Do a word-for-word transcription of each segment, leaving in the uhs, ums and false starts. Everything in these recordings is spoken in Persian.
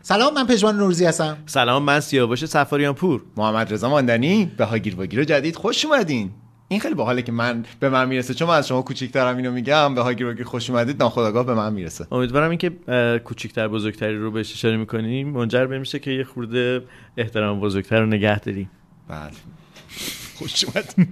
سلام، من پژمان نوروزی هستم. سلام، من سیاوش سفاریان پور. محمد رضا ماندنی. به هاگیر واگیر جدید خوش اومدین. این خیلی باحاله که من به من میرسه، چون من از شما کوچیک‌ترم اینو میگم. به هاگیر واگیر خوش اومدید، ناخودآگاه به من میرسه. امیدوارم اینکه کوچیک‌تر بزرگتری رو بهش اشاره می‌کنیم منجر بشه که یه خورده احترام بزرگتر رو نگه داریم. بله. خوش اومدید.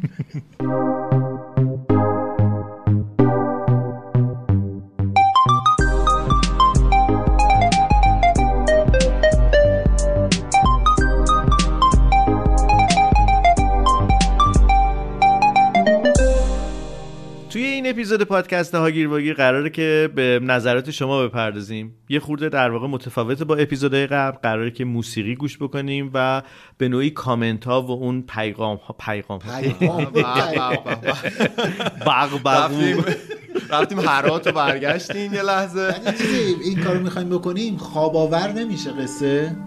توی این اپیزود پادکست هاگیر واگیر قراره که به نظرات شما بپردازیم. یه خورده در واقع متفاوت با اپیزودهای قبل، قراره که موسیقی گوش بکنیم و به نوعی کامنت ها و اون پیغام ها پیغام بق بق رفتیم هرات و برگشتیم یه لحظه. این کارو میخوایم بکنیم خواب آور نمیشه قصه.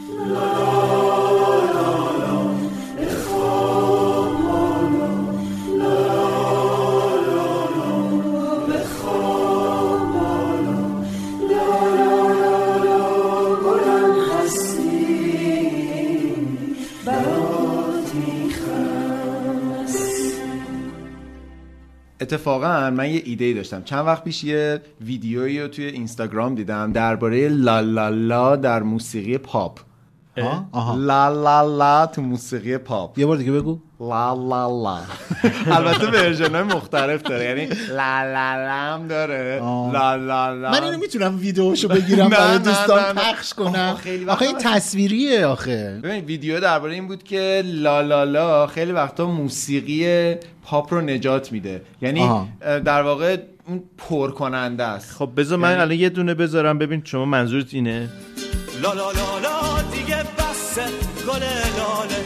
اتفاقا من یه ایده داشتم. چند وقت پیش یه ویدیویی رو توی اینستاگرام دیدم درباره لا لا لا در موسیقی پاپ. آها. لا لا لا تو موسیقی پاپ. یه بار دیگه بگو. لا لا لا. البته ورژن‌های مختلف داره، یعنی لا لا لا هم داره. لا لا لا. من اینو میتونم ویدیوشو بگیرم برای دوستان پخش کنم. آخه این تصویریه. آخه ببین ویدیو درباره این بود که لا لا لا خیلی وقتا موسیقی پاپ رو نجات میده، یعنی آها. در واقع اون پر کننده است. خب بذار من الان یه دونه بذارم ببین شما منظورت اینه. لا لا لا لا دیگه بس گل لاله،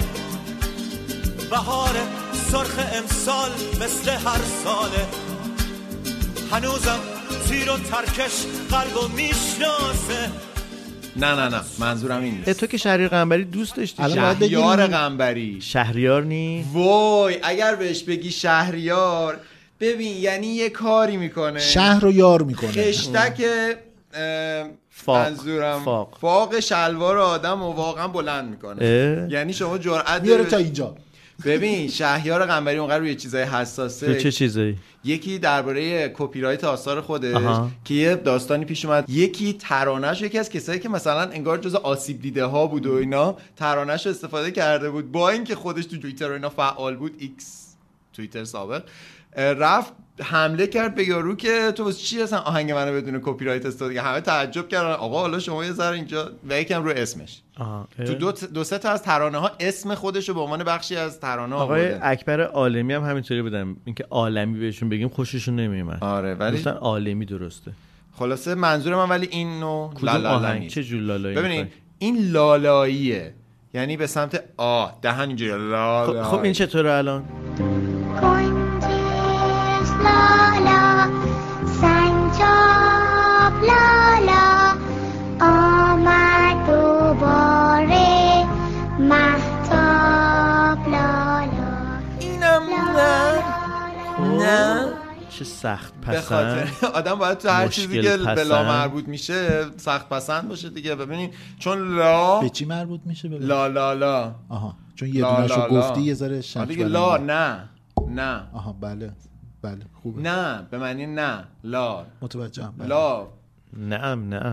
بهار سرخ امسال مثل هر ساله، هنوزم تیر و ترکش قلبو میشناسه. نه نه نه منظورم این نیست. تو که شهریار قنبری دوست داشتی. شهریار قنبری. شهریار نی؟ وای اگر بهش بگی شهریار، ببین یعنی یه کاری میکنه، شهر رو یار میکنه. خشتک فاق. منظورم فاق. فاق شلوار آدم و واقعا بلند میکنه. یعنی شما جرأت میاره تا اینجا. ببین شهریار قنبری اونقدر روی چیزای حساسه. چه چیزایی؟ یکی درباره کپی رایت آثار خودش آها. که یه داستانی پیش اومد، یکی ترانه‌اش، یکی از کسایی که مثلا انگار جزء آسیب دیده ها بود و اینا ترانه‌اش استفاده کرده بود، با اینکه خودش تو توییتر و اینا فعال بود، ایکس توییتر سابق، رفت حمله کرد به یارو که تو واسه چی اصلا آهنگ منو بدون کپی رایت استفاده کردی. همه تعجب کردن، آقا حالا شما یه ذره اینجا و یکم رو اسمش. تو دو, دو سه تا از ترانه ها اسم خودش رو به عنوان بخشی از ترانه ها آقای آورده. اکبر عالمی هم همینطوری بودن، اینکه عالمی بهشون بگیم خوششون نمیومد. آره ولی مثلا عالمی درسته. خلاصه منظور من ولی این نوع لالا چه جور لالایی؟ ببینید این لالاییه، یعنی به سمت آ دهن اینجوری لا لا. خب این چطوره الان؟ لالا سنجاب لالا آمد دوباره مهتاب لالا. اینم نه نه چه سخت پسند. به خاطر آدم باید تو هر چیزی که به لا مربوط میشه سخت پسند باشه دیگه. ببینید چون لا به چی مربوط میشه؟ ببین لا لا لا. آها چون یه دونه‌شو گفتی یه ذره شک دیگه. لا نه نه. آها بله بله خوبه. نه به معنی نه. لا متوجهم. بله. لا نعم نعم.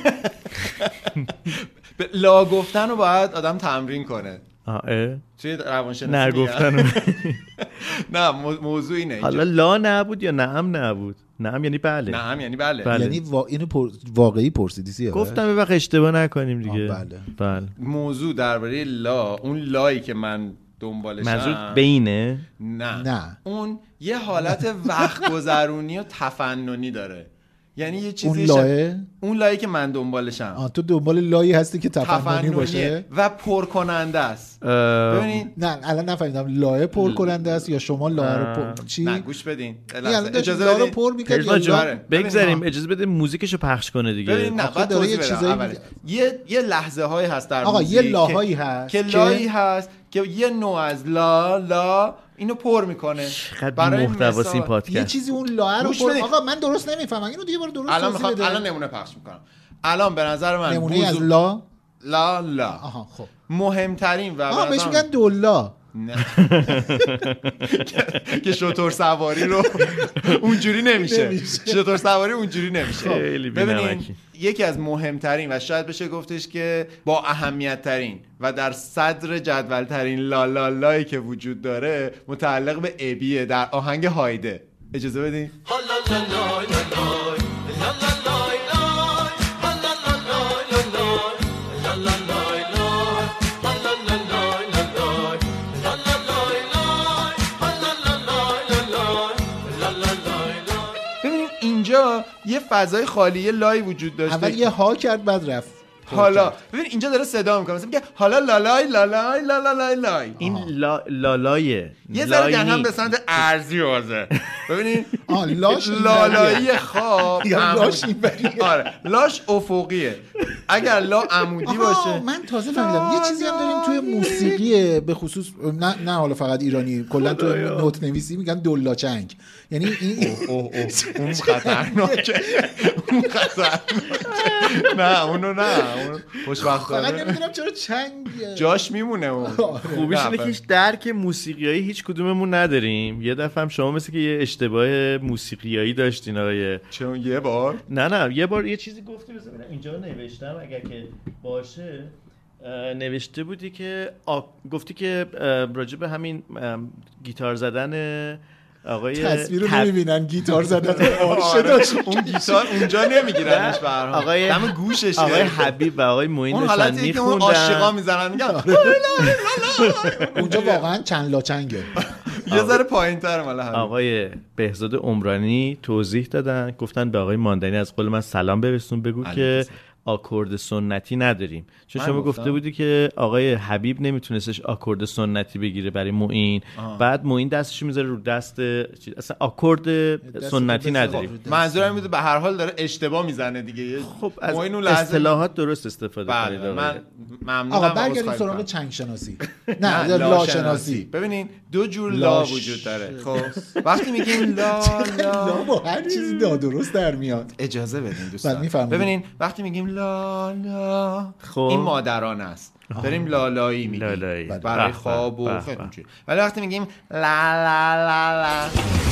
لا گفتن رو باید آدم تمرین کنه. آه توی روانشناسی نگفتن. نه موضوع اینه. حالا لا نبود یا نعم نبود؟ نعم یعنی بله. نعم یعنی بله, بله. یعنی وا... اینو پر... واقعی پرسیدی سیاه؟ گفتم یه وقت اشتباه نکنیم دیگه. بله بله. موضوع درباره لا، اون لایی که من دنبالشم، منظور بینه؟ نه نه اون یه حالت وقت گذرونی و تفننی داره، یعنی یه چیزی اون لایه اون لایی که من دنبالشم. آه تو دنبال لایی هستی که تفننی باشه و پر کننده است. ببینید نه الان نفهمیدم لایه پر کننده است یا شما لایه رو پر... چی؟ نه گوش بدین اجازه بدین. رو پر می‌کنید یا بگذاریم اجازه بده موزیکشو پخش کنه دیگه. ببین نه بعد داره یه چیزایی یه یه لحظه هایی هست در آقا موزیک یه لاهایی هست که لایی هست که یه نوع از لا لا اینو پر میکنه. برای محتواس این پادکست یه چیزی اون لا رو پر. آقا من درست نمیفهمم اینو دیگه بار درست الان میخوام الان نمونه پخش میکنم. الان به نظر من نمونه بوزو... از لا لا لا آها خب مهمترین و آها بهش میگن دولا نه که شتر سواری رو اونجوری نمیشه شتر سواری اونجوری نمیشه. ببینین یکی از مهمترین و شاید بشه گفتش که با اهمیت ترین و در صدر جدول ترین لا لا لایی که وجود داره متعلق به ابیه در آهنگ هایده. اجازه بدین. اینجا یه فضای خالی لای وجود داشته. اول یه ها کرد بعد رفت. حالا ببین اینجا داره صدا میکنه مثلا میگه حالا لالای لالای لالای لای. این لا لالای یه ذره گن هم به سمت ارضی وازه. ببینین آ لاش لالایی خواب لاش اینوریه. آره لاش افقیه. اگر لا عمودی باشه. من تازه فهمیدم یه چیزی هم داریم توی موسیقی به خصوص نه نه حالا فقط ایرانی کلا تو نوت نویسی میگن دولاچنگ. یعنی این اون خطرناکه. اون خطرناکه. نه اونو نه اون خوشبختانه فقط نمیدونم چرا چنگ جاش میمونه اون. خوبیش اینه که هیچ درک موسیقیایی هیچ کدوممون نداریم. یه دفعه هم شما مثل که یه اشتباه موسیقیایی داشتین آقای چون یه بار نه نه یه بار یه چیزی گفتی بذار ببینم اینجا نوشتم اگر که باشه نوشته بودی که آ... گفتی که راجع به همین گیتار زدن آقای تصویر رو نمیبینن گیتار زدن آرشه داشت اون گیتار اونجا نمیگیرنش به هر حال آقای دم گوشش آقای حبیب و آقای معین داشتن میخوندن اون عاشقا میزنن میگن اونجا واقعا چند لاچنگه. یه ذره پایین‌تر مال حبیب. آقای بهزاد عمرانی توضیح دادن گفتن به آقای ماندنی از قول من سلام برسون بگو که آکورد سنتی نداریم چون شما گفته بودی که آقای حبیب نمیتونستش آکورد سنتی بگیره برای معین بعد معین دستش میذاره رو دست اصلا آکورد سنتی نداریم. منظورم اینه به هر حال داره اشتباه میزنه دیگه. خب از اصطلاحات درست استفاده کنید. من ممنونم. آقا برگردیم سراغ چنگ شناسی نه لا شناسی. ببینین دو جور لا وجود داره. خب وقتی میگیم لا لا با هر چیزی نادرست در میاد. اجازه بدین دوستان. ببینین وقتی میگیم لا لا خب. این مادرانه است. داریم لالایی میگیم لالایی. برای خواب و خیلی اونجوری. ولی وقتی میگیم لا لا لا لا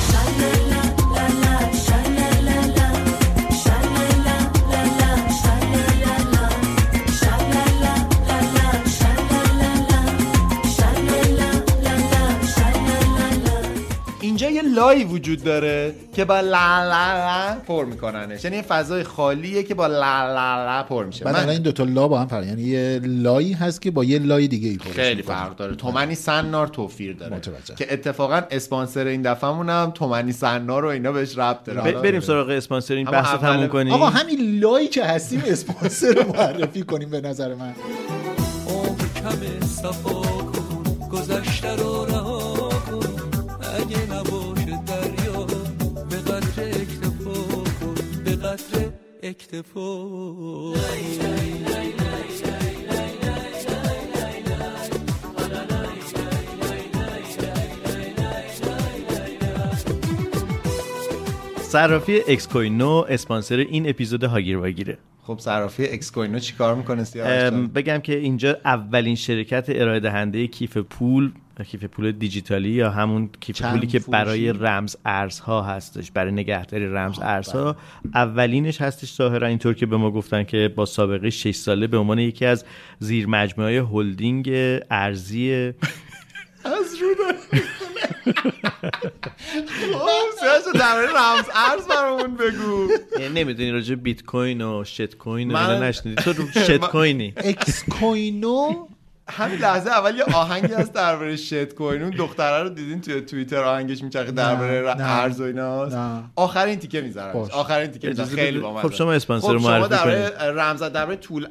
اینجا یه لای وجود داره که با لا لا لا پر میکننش. یعنی فضای خالیه که با لا لا لا پر میشه. بعد این دو تا لا با هم فرق یعنی یه لایی هست که با یه لای دیگه ای پرش خیلی فرق داره. تومنی سنار توفیر داره متوجه. که اتفاقا اسپانسر این دفعه‌مون هم تومنی سنار و اینا بهش ربط داره. بریم سراغ اسپانسر این بحث تموم کنیم. آقا همین لایی که هستیم اسپانسر رو معرفی کنیم به نظر من. کم صفا کن گذشته رو رها کن اگه نباشه دریا به قدر اکتفا کن به قدر اکتفا. صرافی اکس کوینو اسپانسر این اپیزود هاگیر واگیره. خب صرافی اکس کوینو چیکار میکنه سیاوش؟ بگم که اینجا اولین شرکت ارائه دهنده کیف پول کیف پول دیجیتالی یا همون کیف پولی که برای رمز ارزها هستش برای نگهداری رمز ارزها اولینش هستش ظاهرا اینطور که به ما گفتن که با سابقه شش ساله به عنوان یکی از زیر مجموعه هلدینگ ارزی از رو سیاست درباره رمز ارز برامون بگو. نمیدونی راجع بیت کوین و شت کوین و اینا نشنیدی تو رو شت کوینی اکس کوینو همین لحظه اول یه آهنگی هست درباره شت کوین. اون دختره رو دیدین توی توییتر آهنگش میچرخه درباره ارز و ایناست. آخرین تیکه میذارم آخرین تیکه میذارم خیلی بامزه. خب شما اسپانسر معرفی کنید. شما درباره رمز درباره طول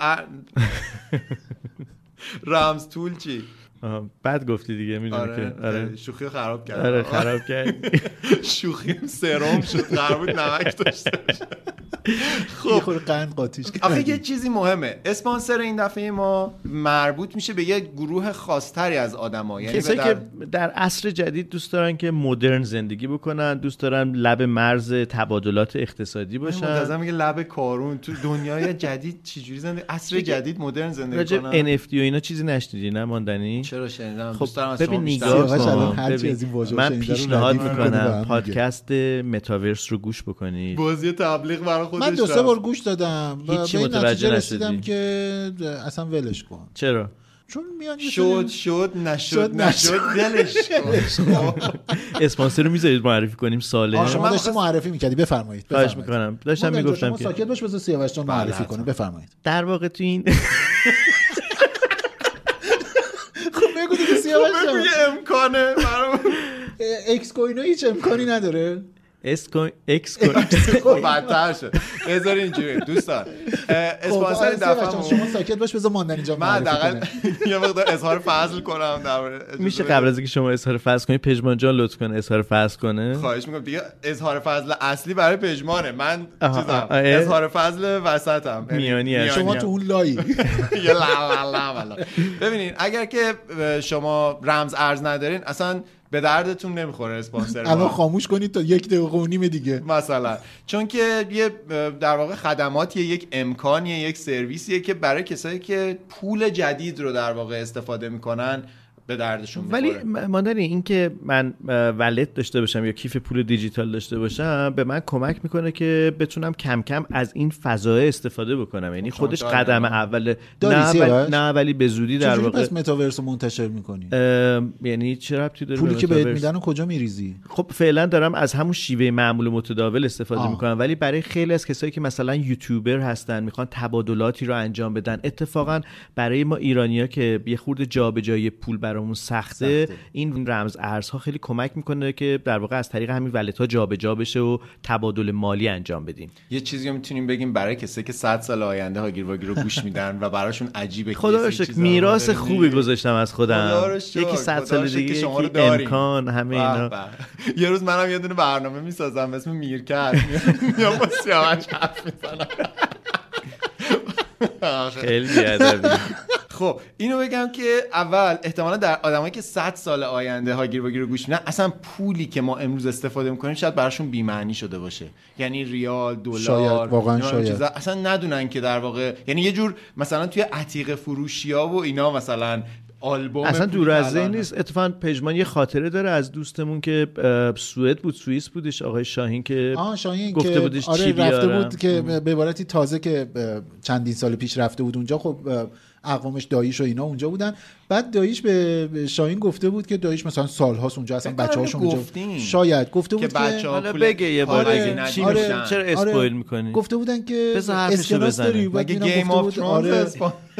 رمز طول چی بعد گفتی دیگه میدونی آره، که آره شوخی خراب کرد. آره خراب کرد. شوخی سرم شد قرار بود نمک داشته باشه. خب خور قند قاطیش آخه یه چیزی مهمه، اسپانسر این دفعه ما مربوط میشه به یه گروه خاصتری از آدما، یعنی کسایی در... که در عصر جدید دوست دارن که مدرن زندگی بکنن، دوست دارن لب مرز تبادلات اقتصادی باشن. منتظر میگه لب کارون تو دنیای جدید چجوری زندگی، عصر جدید مدرن زندگی کنن. ان اف تی و اینا چیزی نشنیدی نه ماندنی؟ چرا شنیدم، خب دوست دارم از شما ببین بیشتر نگاه کن. من پیشنهاد میکنم پادکست متاورس رو گوش بکنید. بازی تبلیغ برای خودش. من دو سه بار گوش دادم و هیچی به متوجه نتیجه نشدی. رسیدم که اصلا ولش کن. چرا؟ چون میان شد شد نشد نشد ولش کن. اسپانسر رو میذارید معرفی کنیم ساله؟ شما داشتی معرفی میکردی، بفرمایید. خواهش میکنم. داشتم میگفتم که ساکت باش، بذار سیاوش جان معرفی کنه، بفرمایید. در واقع تو این خب بگو دیگه سیاوش جان. بگو یه امکانه برام. اکس کوینو هیچ امکانی نداره. اس کوین اکس کوین بدتر شد. بذار اینجوری دوستان، اسپانسر دفعه شما ساکت باش، بذار ماندن اینجا من حداقل یه مقدار اظهار فضل کنم در میشه قبل از اینکه شما اظهار فضل کنید پژمان جان لطف کنه اظهار فضل کنه. خواهش میکنم دیگه. اظهار فضل اصلی برای پژمانه، من چیزام اظهار فضل وسطم میانی. شما تو اون لایی یه لا لا لا. ببینین اگر که شما رمز ارز ندارین اصلا به دردتون نمیخوره اسپانسر ما. الان خاموش کنید تا یک دقیقه و نیم دیگه مثلا، چون که یه در واقع خدماتیه، یک امکانیه، یک سرویسیه که برای کسایی که پول جدید رو در واقع استفاده میکنن به دردشون میخوره. ولی ماندنی این که من ولت داشته باشم یا کیف پول دیجیتال داشته باشم به من کمک میکنه که بتونم کم کم از این فضای استفاده بکنم، یعنی خودش قدم اوله. نه ولی نه ولی به زودی در واقع پس متاورس رو منتشر میکنی؟ یعنی چه ربطی داره؟ پولی که بهت میدن کجا میریزی؟ خب فعلا دارم از همون شیوه معمول متداول استفاده آه. میکنم، ولی برای خیلی از کسایی که مثلا یوتیوبر هستن میخوان تبادلاتی رو انجام بدن، اتفاقا برای ما ایرانی‌ها که یه خورده جابجایی پول برامون سخته, سخته این رمز ارزها خیلی کمک میکنه که در واقع از طریق همین ولت ها جابجا بشه و تبادل مالی انجام بدیم. یه چیزی رو میتونیم بگیم برای کسایی که صد سال آینده هاگیر واگیر رو گوش میدن و براشون عجیبه. خدا رو شکر میراث خوبی گذاشتم از خودم. یکی صد سال دیگه یکی امکان همه اینا. یه روز منم یه دونه برنامه میسازم اسم میرکت، میام با سیاوش حرف میزنم. خیلی بیادبی. خب اینو بگم که اول احتمالا در آدمایی که صد سال آینده هاگیر واگیر رو گوش میدن اصلا پولی که ما امروز استفاده میکنیم شاید براشون بی معنی شده باشه، یعنی ریال، دلار، شاید واقعا شاید اصلا ندونن که در واقع یعنی یه جور مثلا توی عتیق فروشی‌ها و اینا مثلا آلبوم اصلا دور از ذهن نیست. اتفاقا پژمان یه خاطره داره از دوستمون که سوئد بود سوئیس بودش آقای شاهین که آه شاهین گفته که بودش آره چی رفته بیارم. بود که به عبارتی تازه که چندین سال پیش رفته بود اونجا، خب اقوامش داییش و اینا اونجا بودن، بعد داییش به شاهین گفته بود که داییش مثلا سالهاست اونجا اصلا بچه‌هاشون اونجا شاید گفته بود که حالا بگه یه بار آره چی آره چرا اسپویل آره می‌کنی؟ گفته بودن که اسکناس داری، مگه گیم آف ترونز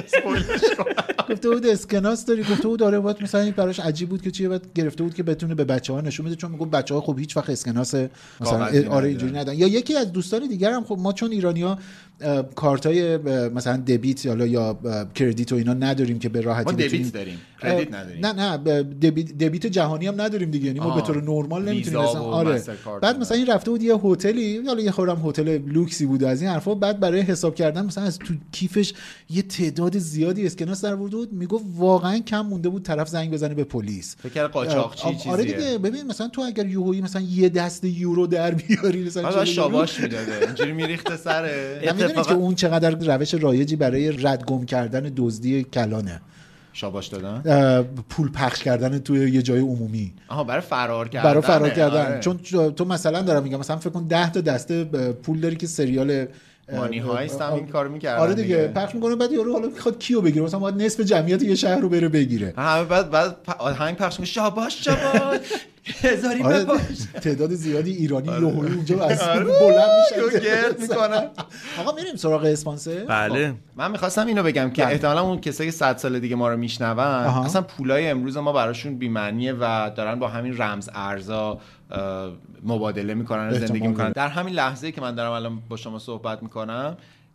گفته بود اسکناس داری، گفته بود آره، بعد مثلا این براش عجیب بود که چیه، بعد گرفته بود که بتونه به بچه‌ها نشون بده، چون میگه بچه‌ها خب هیچ وقت اسکناس مثلا آره اینجوری ندارن. یا یکی از دوستان دیگر هم خب ما چون ایرانی‌ها کارتای مثلا دبیت یا یا کردیت و اینا نداریم که به راحتی ما دبیت داریم کردیت نداریم. نه نه دبیت دبیت جهانی هم نداریم دیگه، یعنی ما به طور نرمال نمیتونیم مثلا آره. بعد مثلا این رفته بود یه هتلی، حالا یه خورم هتل لوکسی بود از این حرفا، بعد برای حساب کردن مثلا از تو کیفش یه تعداد زیادی اسکناس در آورده بود، میگفت واقعا کم مونده بود طرف زنگ بزنه به پلیس. فکر کنم قاچاقچی چیزیه. آره دیگه ببین مثلا تو اگر یوهویی مثلا یه دست یورو در بیاری مثلا آره شاباش میداده اینجوری میریخته سره. نمیدونید که اون چقدر روش رایجی برای ردگم کردن دزدی کلانه. شاباش دادن پول پخش کردن توی یه جای عمومی. آها برای فرار کردن. برای فرار کردن آره. چون تو مثلا دارم میگم مثلا فکر کن ده تا دسته پول داری که سریال مانی هایست هم این کارو می‌کردن. آره دیگه, دیگه. پخش می‌کنه بعد یارو حالا می‌خواد کیو بگیره، مثلا باید نصف جمعیت یه شهر رو بره بگیره. همه بعد بعد آهنگ پخش میشه شاباش شاباش هزاری آره بباش. تعداد زیادی ایرانی آره. یهویی اونجا از بلند میشن گرد میکنن. آقا میریم سراغ اسپانسر. بله من میخواستم اینو بگم که احتمالاً اون کسایی که صد سال دیگه ما رو میشنون اصلا پولای امروز ما براشون بی معنیه و دارن با همین رمز ارزا مبادله میکنن و زندگی میکنن. در همین لحظه‌ای که من دارم الان با شما صحبت میکنم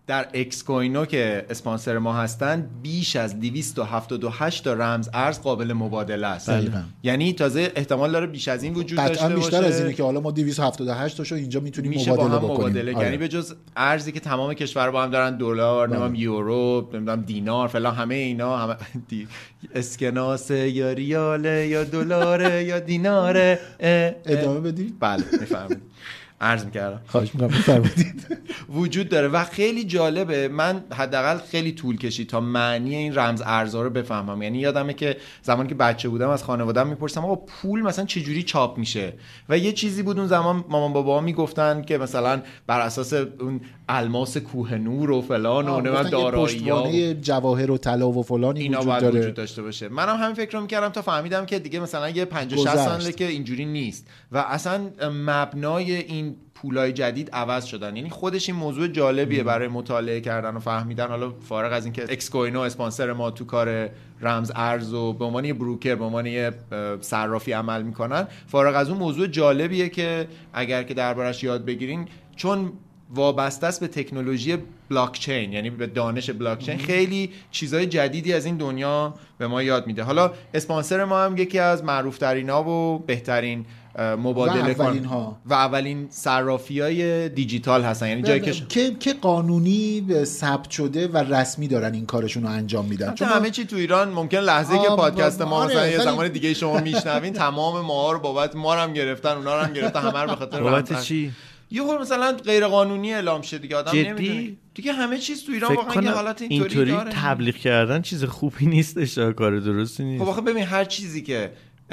در اکس کوینو که اسپانسر ما هستن بیش از دویست و هفتاد و هشت تا رمز ارز قابل مبادله است. یعنی تازه احتمال داره بیش از این وجود داشته باشه. قطعا بیشتر از اینه که حالا ما دویست و هفتاد و هشت تاشو اینجا میتونیم مبادله بکنیم. مبادله. آره. یعنی به جز ارزی که تمام کشورها با هم دارن، دلار، نمیدونم یورو، نمیدونم دینار فلان، همه اینا همه دی... اسکناس یا ریال یا دلار یا دینار. ادامه بدید. بله میفهمید. عرض می‌کردم. خواهش می‌کنم بفرمایید. وجود داره و خیلی جالبه. من حداقل خیلی طول کشید تا معنی این رمز ارزها رو بفهمم. یعنی یادمه که زمانی که بچه بودم از خانواده‌ام میپرسم آقا پول مثلا چه جوری چاپ میشه و یه چیزی بود اون زمان مامان بابا میگفتن که مثلا بر اساس اون الماس کوهنور و فلان و نمیدونم دارایی‌ها جواهر و طلا و فلان اینا باید وجود داشته باشه. منم همین فکر رو می‌کردم تا فهمیدم که دیگه مثلا یه پنجاه شصت ساله که اینجوری نیست و اصلا مبنای این پولای جدید عوض شدن. یعنی خودش این موضوع جالبیه برای مطالعه کردن و فهمیدن. حالا فارغ از اینکه اکس کوینو اسپانسر ما تو کار رمز ارز و به عنوان یه بروکر، به عنوان یه صرافی عمل میکنن، فارغ از اون موضوع جالبیه که اگر که دربارش یاد بگیرین، چون وابسته است به تکنولوژی بلاک چین، یعنی به دانش بلاک چین، خیلی چیزای جدیدی از این دنیا به ما یاد میده. حالا اسپانسر ما هم یکی از معروف ترین‌ها و بهترین مبادله و اولین ها و اولین صرافی‌های دیجیتال هستن. یعنی جایی که که قانونی ثبت شده و رسمی دارن این کارشون رو انجام میدن. چون همه چی تو ایران ممکن لحظه‌ای که پادکست ما مثلا آره، یه زمان دیگه شما میشنوین تمام ما رو بابت ما رو هم گرفتن، اونا رو هم گرفتن، همه رو به خاطر بابت چی یه خور مثلا غیر قانونی اعلام شه دیگه، آدم نمیدونه دیگه همه چیز تو ایران واقعا یه حالت اینطوری داره. اینطوری تبلیغ کردن چیز خوبی نیستش، کار درستی نیست. خب آخه ببین هر چیزی که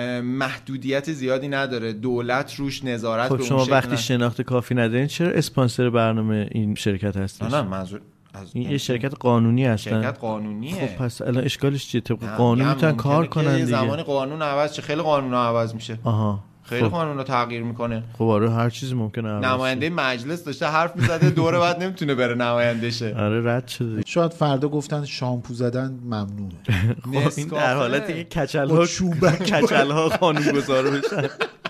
محدودیت زیادی نداره، دولت روش نظارت خب به شما اون شکل وقتی شناخت کافی ندارین چرا اسپانسر برنامه این شرکت هستش؟ نه منظور از این یه شرکت قانونی هستن. شرکت قانونیه. خب پس الان اشکالش چیه؟ طبق قانون میتونن کار کنن دیگه. زمان قانون عوض چه خیلی قانونا عوض میشه. آها خیلی قانون رو تغییر میکنه. خب آره هر چیزی ممکنه. نماینده مجلس داشته حرف میزده دوره بعد نمیتونه بره نماینده شه. آره رد شده. شاید فردا گفتن شامپو زدن ممنوعه. خب این در حالتی که کچل‌ها کچل‌ها قانون‌گذار بشن.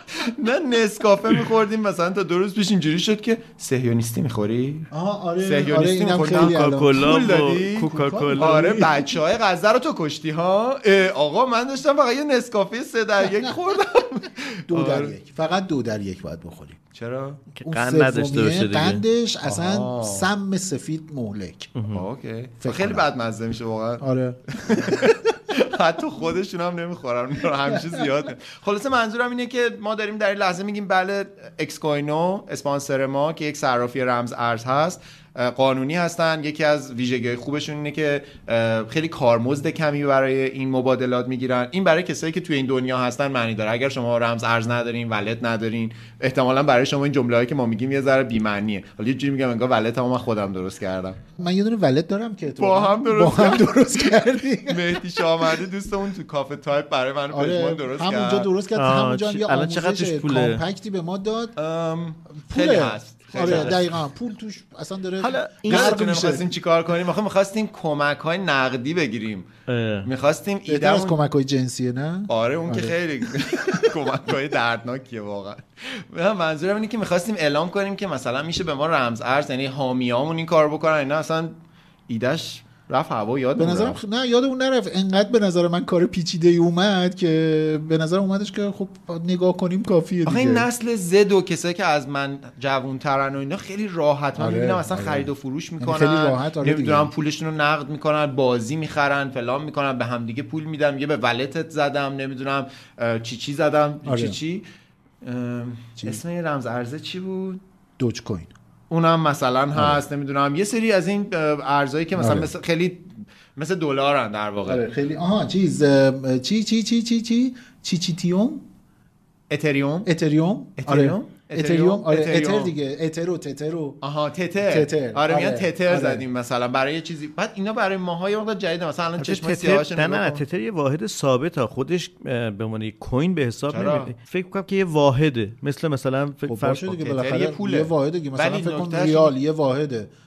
نه نسکافه میخوردیم مثلا تا دو روز پیش اینجوری شد که صهیونیستی میخوری؟ آها آره صهیونیستی آره میخوردی؟ کوکاکولا و کوکاکولا. آره بچهای غزه رو تو کشتی ها. آقا من داشتم فقط یه نسکافه سه در یک خوردم. دو در یک، فقط دو در یک باید بخوریم. چرا؟ که قند نداشته باشه دیگه. قندش اصلا سم سفید مهلک. اوکی. خیلی بد مزه میشه واقعا. آره. حتی خودشون هم نمیخورن، همیشه زیاد. خلاصه منظورم اینه که ما داریم در این لحظه میگیم بله اکس کوینو اسپانسر ما که یک صرافی رمز ارز هست، قانونی هستن. یکی از ویژگی‌های خوبشون اینه که خیلی کارمزد کمی برای این مبادلات میگیرن. این برای کسایی که توی این دنیا هستن معنی داره. اگر شما رمز ارز ندارین، ولت ندارین، احتمالاً برای شما این جمله‌ای که ما میگیم یه ذره بی معنیه. حالا یه جوری میگم انگار ولتمو من خودم درست کردم. من یه دونه ولت دارم که تو با هم درست, با هم درست کردیم. مهدی شامردی دوستمون تو کافه تایپ برای من پژمان درست کرد. همونجا درست کرد، همونجا هم یه الان چقدرش پوله؟ کامپکتی به ما داد. خیلی هست. آره دقیقاً پول توش اصلا داره. حالا این رو می‌خواستیم چیکار کنیم؟ آخه می‌خواستیم کمک‌های نقدی بگیریم. می‌خواستیم ایده از کمک‌های جنسیه نه؟ آره اون آره. که خیلی کمک‌های دردناکیه واقعا. منظورم اینه که می‌خواستیم اعلام کنیم که مثلا میشه به ما رمز ارز، یعنی حامیامون این کارو بکنن. اینا اصلا ایدهش رفت هوا یاد به نظرم خ... نه یاد اون نرفت. انقدر به نظر من کار پیچیده ای اومد که به نظر اومدش که خب نگاه کنیم کافیه دیگه. آخه این نسل زد و کسایی که از من جوان‌ترن و اینا خیلی راحت من آره، میبینم اصلا آره. خرید و فروش میکنن، خیلی راحت آره نمیدونم پولشون رو نقد میکنن، بازی میخرن، فلان میکنن، به هم دیگه پول میدم، یه به ولتت زدم، نمیدونم چی چی زدم آره. چی چی, چی؟ اسم این رمز ارزه چی بود؟ دوج کوین. اونم مثلا هست آره. نمیدونم یه سری از این ارزایی که مثلا آره. مثل خیلی مثل دلارن در واقع. آره خیلی آها چیز چی چی چی چی چی چی چی تیوم اتریوم اتریوم اتریوم اتریوم آره اتر دیگه اترو تترو آها تتر, تتر. آره میگن تتر آره. زدیم مثلا برای چیزی، بعد اینا برای ماهای وقت جدید مثلا الان چشم سیاهاش نه نه تتر یه واحد ثابته، خودش به معنی کوین به حساب نمیاد. فکر کنم که یه واحده، مثل مثلا فرض دیگه بالاخره یه واحده دیگه مثلا فکر کن ریال یه واحده،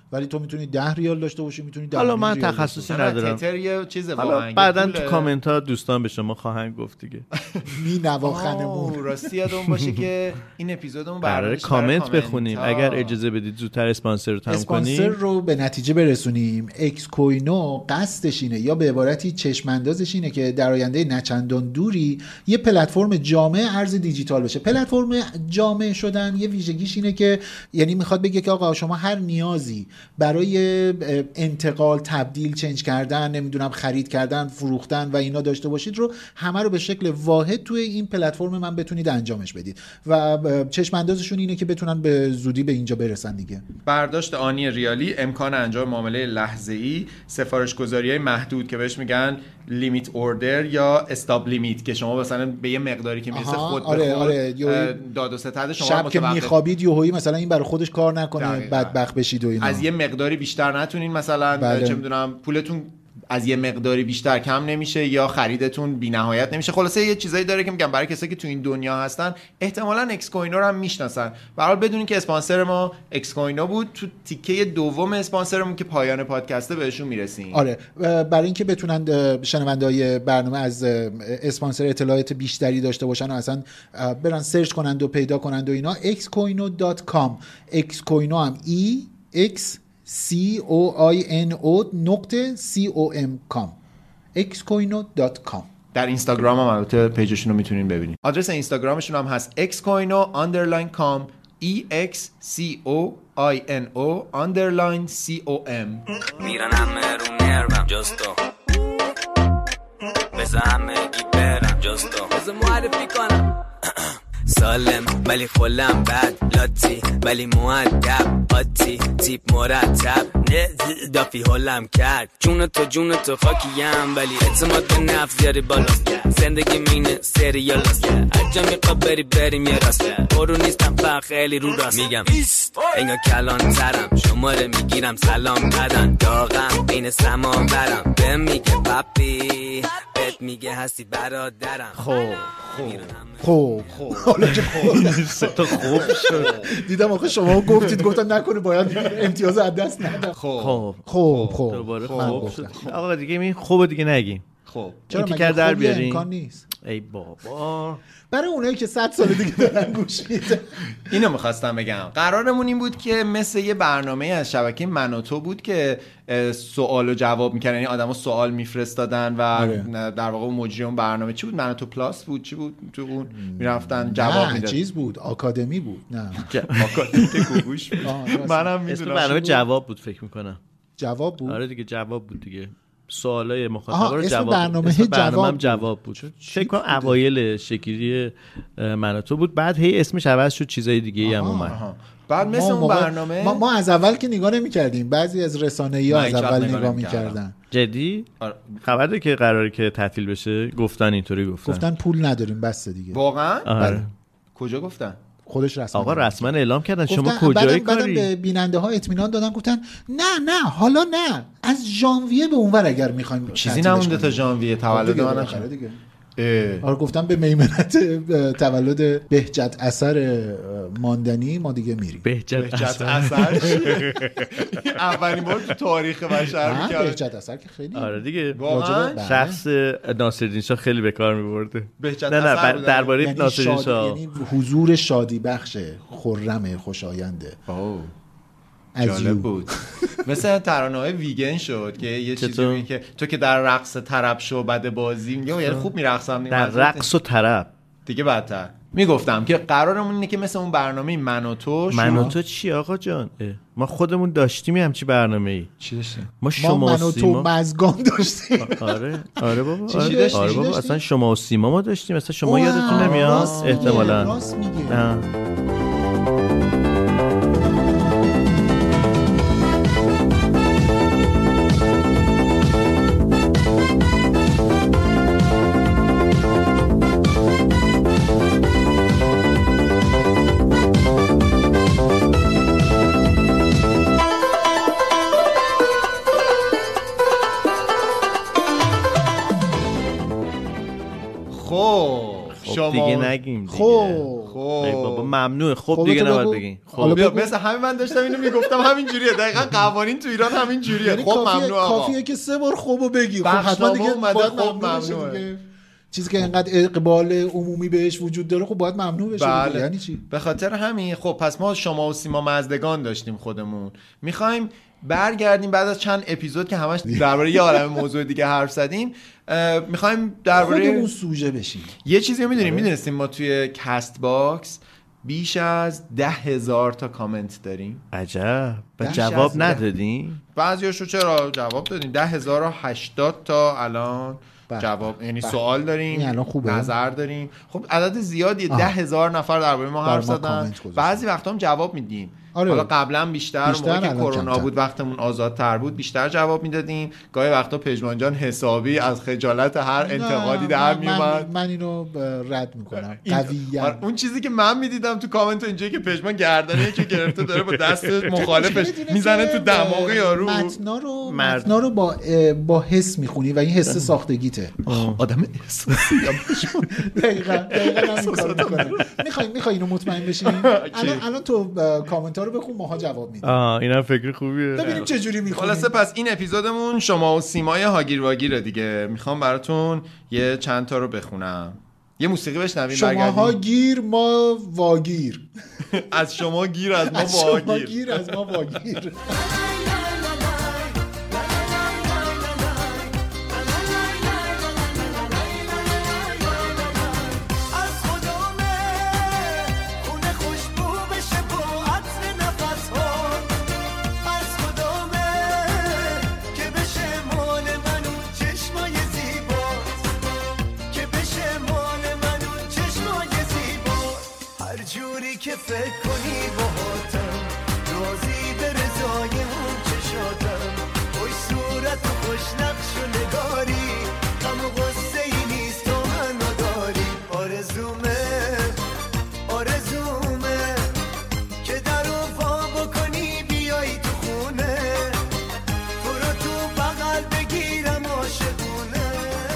ولی تو میتونی ده ریال داشته باشی، میتونی ده. حالا من تخصصی ندارم. تتر یه چیزه واقعا. بعدن تو کامنت ها دوستان به شما خواهند گفت دیگه. می نواخنمون. راستی یادمون باشه که این اپیزودمون برای کامنت بخونیم. اگر اجازه بدید زودتر اسپانسر رو تموم کنیم. اسپانسر رو به نتیجه برسونیم. اکس کوینو قصدش اینه، یا به عبارتی چشم اندازش اینه که در آینده نچندان دوری یه پلتفرم جامع ارز دیجیتال بشه. پلتفرم جامع شدن یه ویژگیش اینه که یعنی میخواد بگه که آقا شما هر نیازی برای انتقال، تبدیل، چنج کردن، نمیدونم خرید کردن، فروختن و اینا داشته باشید رو همه رو به شکل واحد توی این پلتفرم من بتونید انجامش بدید و چشم اندازشون اینه که بتونن به زودی به اینجا برسن دیگه. برداشت آنی ریالی، امکان انجام معامله لحظه‌ای، سفارش گذاری‌های محدود که بهش میگن لیمیت اوردر یا استاب لیمیت که شما مثلا به یه مقداری که میرسه خود به آره، خود آره. داد و ستد شما شب که میخوابید یهویی مثلا این برای خودش کار نکنه بدبخت بشید و اینا. از یه مقداری بیشتر نتونین مثلا بله. چه میدونم پولتون از یه مقداری بیشتر کم نمیشه یا خریدتون بی‌نهایت نمیشه. خلاصه یه چیزایی داره که میگم برای کسایی که تو این دنیا هستن احتمالاً اکس کوینو رو هم میشناسن. به هر حال بدونین که اسپانسر ما اکس کوینو بود. تو تیکه دوم اسپانسرمون که پایان پادکسته بهشون میرسیم. آره، برای اینکه بتونن شنونده‌های برنامه از اسپانسر اطلاعات بیشتری داشته باشن و اصلا برن سرچ کنند و پیدا کنند و اینا اکس کوینو دات کام. اکس کوینو هم ای اکس سی او آی ان او نقطه سی او ام کام اکس کوینو دات کام. در اینستاگرام هم البته پیجشون رو میتونین ببینید. آدرس اینستاگرامشون هم هست xcoino underline com e x c o i n o underline c o m. میرن همه رو نرمم جستو بزا همه گی برم جستو بزا معرفی کنم سالم ولی خلم بد لاتی ولی مؤدب آتی تیپ مرتب نه دافی هلم کرد جون تو جون تو خاکیم ولی اعتماد به نفس زیادی بالاست زندگی مینه سریالاست هر جا میخواب بری بریم یه راست برو نیستم فقط خیلی رو راست میگم انگا کلان ترم شماره میگیرم سلام بدن داغم بین سمان برم به میگه پاپی بهت میگه هستی برادرم. خب خب خب حالا که تو خوب شد دیدم آخه شما گفتید گفتم نکنه باید امتیاز از دست ندم. خب خب خب دوباره خوب شد آقا دیگه این خوبه دیگه نگیم. خب چرا مگه در بیارین؟ امکان نیست. ای بابا برای اونایی که صد سال دیگه دارن گوش میدن اینو میخواستم بگم. قرارمون این بود که مثل یه برنامه از شبکه منوتو بود که سوال و جواب میکردن، یعنی آدما سوال میفرستادن و آره. در واقع مجریون برنامه چی بود؟ منوتو پلاس بود چی بود؟ تو اون میرفتن جواب میدادن. چیز بود آکادمی بود. نه آکادمی گوگوش بود. منم میدونم برنامه جواب بود فکر میکنم. جواب بود. آره دیگه جواب بود دیگه. سوالای مخاطب رو جواب. برنامه اسم جواب, جواب, جواب بود. فکر کنم اوایل شکلی منوتو بود، بعد هی اسمش عوض شد چیزای دیگه هم اومد. بعد مثل اون برنامه ما, ما از اول که نگاه نمی‌کردیم، بعضی از رسانه‌ها از اول نگاه می‌کردن. جدی؟ خبر ده که قراره که تعطیل بشه؟ گفتن اینطوری گفتن. گفتن پول نداریم بسته دیگه. واقعا؟ آره. کجا گفتن؟ خودش رسما آقا رسما اعلام کردن. شما کجای کاری؟ بعدن به بیننده ها اطمینان دادن، گفتن نه نه حالا نه، از ژانویه به اونور اگر می‌خوایم چیزی نمونده تا ژانویه تولد منم دیگه. آره گفتم به میمنت تولد بهجت اثر ماندنی ما دیگه میریم. بهجت اثر اولین بار تو تاریخ بشر می‌کرد. بهجت اثر که خیلی آره دیگه واقعا شخص ناصرالدین شاه خیلی به کار می‌برده. بهجت نه نه درباره ناصرالدین شاه یعنی حضور شادی بخش خرم خوشاینده. اوه جالب بود. مثلا ترانه‌های ویگن شد که یه چیزی که تو که در رقص طرب شو بعد بازی میگم یعنی خوب میرقصم در رقص و طرب دیگه بدتر. میگفتم که قرارمون اینه که مثل اون برنامه من و تو من و تو چی آقا جان؟ ما خودمون داشتیم همچی برنامه‌ای. چی داشتیم؟ ما شما من و تو مزگان داشتیم. آره آره بابا چی آره, داشتیم؟ آره بابا اصلا شما و سیما ما داشتیم، اصلا شما یادتون نمیاد احتمالاً. راست میگی. شما دیگه نگیم دیگه. خب خب بابا ممنوع. خب دیگه نباید بگین. خب بیا مثلا همین من داشتم اینو میگفتم همین جوریه. دقیقاً قوانین تو ایران همین جوریه. خب ممنوع آقا. کافیه که سه بار خوبو بگی. خب حتما دیگه باید ممنوعه. چیزی که اینقدر اقبال عمومی بهش وجود داره خب باید ممنوع بشه. بله. یعنی چی؟ به خاطر همین خب پس ما شما و سیما مزدگان داشتیم خودمون. میخوایم برگردیم بعد از چند اپیزود که همش درباره یه عالمه موضوع دیگه حرف زدیم. میخوایم درباره خودمون سوژه بشیم. یه چیزی رو میدونیم میدونستیم ما توی کست باکس بیش از ده هزار تا کامنت داریم. عجب. و جواب ندادیم؟ بعضیاشو چرا جواب دادیم. ده هزار و هشتاد تا الان بح. جواب یعنی بح. سوال داریم، نظر داریم. خب عدد زیادیه. ده هزار نفر درباره ما حرف زدن. بعضی وقتا هم جواب میدیم. آره. حالا قبلا بیشتر, بیشتر موقعی که کرونا بود وقتمون آزادتر بود بیشتر جواب میدادیم. گاهی وقتا پژمان جان حسابی از خجالت هر انتقادی در میومد. من, من اینو رد میکنم قویاً. اون چیزی که من میدیدم تو کامنت اینجایی که پژمان گردنی که گرفته داره با دست مخالفش میزنه تو دماغ یارو. متنا رو متنا رو با با حس میخونی و این حس ساختگیته. آدم احساسی دقیقاً دقیقاً میخوای میخوای اینو مطمئن بشین. الان الان تو کامنت رو بخون ماها جواب میدیم. آه اینا فکر خوبیه. ببینیم چه جوری میخونیم. خلاصه پس این اپیزودمون شما و سیمای هاگیر واگیره دیگه. میخوام براتون یه چند تا رو بخونم. یه موسیقی بشنویم برگردیم. شما ها گیر ما واگیر. از شما گیر از ما واگیر. از شما گیر از ما واگیر. که فکر کنی باهاتم رازی به رضای اون چشاتم خوش صورت و خوش نقش و نگاری غم و غصه ای نیست تو منو داری. آرزومه آرزومه که در رو وا بکنی بیایی تو خونه تو رو تو بغل بگیرم عاشقونه.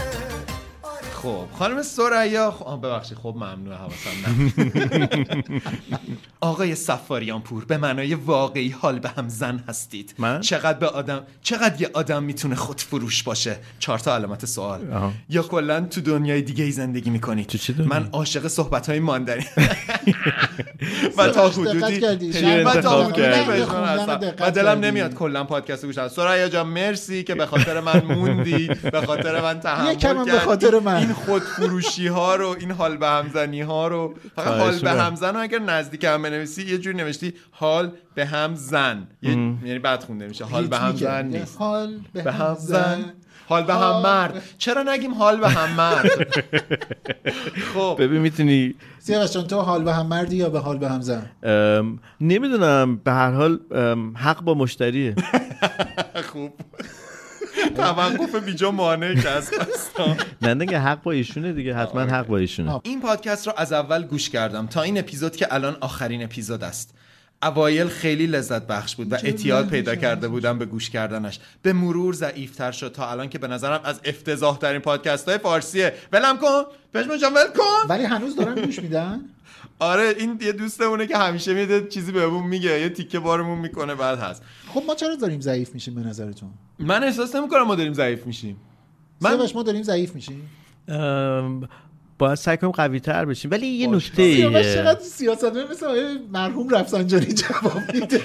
خب خانم ثریا خب ببخشید خب ممنوع حواسم نه. آقای صفاریان پور به معنای واقعی حال به هم زن هستید. من؟ چقدر به آدم چقدر یه آدم میتونه خود فروش باشه؟ چهار تا علامت سوال. آه. یا کلا تو دنیای دیگه ای زندگی میکنید؟ تو چه دنیا؟ من عاشق صحبت های ماندنی و تا حدودی من تا حدودی و دلم نمیاد کلا پادکست گوش کنم. ثریا جان مرسی که به خاطر من موندی، به خاطر من تحمل کردی. به خاطر من این خود فروشی ها رو، این حال به همزنی ها رو، فقط حال به همزن رو اگر نزدیک هم بنویسی یه جوری نوشتی حال به هم زن، یعنی بعد خونده میشه حال به هم زن نیست، حال به هم زن، حال به هم مرد. چرا نگیم حال به هم مرد؟ خب ببین میتونی سیاوش جان تو حال به هم مردی یا به حال به هم زن؟ نمیدونم، به هر حال حق با مشتریه. خوب توقف بیجا مانع که از خواستم. نه دیگه حق با ایشونه دیگه، حتما حق با ایشونه. این پادکست رو از اول گوش کردم تا این اپیزود که الان آخرین اپیزود است. اوایل خیلی لذت بخش بود و اعتیاد پیدا کرده بودم به گوش کردنش. به مرور ضعیف‌تر شد تا الان که به نظرم از افتضاح ترین پادکست‌های فارسیه. ولم کن پژمان جان، ول کن. ولی هنوز دارن گوش میدن؟ آره این یه دوستمونه که همیشه میاد چیزی بهمون میگه، یه تیکه بارمون میکنه بعد هست. خب ما چرا داریم ضعیف میشیم به نظرتون؟ من احساس نمیکنم ما داریم ضعیف میشیم. من سیاوش ما داریم ضعیف میشیم. باید سعی کنیم قوی تر بشیم. ولی یه نکته ایه سیاوش چقدر سیاستمدار مثل مرحوم رفسنجانی جواب میده.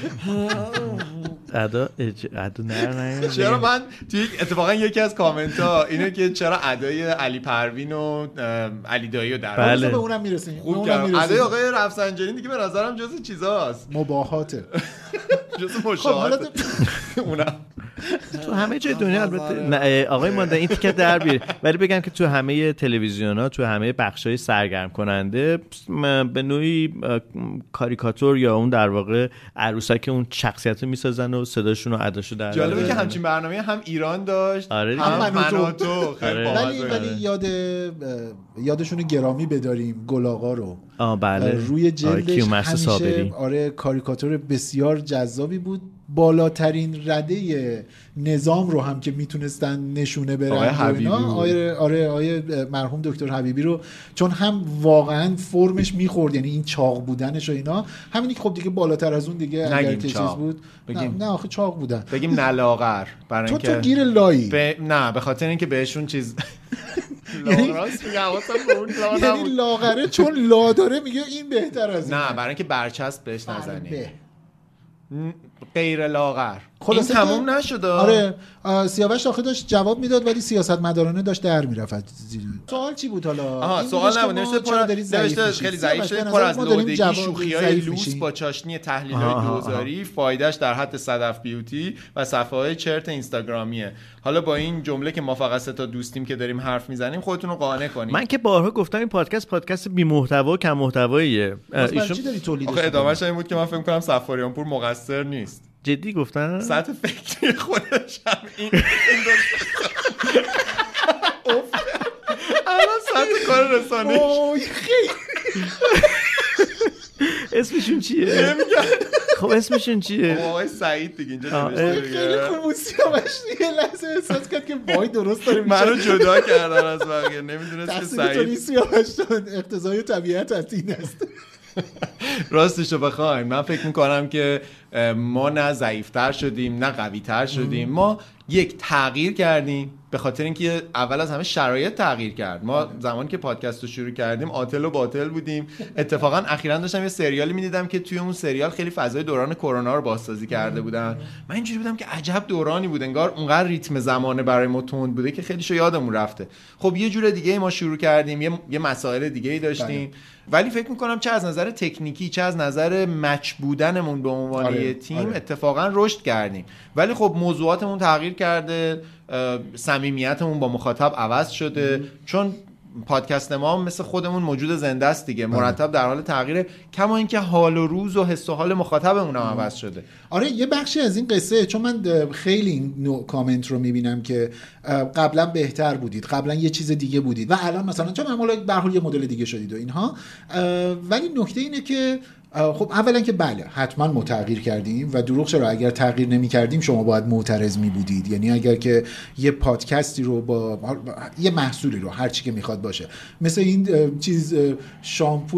ادا ادا نه نه چرا من توی اتفاقا یکی از کامنت ها اینه که چرا ادای علی پروین و علی دایی رو در بله. به اونم میرسیم. خوب کردم. ادای آقای رفسنجانی دیگه به نظرم جز چیزاست، مباهاته، جز مشاهده. اونم تو همه جای دنیا البته آقای مانده این تیکه در بیاره، ولی بگم که تو همه تلویزیون‌ها، تو همه بخش‌های سرگرم کننده به نوعی کاریکاتور یا اون در واقع عروسک اون شخصیت رو میسازن و صداشون و اداشو در. جالبه که همچین برنامه هم ایران داشت، آره هم منوتو. ولی ولی یاد یادشون گرامی بداریم گل آقا رو. آه بله. روی جلدش همیشه آره کاریکاتور بسیار جذابی بود. بالاترین رده نظام رو هم که میتونستن نشونه برن آره آره آره آره مرحوم دکتر حبیبی رو، چون هم واقعا فرمش میخورد، یعنی این چاق بودنش و اینا، همینی که خب دیگه بالاتر از اون دیگه اگر که چیز بود بگیم. نه, نه آخه چاق بودن، بگیم نلاغر برای اینکه تو تو گیر لایی ب... نه به خاطر اینکه بهشون چیز لاغراست میگه حواسم به اون لا نبود، یعنی لاغره چون لا داره میگه این بهتر از نه، برای اینکه برچسب بهش نزنی. غیر لاغر این تموم نشد. آره سیاوش آخه داشت جواب میداد ولی سیاستمدارانه داشت در میرفت. سوال چی بود حالا؟ آها سوال نبود، نوشته پر نوشته خیلی ضعیف شده، پر از لودگی، شوخی‌های لوس با چاشنی تحلیل‌های دوزاری، فایدهش در حد صدف بیوتی و صفحه‌های چرت اینستاگرامیه. حالا با این جمله که ما فقط سه تا دوستیم که داریم حرف میزنیم خودتون رو قانع کنید. من که بارها گفتم این پادکست پادکست بی محتوا و کم محتواییه. ایشون چی داری تولید آخه ادامهش این بود که من فکر می‌کنم سفاریان پور مقصر نیست. جدی گفتن؟ سطح فکری خودش هم این الان سطح کار رسانه اسمشون چیه؟ خب اسمشون چیه؟ آقای سعید دیگه اینجا نوشته دیگه. خیلی خوب سیاوش یه لحظه احساس کرد که وای درست داره میشه، منو جدا کردن از بقیه، نمیدونست که سعید سیاوش اقتضای طبیعت از این است. راستش رو بخوایم من فکر میکنم که ما نه ضعیفتر شدیم نه قویتر شدیم، ما یک تغییر کردیم به خاطر اینکه اول از همه شرایط تغییر کرد. ما زمانی که پادکست رو شروع کردیم عاطل و باطل بودیم. اتفاقا اخیراً داشتم یه سریالی میدیدم که توی اون سریال خیلی فضای دوران کرونا رو بازسازی کرده بودن. من اینجوری بودم که عجب دورانی بود، انگار اونقدر ریتم زمانه برای ما تند بوده که خیلیشو یادمون رفته. خب یه جور دیگه ما شروع کردیم، یه, یه مسائل دیگه‌ای داشتیم بله. ولی فکر میکنم چه از نظر تکنیکی چه از نظر مچ بودنمون به عنوان آره، تیم آره. اتفاقا رشد کردیم. ولی خب موضوعاتمون تغییر کرده، صمیمیتمون با مخاطب عوض شده، چون پادکست ما مثل خودمون موجود زنده است دیگه، مرتب در حال تغییره، کما اینکه حال و روز و حس و حال مخاطبمون هم عوض شده. آره یه بخشی از این قصه، چون من خیلی این نوع کامنت رو میبینم که قبلا بهتر بودید، قبلا یه چیز دیگه بودید و الان مثلا چون معمولا به هر حال یه مدل دیگه شدید و اینها، ولی نکته اینه که خب اولا که بله حتما ما تغییر کردیم و دروغ چرا، اگر تغییر نمی کردیم شما باید معترض می بودید. یعنی اگر که یه پادکستی رو با یه محصولی رو هر چی که میخواد باشه، مثل این چیز شامپو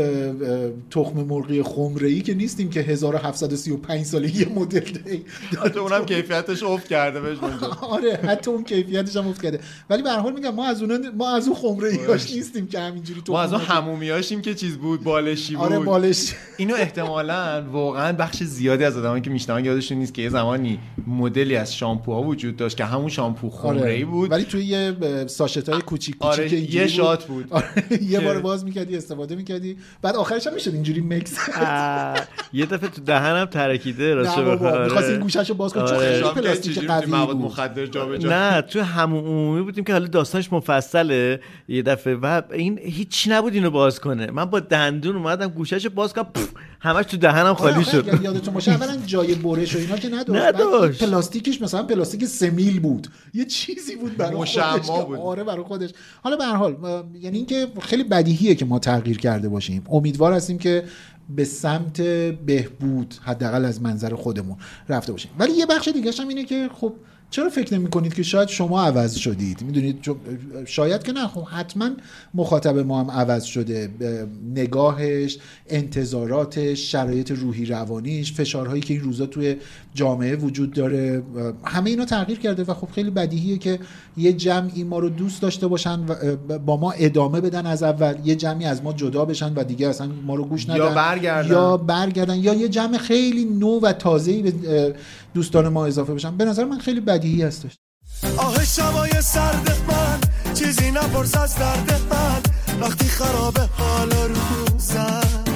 تخم مرغی خمره‌ای که نیستیم که هزار و هفتصد و سی و پنج ساله یه مدل داره، حتی اونم کیفیتش افت کرده بهش اونجا. آره حتی اون کیفیتش هم افت کرده، ولی به هر حال میگم ما از اون ما از اون خمره‌ایاش نیستیم که همینجوری تو، ما از اون حمومیاشیم که چیز بود بالشی بود. آره بالشی. اینو احتمالاً واقعا بخش زیادی از آدمایی که میشنون یادشون نیست که یه زمانی مدلی از شامپوها وجود داشت که همون شامپو خمره‌ای بود، ولی توی یه ساشت‌های کوچیک کوچیک آره یه شات بود. آره یه بار باز می‌کردی استفاده می‌کردی، بعد آخرش هم میشد اینجوری میکس. یه دفعه تو دهنم ترکیده راست بخوام می‌خواست این گوشه‌شو باز کنه چون خیلی پلاستیک قوی مواد مخدر جابجا. نه تو همون عمومی بودیم که حالا داستانش مفصله یه دفعه و این هیچ نبود اینو باز کنه، من با دندون اومدم گوشه‌شو باز کردم همش تو دهنم خالی شد. اگه یادتون باشه اولا جای برش و اینا که نداشت، پلاستیکش مثلا پلاستیک سمیل بود، یه چیزی بود برای خودش بود. آره برای خودش. حالا به هر حال یعنی اینکه خیلی بدیهیه که ما تغییر کرده باشیم، امیدوار هستیم که به سمت بهبود حداقل از منظر خودمون رفته باشیم. ولی یه بخش دیگه هم اینه که خب چرا فکر نمی کنید که شاید شما عوض شدید؟ میدونید شاید که نه، خب حتما مخاطب ما هم عوض شده، نگاهش، انتظاراتش، شرایط روحی روانیش، فشارهایی که این روزا توی جامعه وجود داره، همه اینا تغییر کرده و خب خیلی بدیهیه که یه جمعی ما رو دوست داشته باشن و با ما ادامه بدن از اول، یه جمعی از ما جدا بشن و دیگه اصلا ما رو گوش ندن یا برگردن یا برگردن یا یه جمع خیلی نو و تازه‌ای به دوستان ما اضافه بشن. به نظر من خیلی بدیهی هستش. آه شبای سرد من چیزی نپرس از درد من، وقتی خرابه حال روزم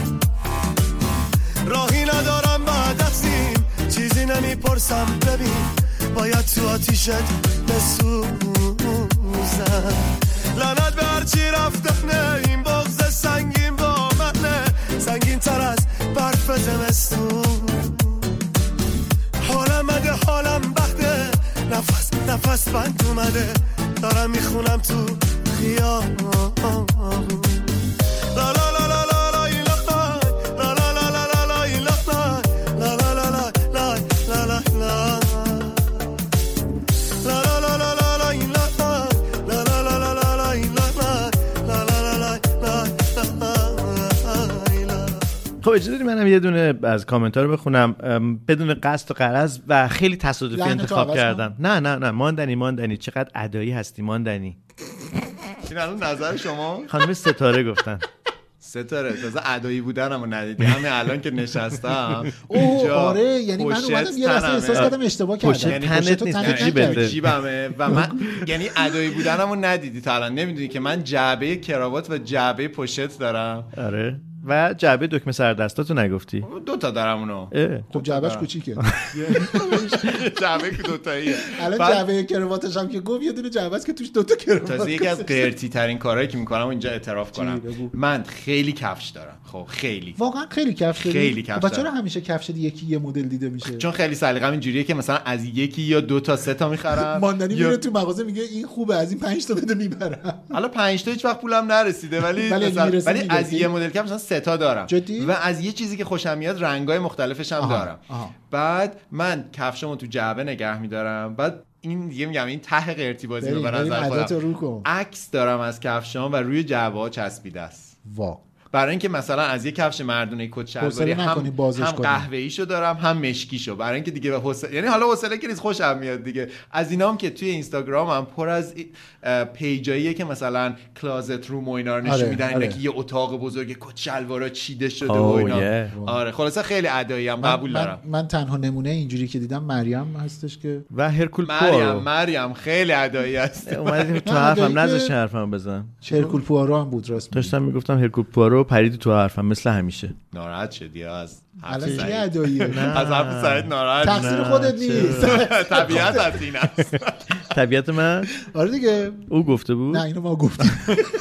راهی ندارم بعد از این چیزی نمیپرسم، ببین باید تو آتیشت بسوزم. لعنت به هرچی رفتنه، این بغض سنگین با منه، سنگین تر از برف زمستون. حالم بده حالم بخته، نفس نفس بند اومده، دارم میخونم تو خیابون. لا لا لا لا لا لا لا لا لا لا لا لا لا لا لا لا لا لا خب اجازه بدید منم یه دونه از کامنت‌ها رو بخونم بدون قصد و غرض و خیلی تصادفی انتخاب کردم. نه نه نه ماندنی ماندنی چقدر ادایی هستی ماندنی. این الان نظر شما؟ خانم ستاره گفتن. ستاره تازه ادایی بودنمو ندیدی. همین الان که نشستم اوه آره یعنی من اومدم یه لحظه احساس کردم اشتباه کردم. یعنی پشت نیست جیبته جیبمه و من یعنی ادایی بودنمو ندیدی تا الان. نمیدونی که من جعبه کراوات و جعبه پشت دارم. آره و جعبه دکمه سردستاتو نگفتی؟ دو تا دارم اونو. خب جعبهش کوچیکه. جعبه که دو تاییه. الان جعبه کراواتش هم که گفت یه دونه جعبه است که توش دو تا کراوات. تازه یکی از قرتی ترین کارهایی که میکنم اینجا اعتراف کنم. من خیلی کفش دارم. خب خیلی. واقعا خیلی کفش داری؟ خیلی کفش. خب چرا همیشه کفش یکی یه مدل دیده میشه؟ چون خیلی سلیقه‌م اینجوریه که مثلا از یکی یا دو تا سه تا میخرم. ماندنی میره تو مغازه میگه این خوبه از این پنج تا بده میبرم. حالا پنج تا هیچ وقت پولم نرسیده ولی مثلا ولی از یه مدل کفش مثلا سه تا دارم. و از یه چیزی که خوشم میاد رنگای مختلفش هم آها. دارم آها. بعد من کفشمو تو جعبه نگه میدارم. بعد این دیگه میگم این ته قرتی بازی رو به نظر خودم عکس دارم از کفشام و روی جعبه ها چسبیده است. وا برای اینکه مثلا از یه کفش مردونه کت شلواری هم هم قهوه‌ایشو دارم هم مشکیشو برای اینکه دیگه حوصله یعنی حالا حوصله که نیست خوشم میاد دیگه. از اینام که توی اینستاگرام هم پر از پیجاییه که مثلا کلازت روم و اینا رو نشون آره، میدن آره. که یه اتاق بزرگ کت شلوارا چیده شده و اینا. آره خلاص خیلی ادایی هم قبول من دارم. من, من تنها نمونه اینجوری که دیدم مریم هستش که و هرکول پوارو. مریم مریم خیلی ادایی است. اومدیم تو حرفم نذاش حرفم بزن. هرکول پوارو هم بود راست. داشتم میگفتم هرکول پوارو پرید تو حرفم مثل همیشه. ناراحت شدی از الان چه اداییه؟ از حرف سعید ناراحت. تقصیر خودت نیست. طبیعت از این است. طبیعت من؟ آره دیگه. او گفته بود؟ نه اینو ما گفتیم.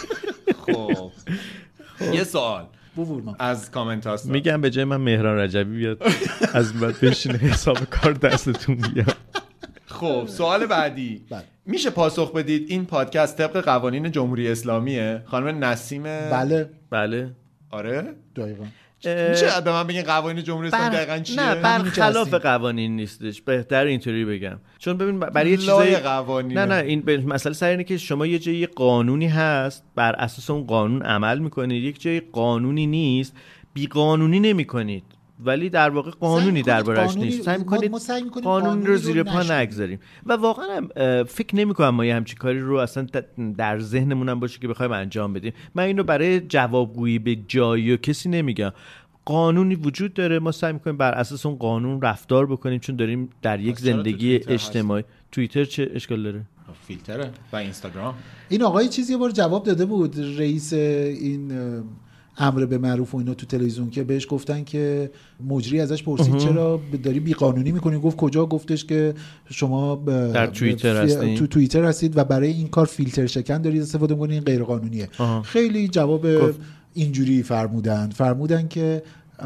خب یه سوال از کامنت هاست میگم به جای من مهران رجبی بیاد از بعد بشینه حساب کار دستتون بیاد. خب سوال بعدی میشه پاسخ بدید این پادکست طبق قوانین جمهوری اسلامیه؟ خانم نسیم بله بله آره دقیقاً. میشه به من بگین قوانین جمهوری اسلامی دقیقاً چیه؟ نه برخلاف قوانین نیستش، بهتر اینطوری بگم. چون ببین برای یه چیزای قوانین نه نه این مسئله سر اینه که شما یه جایی قانونی هست بر اساس اون قانون عمل میکنید، یک جایی قانونی نیست بی قانونی نمیکنید ولی در واقع قانونی دربارش نیست. سعی می‌کنید قانون رو زیر پا نگذاریم و واقعا فکر نمی‌کنم ما یه همچین کاری رو اصلا در ذهنمون هم باشه که بخوایم انجام بدیم. من اینو برای جوابگویی به جایی و کسی نمیگم. قانونی وجود داره، ما سعی می‌کنیم بر اساس اون قانون رفتار بکنیم چون داریم در یک زندگی اجتماعی. توییتر چه اشکال داره؟ فیلتره و اینستاگرام. این آقای چیزی یه بار جواب داده بود، رئیس این امر به معروف و اینا تو تلویزیون، که بهش گفتن که مجری ازش پرسید چرا داری بی قانونی میکنی، گفت کجا؟ گفتش که شما در توییتر هستید تو توییتر هستید و برای این کار فیلتر شکن دارید استفاده میکنید، این غیر قانونیه. آها. خیلی جواب گفت. اینجوری فرمودن فرمودن که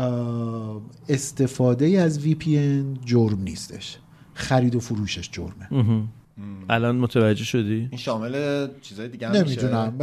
استفاده از وی پی ان جرم نیستش، خرید و فروشش جرمه. الان متوجه شدی؟ این شامل چیزای دیگه هم نمیدونم.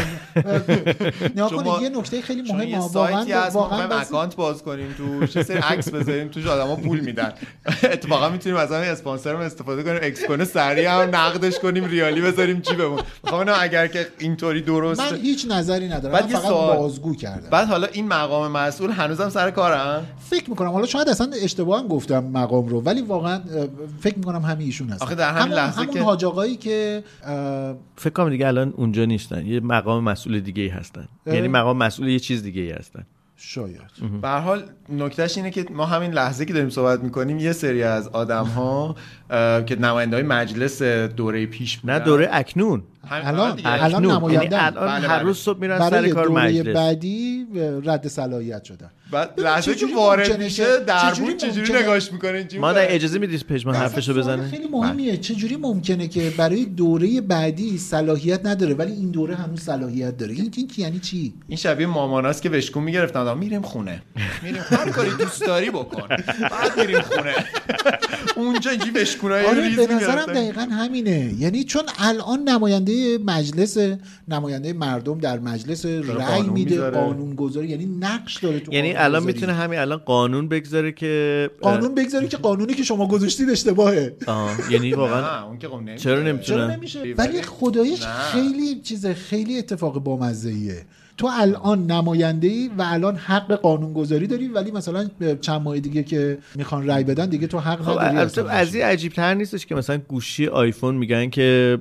نه کنید یه نکته خیلی مهمه، واقعا واقعا اکانت باز کنیم توش یه سری عکس بذاریم توش، آدما پول میدن. اتفاقا میتونیم از همین اسپانسرم استفاده کنیم، اکس کنه سریع هم نقدش کنیم، ریالی بذاریم جیبمون. میخوام اگر که اینطوری درسته. من هیچ نظری ندارم، من فقط بازگو کردم. بعد حالا این مقام مسئول هنوزم سر کارن؟ فکر میکنم، حالا شاید اصلا اشتباه هم گفتم مقام رو، ولی واقعا فکر میکنم همین ایشون هست. آخه در همین لحظه همون حاج آقایی که فکر کنم دیگه الان اونجا نیستن، یه مقام مسئول دیگه ای هستن، یعنی مقام مسئول یه چیز دیگه ای هستن شاید. به هر حال نکتهش اینه که ما همین لحظه که داریم صحبت میکنیم یه سری از آدم‌ها که نماینده‌های مجلس دوره پیش بودن، نه دوره اکنون الان الان نماینده الان هر روز صبح میرن سر کار مجلس، دوره بعدی رد صلاحیت شدن. بعد لحظه که وارد میشه دربون چجوری نگاش میکنه؟ ما در اجازه میدید پژمان حرفشو بزنه؟ خیلی مهمیه. چجوری ممکنه که برای دوره بعدی صلاحیت نداره ولی این دوره هنوز صلاحیت داره؟ این این یعنی چی؟ این شبیه ماماناست که وشکون میگرفتن میریم خونه، میریم هر کاری دوست داری بکن، بعد میریم خونه. اونجا اینجوری وشکونای آره ریز به نظرم دقیقاً همینه. یعنی چون الان نماینده مجلس، نماینده مردم در مجلس رأی میده، قانون گذاری، یعنی نقش داره تو، یعنی الان میتونه همین الان قانون بگذاره که قانون بگذاره که قانونی که شما گذاشتید اشتباهه. آه یعنی واقعا اون که قانون نمیشه. چرا نمیتونه؟ ولی خداییش خیلی چیز خیلی اتفاق بامزه‌ایه. تو الان نماینده‌ای و الان حق قانونگذاری داری، ولی مثلا چند ماه دیگه که میخوان رای بدن دیگه تو حق نداری. خب از این عجیب تر نیستش که مثلا گوشی آیفون میگن که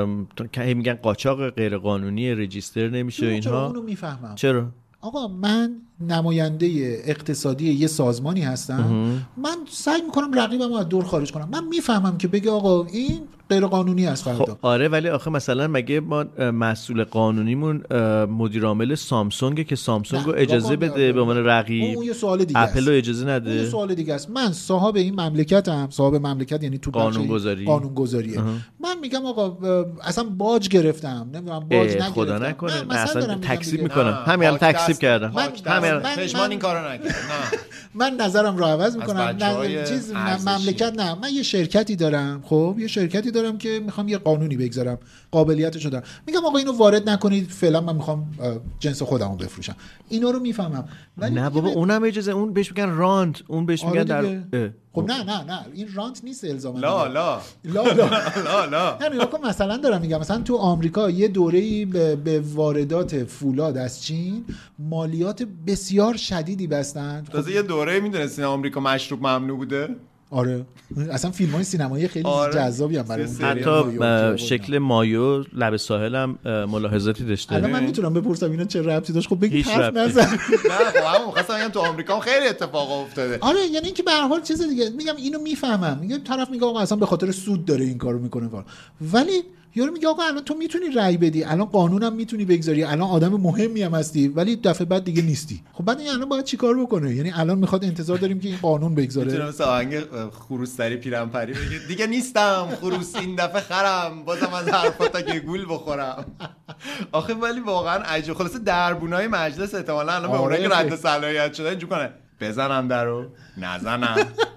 که میگن قاچاق غیر قانونی، رجیستر نمیشه اینها. چرا اونو میفهمم. چرا؟ آقا من نماینده اقتصادی یه سازمانی هستم، من سعی میکنم رقیبم رو از دور خارج کنم. من میفهمم که بگه آقا این غیر قانونی است فردا. خب آره، ولی آخه مثلا مگه ما مسئول قانونیمون مدیر عامل سامسونگه که سامسونگ رو اجازه بده به عنوان رقیب؟ اون یه سوال دیگه است. اپل رو اجازه نده؟ اون یه سوال دیگه است. من صاحب این مملکتم، صاحب مملکت یعنی تو قانونگذاری قانونگذاریه. من میگم آقا اصلا باج گرفتم، نمیدونم باج نگرفتم، خدا نکنه من اصلا تکسیب میکنم. همین الان تکسیب کردم. همین پشمان این کارو نکرد. نه من نظرم رو عوض میکنم. نه چیز مملکت نه، من یه شرکتی دارم. خب یه شرکتی دارم که میخوام یه قانونی بگذارم، قابلیتشو دارم. میگم آقا اینو وارد نکنید، فعلا من میخوام جنس خودمو بفروشم. اینا رو میفهمم. ولی نه بابا اونم اجازه، اون بهش میگن رانت، اون بهش میگن در خب نه نه نه این رانت نیست الزاما. لا لا لا لا لا لا نه نگاه کن، مثلا دارم میگم مثلا تو آمریکا یه دوره‌ای به, به واردات فولاد از چین مالیات بسیار شدیدی بستن. تازه یه دوره میدونستین آمریکا مشروب ممنوع بوده؟ آره اصلا فیلم‌های سینمایی خیلی آره. جذابی هم برای اون. حتی شکل مایو لب ساحل هم ملاحظاتی داشته. الان من میتونم بپرسم اینا چه ربطی داشت؟ خب بگید حرف نزن. نه خب همون خواستم بگم تو آمریکا خیلی اتفاق افتاده. آره یعنی اینکه به هر حال چیز دیگه میگم، اینو میفهمم. میگم طرف میگه آقا اصلا به خاطر سود داره این کارو میکنه، ولی یارو میگه آقا الان تو میتونی رأی بدی، الان قانونم میتونی بگذاری، الان آدم مهمی هم هستی، ولی دفعه بعد دیگه نیستی. خب بعد این الان باید چیکار بکنه؟ یعنی الان میخواد انتظار داریم که این قانون بگذاره؟ میتونه مثلا آهنگ خروسری پیرنپری بگه دیگه نیستم خروس، این دفعه خرم، بازم از حرفاتا که گول بخورم. آخه ولی واقعا عجیب. خلاص دربونای مجلس احتمالاً الان به اونایی که رد صلاحیت شده اینجوری کنه بزنم درو نزنم.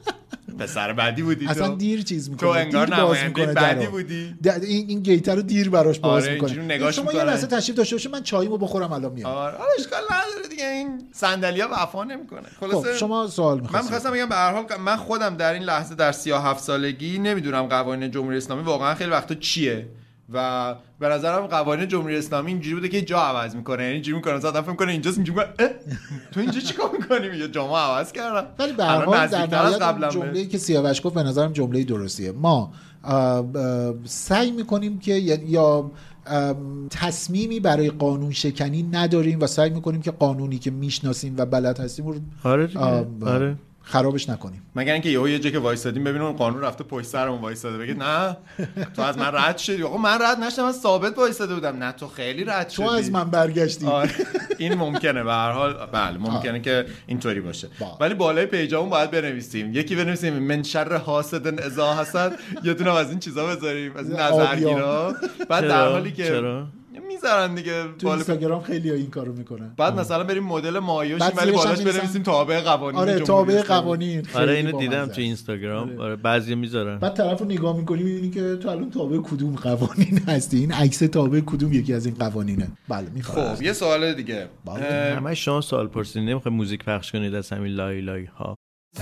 پسر بعدی بودی تو، اصلا دیر چیز میکنه، تو انگار نماینده بعدی بودی، این این گیتر رو دیر براش باز آره میکنه. شما یه لحظه تشریف داشته باشید من چاییمو بخورم الان میام. آره اشکال نداره دیگه، این صندلی‌ها وفا نمیکنه. خب شما سوال می‌خواستید؟ من می‌خواستم بگم به هر حال من خودم در این لحظه در سی و هفت سالگی نمیدونم قوانین جمهوری اسلامی واقعا خیلی وقتا چیه و به نظرم قوانین جمهوری اسلامی اینجوری بوده که جا عوض میکنه، یعنی اینجوری میکنه مثلا فکر میکنه اینجاست، اینجوری میکنه تو اینجا چیکار میکنی؟ میگه جامو عوض کردم. ولی به هر حال در نهایت جمله‌ای که سیاوش گفت به نظرم جمله درستیه. ما سعی میکنیم که یا تصمیمی برای قانون شکنی نداریم و سعی میکنیم که قانونی که میشناسیم و بلد هستیم رو آره آره خرابش نکنیم. مگر اینکه یهو یه جا که وایسادیم ببینیم اون قانون رفته پشت سرمون وایساده بگید نه تو از من رد شدی. آقا من رد نشدم، من ثابت وایساده بودم. نه تو خیلی رد شدی، تو از من برگشتی. آره این ممکنه به هر حال، بله ممکنه آه. که اینطوری باشه با. ولی بالای پیجامون باید بنویسیم، یکی بنویسیم من شر حاسد اذا حسد، یه دونه از این چیزا بذاریم، از این نظرگیرا. بعد در حالی که چرا؟ میذارن دیگه تو اینستاگرام خیلی ها این کارو میکنن. بعد مثلا بریم مدل مایوشیم ولی بالاش بنویسیم تابع قوانین. آره تابع قوانین. آره اینو دیدم تو اینستاگرام. آره بعضیا میذارن. بعد طرفو نگاه میکنی میبینی که تو الان تابع کدوم قوانین هستی، این عکس تابع کدوم یکی از این قوانینه. بله میفهمم. خب یه سوال دیگه. همه شما سوال پرسیدین، نمیخوای موزیک پخش کنید از همین لای لای ها؟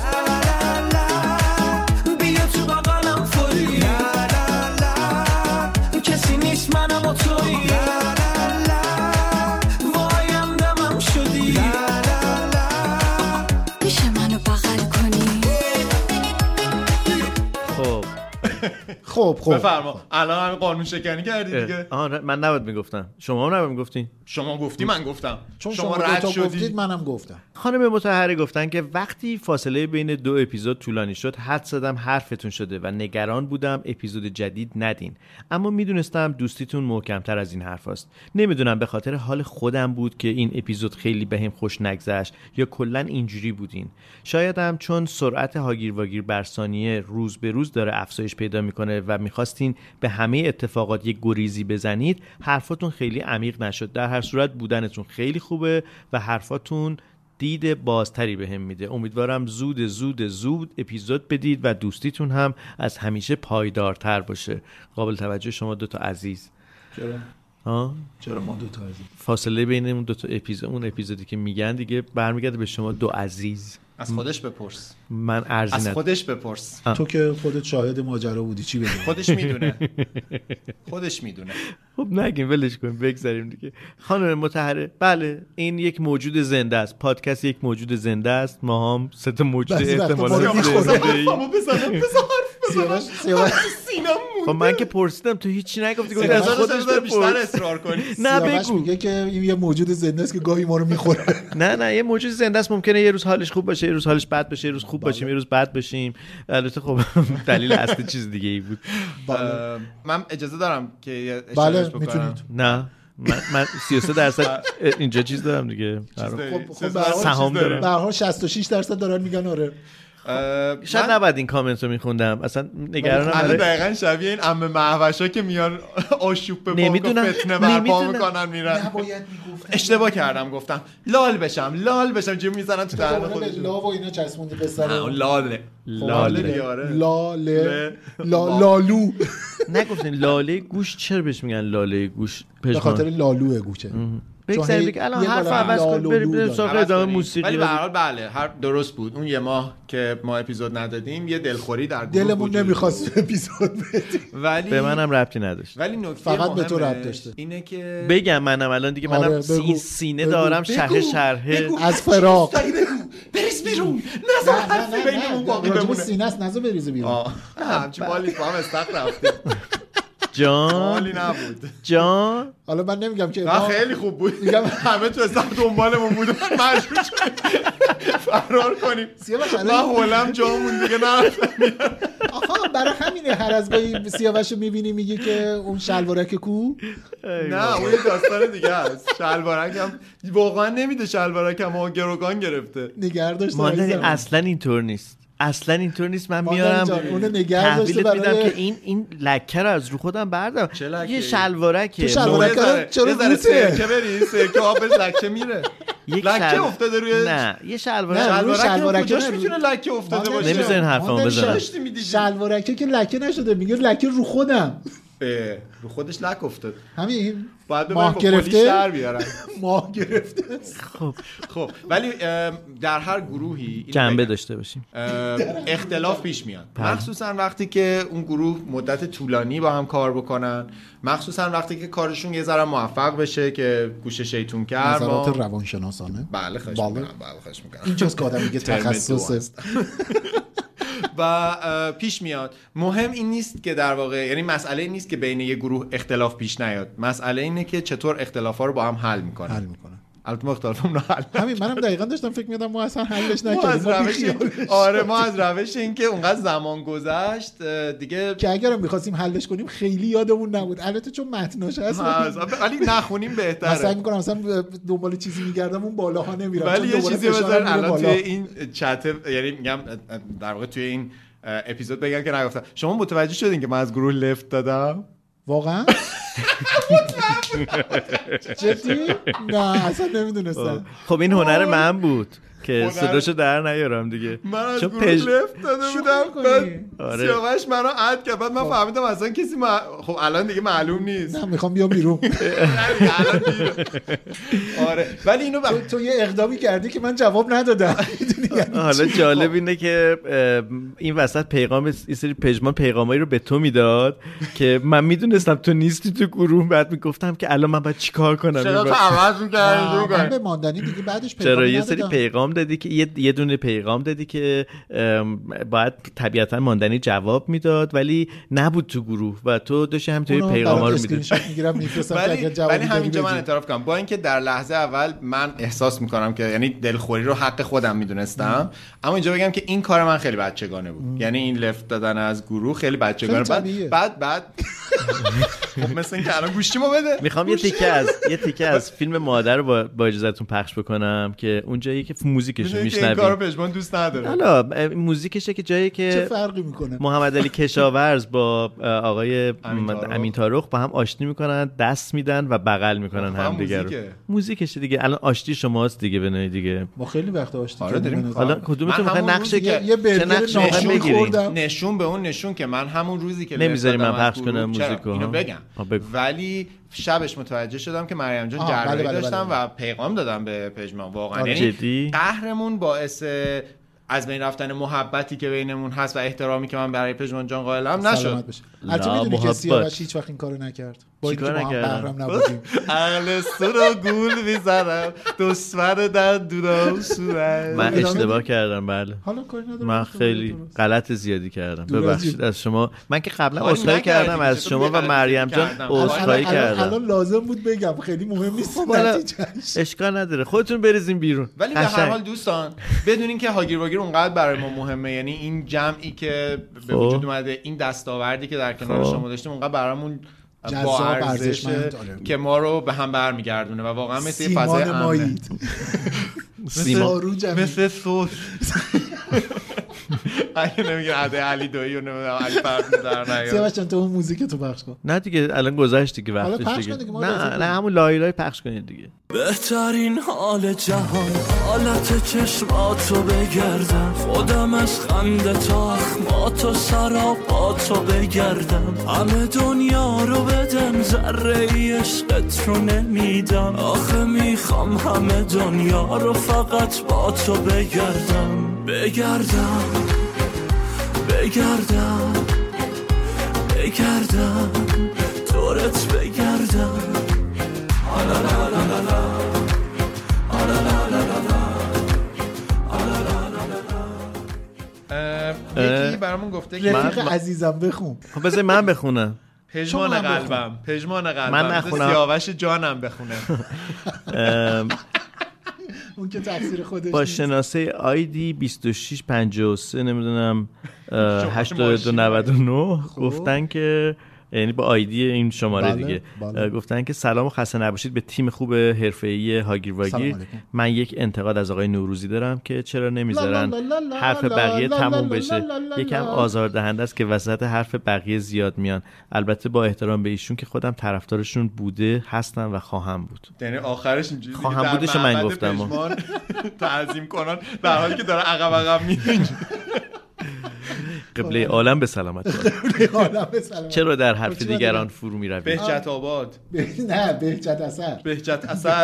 بیا تو بغلم فوری، کسی نیست منم و تویی، وایم دمم شدی، میشه منو بغل کنی؟ خب خب خب بفرما. الان همین قانون شکنی کردی دیگه. آها من نباید میگفتم، شما هم نباید میگفتین. شما گفتی من گفتم، چون شما, شما رد شدید گفتید منم گفتم. خانم مطهری گفتن که وقتی فاصله بین دو اپیزود طولانی شد حد زدم حرفتون شده و نگران بودم اپیزود جدید ندین، اما میدونستم دوستیتون محکمتر از این حرفاست. نمیدونم به خاطر حال خودم بود که این اپیزود خیلی بهم خوش نگذشت یا کلا اینجوری بودین. شایدم چون سرعت هاگیر واگیر بر ثانیه روز به روز داره افزایش پیدا میکنه و میخواستین به همه اتفاقات یک گریزی بزنید، حرفاتون خیلی عمیق نشد. در هر صورت بودنتون خیلی خوبه و حرفاتون دید بازتری بهم میده. امیدوارم زود زود زود اپیزود بدید و دوستیتون هم از همیشه پایدارتر باشه. قابل توجه شما دو تا عزیز. چرا؟ ها؟ چرا ما دو تا عزیز؟ فاصله بین اون دو تا اپیزود، اون اپیزودی که میگن دیگه برمیگرده به شما دو عزیز. از خودش بپرس. من ارزی از ندارم. خودش بپرس. تو که خودت شاهد ماجرا بودی چی بگم؟ خودش میدونه. خودش میدونه. خب نگیم ولش کن بگذاریم دیگه. خانم مطهره، بله این یک موجود زنده است. پادکست یک موجود زنده است. ما هم سه تا موجود احتمالاً زنده ای. سیاوش سیاوش خب من که پرسیدم تو هیچی نگفتی، گفتی از از خودش خودش بیشتر بپرس. اصرار کنی. نه سیاوش بگو. میگه که این یه موجود زنده است که گاهی ما رو میخوره. نه نه یه موجود زنده است، ممکنه یه روز حالش خوب باشه، یه روز حالش بد باشه، یه روز خوب باشیم، یه روز بد باشیم. البته خب دلیل اصلی چیز دیگه ای بود. من اجازه دارم که بله اشارهش بکنم. میتونید. نه من من سی و سه درصد اینجا چیز دارم دیگه. خب خب به هر حال سهام دارم. به هر حال شصت و شش درصد دارن میگن آره. شاید من- نباید این کامنت رو میخوندم اصلا، نگرانم. الان برای دقیقاً شبیه این عمه مهوشا که میان آشوب به نمیدونم. بانک و فتنه برپا نمیدونم. میکنن میرن. نباید میگفتن. اشتباه کردم گفتم لال بشم لال بشم جیم میزنن تو دهن خودشون خودشون. لا و اینا چسبونده به سر. نه، لاله لاله دیگه، آره. لاله له. لا لالو نگفتین لاله گوش، چرا بهش میگن لاله گوش؟ به خاطر پژمان لالوه گوشه. بگذاریم هی- دیگه. الان یه حرف بالا عوض کن، لالو بریم بریم داره. سراغ عوض ادامه کنی. موسیقی. ولی به هر حال بله هر درست بود. اون یه ماه که ما اپیزود ندادیم یه دلخوری در گروه دلمون وجود نمیخواست داشت. اپیزود بدیم. ولی به منم ربطی نداشت. ولی نکته فقط به تو مهمش ربط داشته. اینه که بگم منم الان دیگه منم آره، سی بگو. سینه بگو. دارم بگو. شرح شرحه. از فراق. بریز بیرون نه نذار نه حرفی نه بینمون نه باقی راجب بمونه. سینه است نذار بریزه بیرون. آه همچین بالی با هم استخ رفتیم. جان بالی نبود. جان حالا من نمیگم که نه ما خیلی خوب بود. میگم همه تو استخ دنبالمون بودن مجبور شدیم فرار کنیم. سیاوش من الان هولم جامون دیگه نرفتم. آخه برای همینه هر از گاهی سیاوش رو میبینی میگی که اون شلوارک کو. نه اون یه داستان دیگه است. شلوارکم واقعا نمیده، شلوارکم ها گروگان گرفته. نگه داشته ماندنی عزیزم. اصلا اینطور نیست، اصلا اینطور نیست. من ماندنی میارم جان، اونو نگه داشته تحویلت میدم برای- که این این لکه رو از رو خودم بردارم. چه لکه‌ای؟ یه شلوارکه. تو شلوارک یه ذره- چرا یه ذره روته؟ سرکه بری سرکه آبش لکه میره. یک لکه شل- افتاده روی نه یه شلوارک. نه، روی شلوارک شلوارک کجاش نه، میتونه لکه افتاده ماندنی باشه؟ نمیذارین حرفمو ماندنی بزنم. داشتی می‌دیدی؟ شلوارکه که لکه نشده میگه لکه رو خودم. اه، رو خودش لک افتاد. همین باید ببریم ماه با پلیس گرفته در بیارن. ماه گرفته خب خب ولی ام، در هر گروهی اینو جنبه بگم. داشته باشیم. ام، اختلاف پیش میاد، مخصوصا وقتی که اون گروه مدت طولانی با هم کار بکنن، مخصوصا وقتی که کارشون یه ذره موفق بشه که گوش شیطون کرد. نظرات ما روانشناسانه. بله خواهش بله. می‌کنم. بله خواهش می‌کنم. اینجاست که آدم میگه ترم دو تخصصه. هست. و اه، پیش میاد. مهم این نیست که در واقع، یعنی مسئله این نیست که بین یه گروه اختلاف پیش نیاد، مسئله اینه که چطور اختلافا رو با هم حل میکنن. حل میکنن. البته ما اختلافمون رو حل همین منم دقیقاً داشتم فکر می‌کردم ما اصلا حلش ما از نکردیم. ما روش بیخیالش. آره ما از روش این که اونقدر زمان گذشت اه، دیگه که اگرم می‌خواستیم حلش کنیم خیلی یادمون نبود. البته چون متناش هست هست. ولی نخونیم من سعی بهتره. می‌کنم مثلا دنبال چیزی می‌گردم اون بالاها نمیرم. ولی چون یه دوباره چیزی فشارم بذار میره الان توی بالا. این چت، یعنی میگم در واقع توی این اپیزود بگم که نگفتم. شما متوجه شدین که من از گروه لفت دادم؟ واقعا؟ جدی؟ نه اصلا نمیدونستم. خب این هنر من بود که هنر- صداشو در نیارم دیگه. من از چون گروه پژ- لفت داده شوخی بودم. می‌کنی؟ بعد آره. سیاوش منو اد کرد. بعد من فهمیدم اصلا کسی ما... خب الان دیگه معلوم نیست. نه میخوام بیام بیرون. الان دیگه. آره ولی اینو تو, تو یه اقدامی کردی که من جواب ندادم. می‌دونی یعنی حالا چی؟ جالب اینه که اه، این وسط پیغام این سری پژمان پیغامایی رو به تو میداد که من میدونستم تو نیستی تو گروه، بعد میگفتم که الان من باید چیکار کنم. چرا تو این عوض نه، می‌کردی؟ من به ماندنی دیگه بعدش چرا پیغامی یه سری ندادم. پیغام دادی که یه, یه دونه پیغام دادی که ام، باید طبیعتا ماندنی جواب میداد ولی نبود تو گروه و تو داشتی همینطوری اونو پیغاما برات رو اسکرین میدادی. شات میگیرم میفرستم که ولی اگه جوابی ولی داری همینجا من بگی. اعتراف کنم با اینکه در لحظه اول من احساس میکنم که یعنی دلخوری رو حق خودم میدونستم، اما اینجا بگم که این کار من خیلی بچگانه بود. یعنی این لفت دادن از گروه خیلی بچگانه. خیلی طبیعیه. بعد بعد بعد خب مثلا اینکه الان گوشتیمو بده. میخوام یه تیکه از یه تیکه از فیلم مادر رو با, با اجازهتون پخش بکنم که اون جایی که موزیکش رو میدونی که این کارو میشنویم. پژمان دوست نداره. حالا موزیکشه که جایی چه که فرقی میکنه؟ محمد علی کشاورز با آقای امین تارخ. امین تارخ با هم آشتی میکنن، دست میدن و بغل میکنن خب، هم هم دیگه رو. موزیکه. موزیکشه دیگه. الان آشتی شماست دیگه به نوعی دیگه. ما خیلی وقت آشتی آره، کردیم. داریم به نظر. حالا کدومتون من میخواد همون نقشه روزی که که یه چه برگر نقشه میخواد نامشون بگیریم؟ خوردم. نشون به اون نشون که من همون روزی که نمیذاری لفت من دادم از پخش گروه- کنم چرا؟ موزیکو، اینو ها؟ بگم. ها، بگو. ولی شبش متوجه شدم که مریم جان آها، جراحی بله، بله، داشتم بله. و پیغام دادم به پژمان. واقعا آره. یعنی جدی؟ قهرمون باعث از بین رفتن محبتی که بینمون هست و احترامی که من برای پژمان جان قائلم نشد. البته میدونی که سیاوش هیچ وقت این کارو نکرد. با اینکه ما هم بهرام نبودیم. عقل سر گول میزنم دشمن در دوران صورت. من اشتباه کردم بله. حالا کاری ندارم. من خیلی غلط زیادی کردم. ببخشید از شما. من که قبلا عذرخواهی کردم از شما و مریم جان عذرخواهی کردم. الان لازم بود بگم خیلی مهم نیست نتیجهش. اشکال نداره. خودتون بریزین بیرون. ولی به هر حال دوستان بدونین که هاگیر واگیر اونقدر برای ما مهمه، یعنی این جمعی که به وجود اومده، این دستاوردی که در کنار شما داشتیم اونقدر برامون با ارزشه که ما رو به هم برمیگردونه و واقعا مثل یه فضای امنه. سیمان مثل سوس اگه نمیگه عده علی دایی و نمیدونم علی فرد در نیاد. سیاوش جان تو اون موزیک تو پخش کن. نه دیگه الان گذشت دیگه وقتش دیگه. نه نه همون لای لای پخش کنید دیگه. بهترین حال جهان حالت چشماتو بگردم، خودم از خنده تا اخماتو سرا با تو بگردم، همه دنیا رو بدم ذره ای عشقت رو نمیدم، آخه میخوام همه دنیا رو فقط با تو بگردم بگردم بگردم بگردم دورت بگردم آلا لا لا لا لا آلا لا لا لا. یکی برامون گفته که رفیق عزیزم بخون. خب بذار من بخونم. پژمان قلبم پژمان قلبم من نخونم. سیاوش جانم بخونه. اون که تقصیر خودش با شناسه آیدی بیست و شش پنجاه و سه نمیدونم هشتاد و دو نود و نه گفتن که یعنی با آیدی این شماره بله، دیگه بله. گفتن که سلام و خسته نباشید به تیم خوب حرفه‌ای هاگیر واگیر. من یک انتقاد از آقای نوروزی دارم که چرا نمیذارن حرف بقیه تموم بشه. یکم آزاردهنده است که وسط حرف بقیه زیاد میان. البته با احترام به ایشون که خودم طرفدارشون بوده هستم و خواهم بود. یعنی آخرش اینجوری خواهم بودش من گفتم تعظیم کنن در حالی که داره عقب عقب میره. قبله عالم به سلامت. چرا در حرف دیگران فرو میروید؟ بهجت آباد. نه بهجت اثر. بهجت اثر.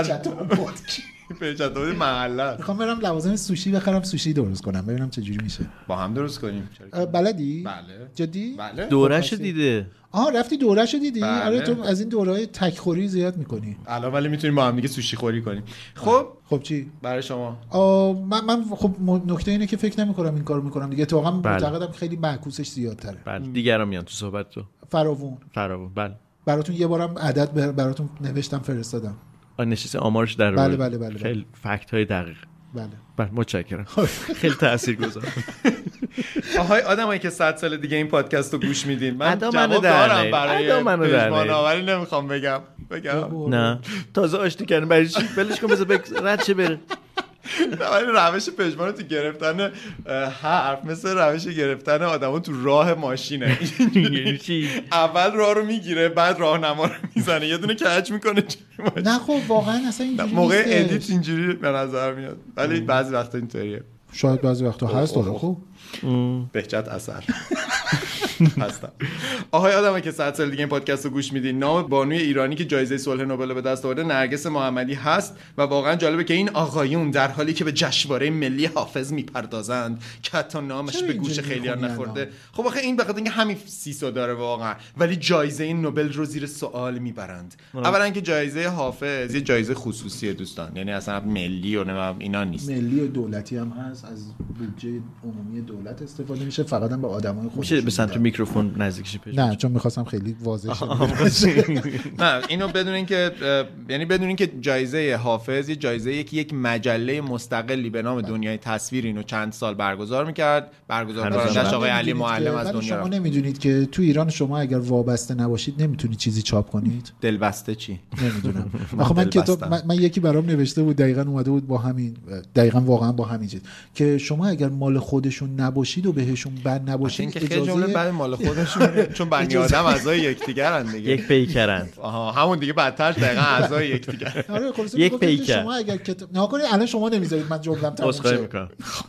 بهجت آباد محله. میخوام برم لوازم سوشی بخرم سوشی درست کنم ببینم چه جوری میشه. با هم درست کنیم. بلدی؟ بله. جدی؟ بله. دوره‌شو دیده. آها رفتی دوره‌شو دیدی؟ بله. آره تو از این دوره‌های تک خوری زیاد میکنی. الان ولی میتونیم با هم دیگه سوشی خوری کنیم. خب خب چی؟ برای شما. آه من من خب نکته اینه که فکر نمی‌کنم این کارو میکنم دیگه. اتفاقا معتقدم خیلی معکوسش زیادتره. بله دیگران میان تو صحبت تو. فراوون. فراوون بله. براتون یه بارم عدد براتون نوشتم فرستادم. آ نشسته آمارش در بله بله بله. خیلی فکت های دقیق. بله. بله متشکرم. خیلی تاثیرگذار. آهای آدمایی که صد سال دیگه این پادکست رو گوش میدین من جواب دارم برای پژمان آوری نمیخوام بگم بگم نه تازه آشتی کردن برای چی ولش کن بذار رد شه بره. ولی روش پژمان رو تو گرفتن حرف مثل روش گرفتن آدمو تو راه ماشینه. یعنی چی؟ اول راه رو میگیره بعد راهنما رو میزنه یه دونه کج میکنه. نه خب واقعا اصلا اینجوری موقع ادیت اینجوری به نظر میاد ولی بعضی وقتا اینطوریه. شاید بعضی وقتا هست داره. خوب بهجت اثر هستم. آهای آدمایی که صد سال دیگه این پادکست رو گوش میدین، نام بانوی ایرانی که جایزه صلح نوبل به دست آورده نرگس محمدی هست و واقعا جالبه که این آقایون در حالی که به جشنواره ملی حافظ میپردازند که حتی نامش به گوش خیلی‌ها نخورده. خب آخه این بخاطر اینکه همین سیسو داره واقعا ولی جایزه نوبل رو زیر سوال میبرند. اولا که جایزه حافظ یه جایزه خصوصیه دوستان، یعنی اصلا ملی و نه اینا نیست. ملی و دولتی هم هست، از بودجه عمومی دولت استفاده میشه، فقط هم به آدمای خودش. میشه به سمت میکروفون نزدیک شی؟ نه چون می‌خواستم خیلی واضح شه. نه اینو بدونین که یعنی بدونین که جایزه حافظ یه جایزه‌ایه که یک مجله مستقلی به نام دنیای تصویر اینو چند سال برگزار می‌کرد. برگزار کنندش آقای علی معلم از دنیا. شما نمیدونید که تو ایران شما اگر وابسته نباشید نمیتونید چیزی چاپ کنید. دلبسته چی؟ نمیدونم. آخه من کتاب من, من یکی برام نوشته بود دقیقاً اومده بود با همین دقیقاً واقعا با همین چیز که شما اگر مال خودشون نباشید و بهشون بد نباشید که خیلی جمله بعد مال خودشون چون بنی آدم اعضای یکدیگرن دیگه. یک پیکرند. آها همون دیگه بدتر دقیقاً اعضای یکدیگر. آره خلاص یک پیکر. شما اگر کتاب نه کنید الان شما نمیذارید من جمله‌ام تموم شه. میگم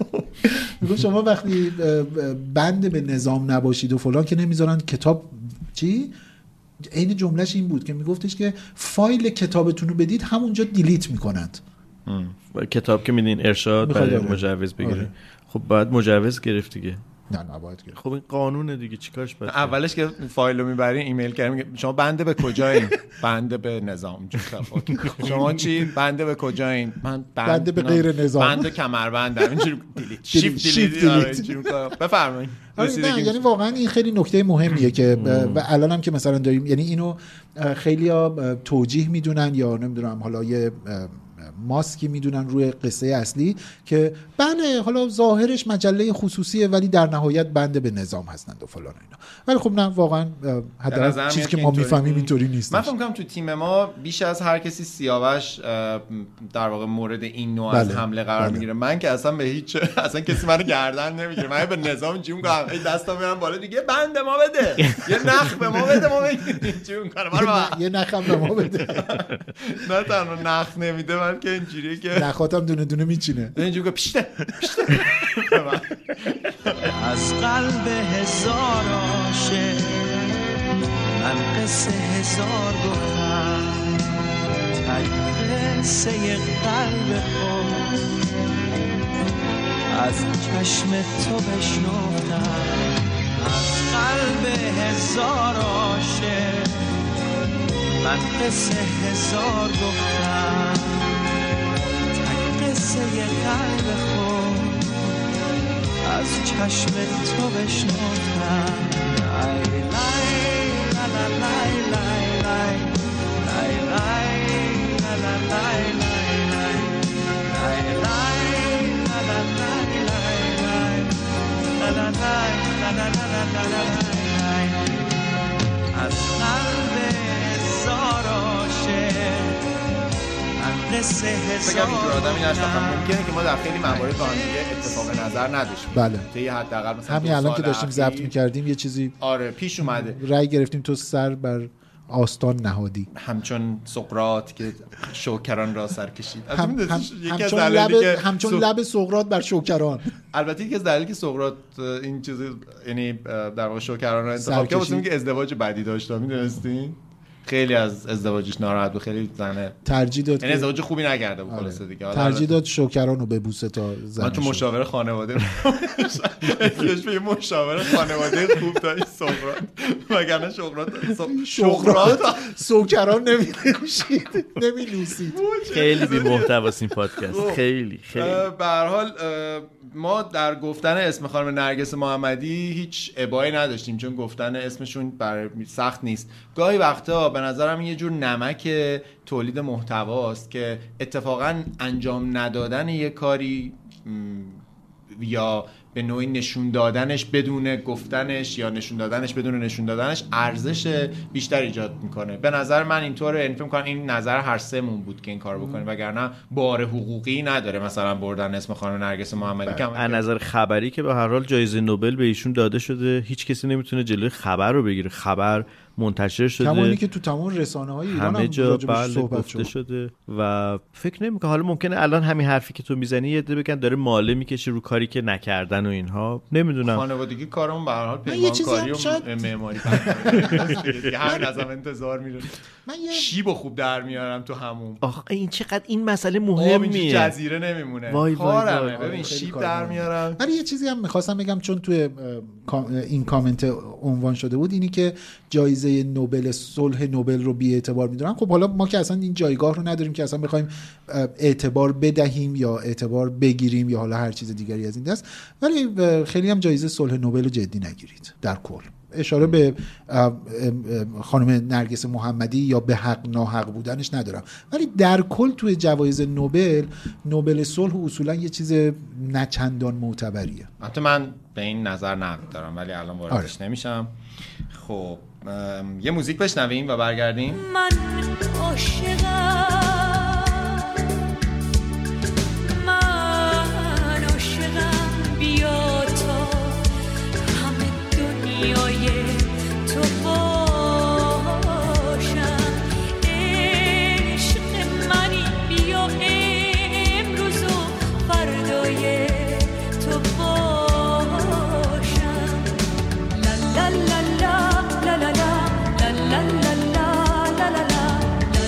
میگم شما وقتی بند به نظام نباشید و فلان که نمیذارن کتاب چی؟ این جملهش این بود که میگفتش که فایل کتابتون رو بدید همونجا دیلیت میکنند. کتاب که میدین ارشاد برای مجوز بگیری. آره. خب باید مجوز گرفت دیگه. نه نباید گرفت. خب این قانونه دیگه، چیکارش باید؟ اولش که فایل رو میبرین ایمیل کردیم شما بنده به کجایین؟ بنده به نظام. شما چی؟ بنده به کجایین؟ من بنده به غیر نظام. بنده کمربندم. اینجوری دیلیت شیفت دیلیت. بفرمایید. نه یعنی واقعا این خیلی نکته مهمیه که و الان هم که مثلا داریم، یعنی اینو خیلی‌ها توجیه میدونن یا نمیدونم حالا یه ماسکی میدونن روی قصه اصلی که بله حالا ظاهرش مجله خصوصیه ولی در نهایت بنده به نظام هستند و فلان اینا، ولی خب نه واقعا حداقل چیزی که ما میفهمیم اینطوری نیست. من فکر می‌کنم تو تیم ما بیش از هر کسی سیاوش در واقع مورد این نوع بله. از حمله قرار بله. میگیره. من که اصلا به هیچ اصلا کسی منو گردن نمیگیره. من به نظام جون میگم ای دستا میارم بالا دیگه بنده ما بده یه نخ به ما بده ما بگیریم جون کنه یه نخم به ما بده. نه تنها نخ نمیده من که اینجوریه که نخاتم دونه دونه میچینه اینجوری که پشته پشته از قلب هزار عاشق من قصه هزار گفتم، قصه قلب خود از چشم تو بشنفتم. از قلب هزار عاشق من قصه هزار گفتم، قصه قلب خود از چشم تو بشنفتم. لای لای لای لای لای لای لای لای لای لای لای از قلب هزار عاشق قصه هزار. بگم اینطور آدمی نشناختم. ممکنه که ما در خیلی موارد با هم دیگه اتفاق نظر نداشتیم. بله. طی حداقل مثلا همین الان که داشتیم ضبط می‌کردیم یه چیزی آره پیش اومده. رأی گرفتیم تو سر بر آستان نهادی، همچون سقراط که شوکران را سر کشید. از هم، هم، یکی از دلایلی که همچون سو... لب سقراط بر شوکران. البته یکی از دلایلی که سقراط این چیز یعنی در واقع شوکران را انتخاب کرد واسه اینکه ازدواج بعدی داشت. می‌دونستین؟ خیلی از ازدواجش ناراحت بود، خیلی زنه ترجیح داد یعنی ازدواج خوبی نکرده بود خلاصه دیگه. ترجیح داد شوکران رو ببوسه تا زنش. من تو مشاوره خانواده احتیاج به مشاوره خانواده خوب داشت سقراط، وگرنه سقراط سقراط سوکران نمی‌نوشید نمی‌لوسید. خیلی بی محتواست این پادکست، خیلی خیلی. به هر حال ما در گفتن اسم خانم نرگس محمدی هیچ ابایی نداشتیم چون گفتن اسمشون برای سخت نیست. گاهی وقتا به نظرم یه جور نمک تولید محتواست که اتفاقا انجام ندادن یه کاری یا به نوعی نشون دادنش بدون گفتنش یا نشون دادنش بدون نشون دادنش ارزش بیشتر ایجاد میکنه. به نظر من اینطوره. یعنی فکر می‌کنم این نظر هر سه‌مون بود که این کارو بکنیم، وگرنه بار حقوقی نداره مثلا بردن اسم خانم نرگس محمدی. که از نظر خبری که به هر حال جایزه نوبل به ایشون داده شده، هیچ کسی نمیتونه جلوی خبر رو بگیره. خبر منتشر شده، کمانی که تو تمام رسانه‌های ایران همه جا بله گفته شده و فکر نمی‌کنم حالا ممکنه الان همین حرفی که تو میزنی یه عده بگن داره ماله میکشه رو کاری که نکردن و اینها. نمیدونم، خانوادگی کارمون به هر حال پیمانکاری و معماری دیگه همین ازم انتظار میره. من یه شیبو خوب در میارم تو همون. آخ این چقدر این مسئله مهمیه، جزیره نمیمونه. کارمه ببین شیب در میارم. ولی یه چیزی هم می‌خواستم بگم چون توی این کامنت عنوان شده بود، اینی که جایزه نوبل صلح نوبل رو بی اعتبار میدونن. خب حالا ما که اصلا این جایگاه رو نداریم که اصلا بخوایم اعتبار بدهیم یا اعتبار بگیریم یا حالا هر چیز دیگری از این دست، ولی خیلی هم جایزه صلح نوبل رو جدی نگیرید در کل. اشاره به خانم نرگس محمدی یا به حق ناحق بودنش ندارم، ولی در کل توی جوایز نوبل، نوبل صلح اصولا یه چیز نچندان معتبریه. البته من به این نظر ندارم ولی الان واردش آره. نمیشم. خب یه موزیک بشنویم و برگردیم. من عاشقم، من عاشقم، بیا تا همه دنیای تو باشم. عشق منی، بیا امروز و فردای تو باشم. لا لا لا لا لا لا لا لا لا لا لا لا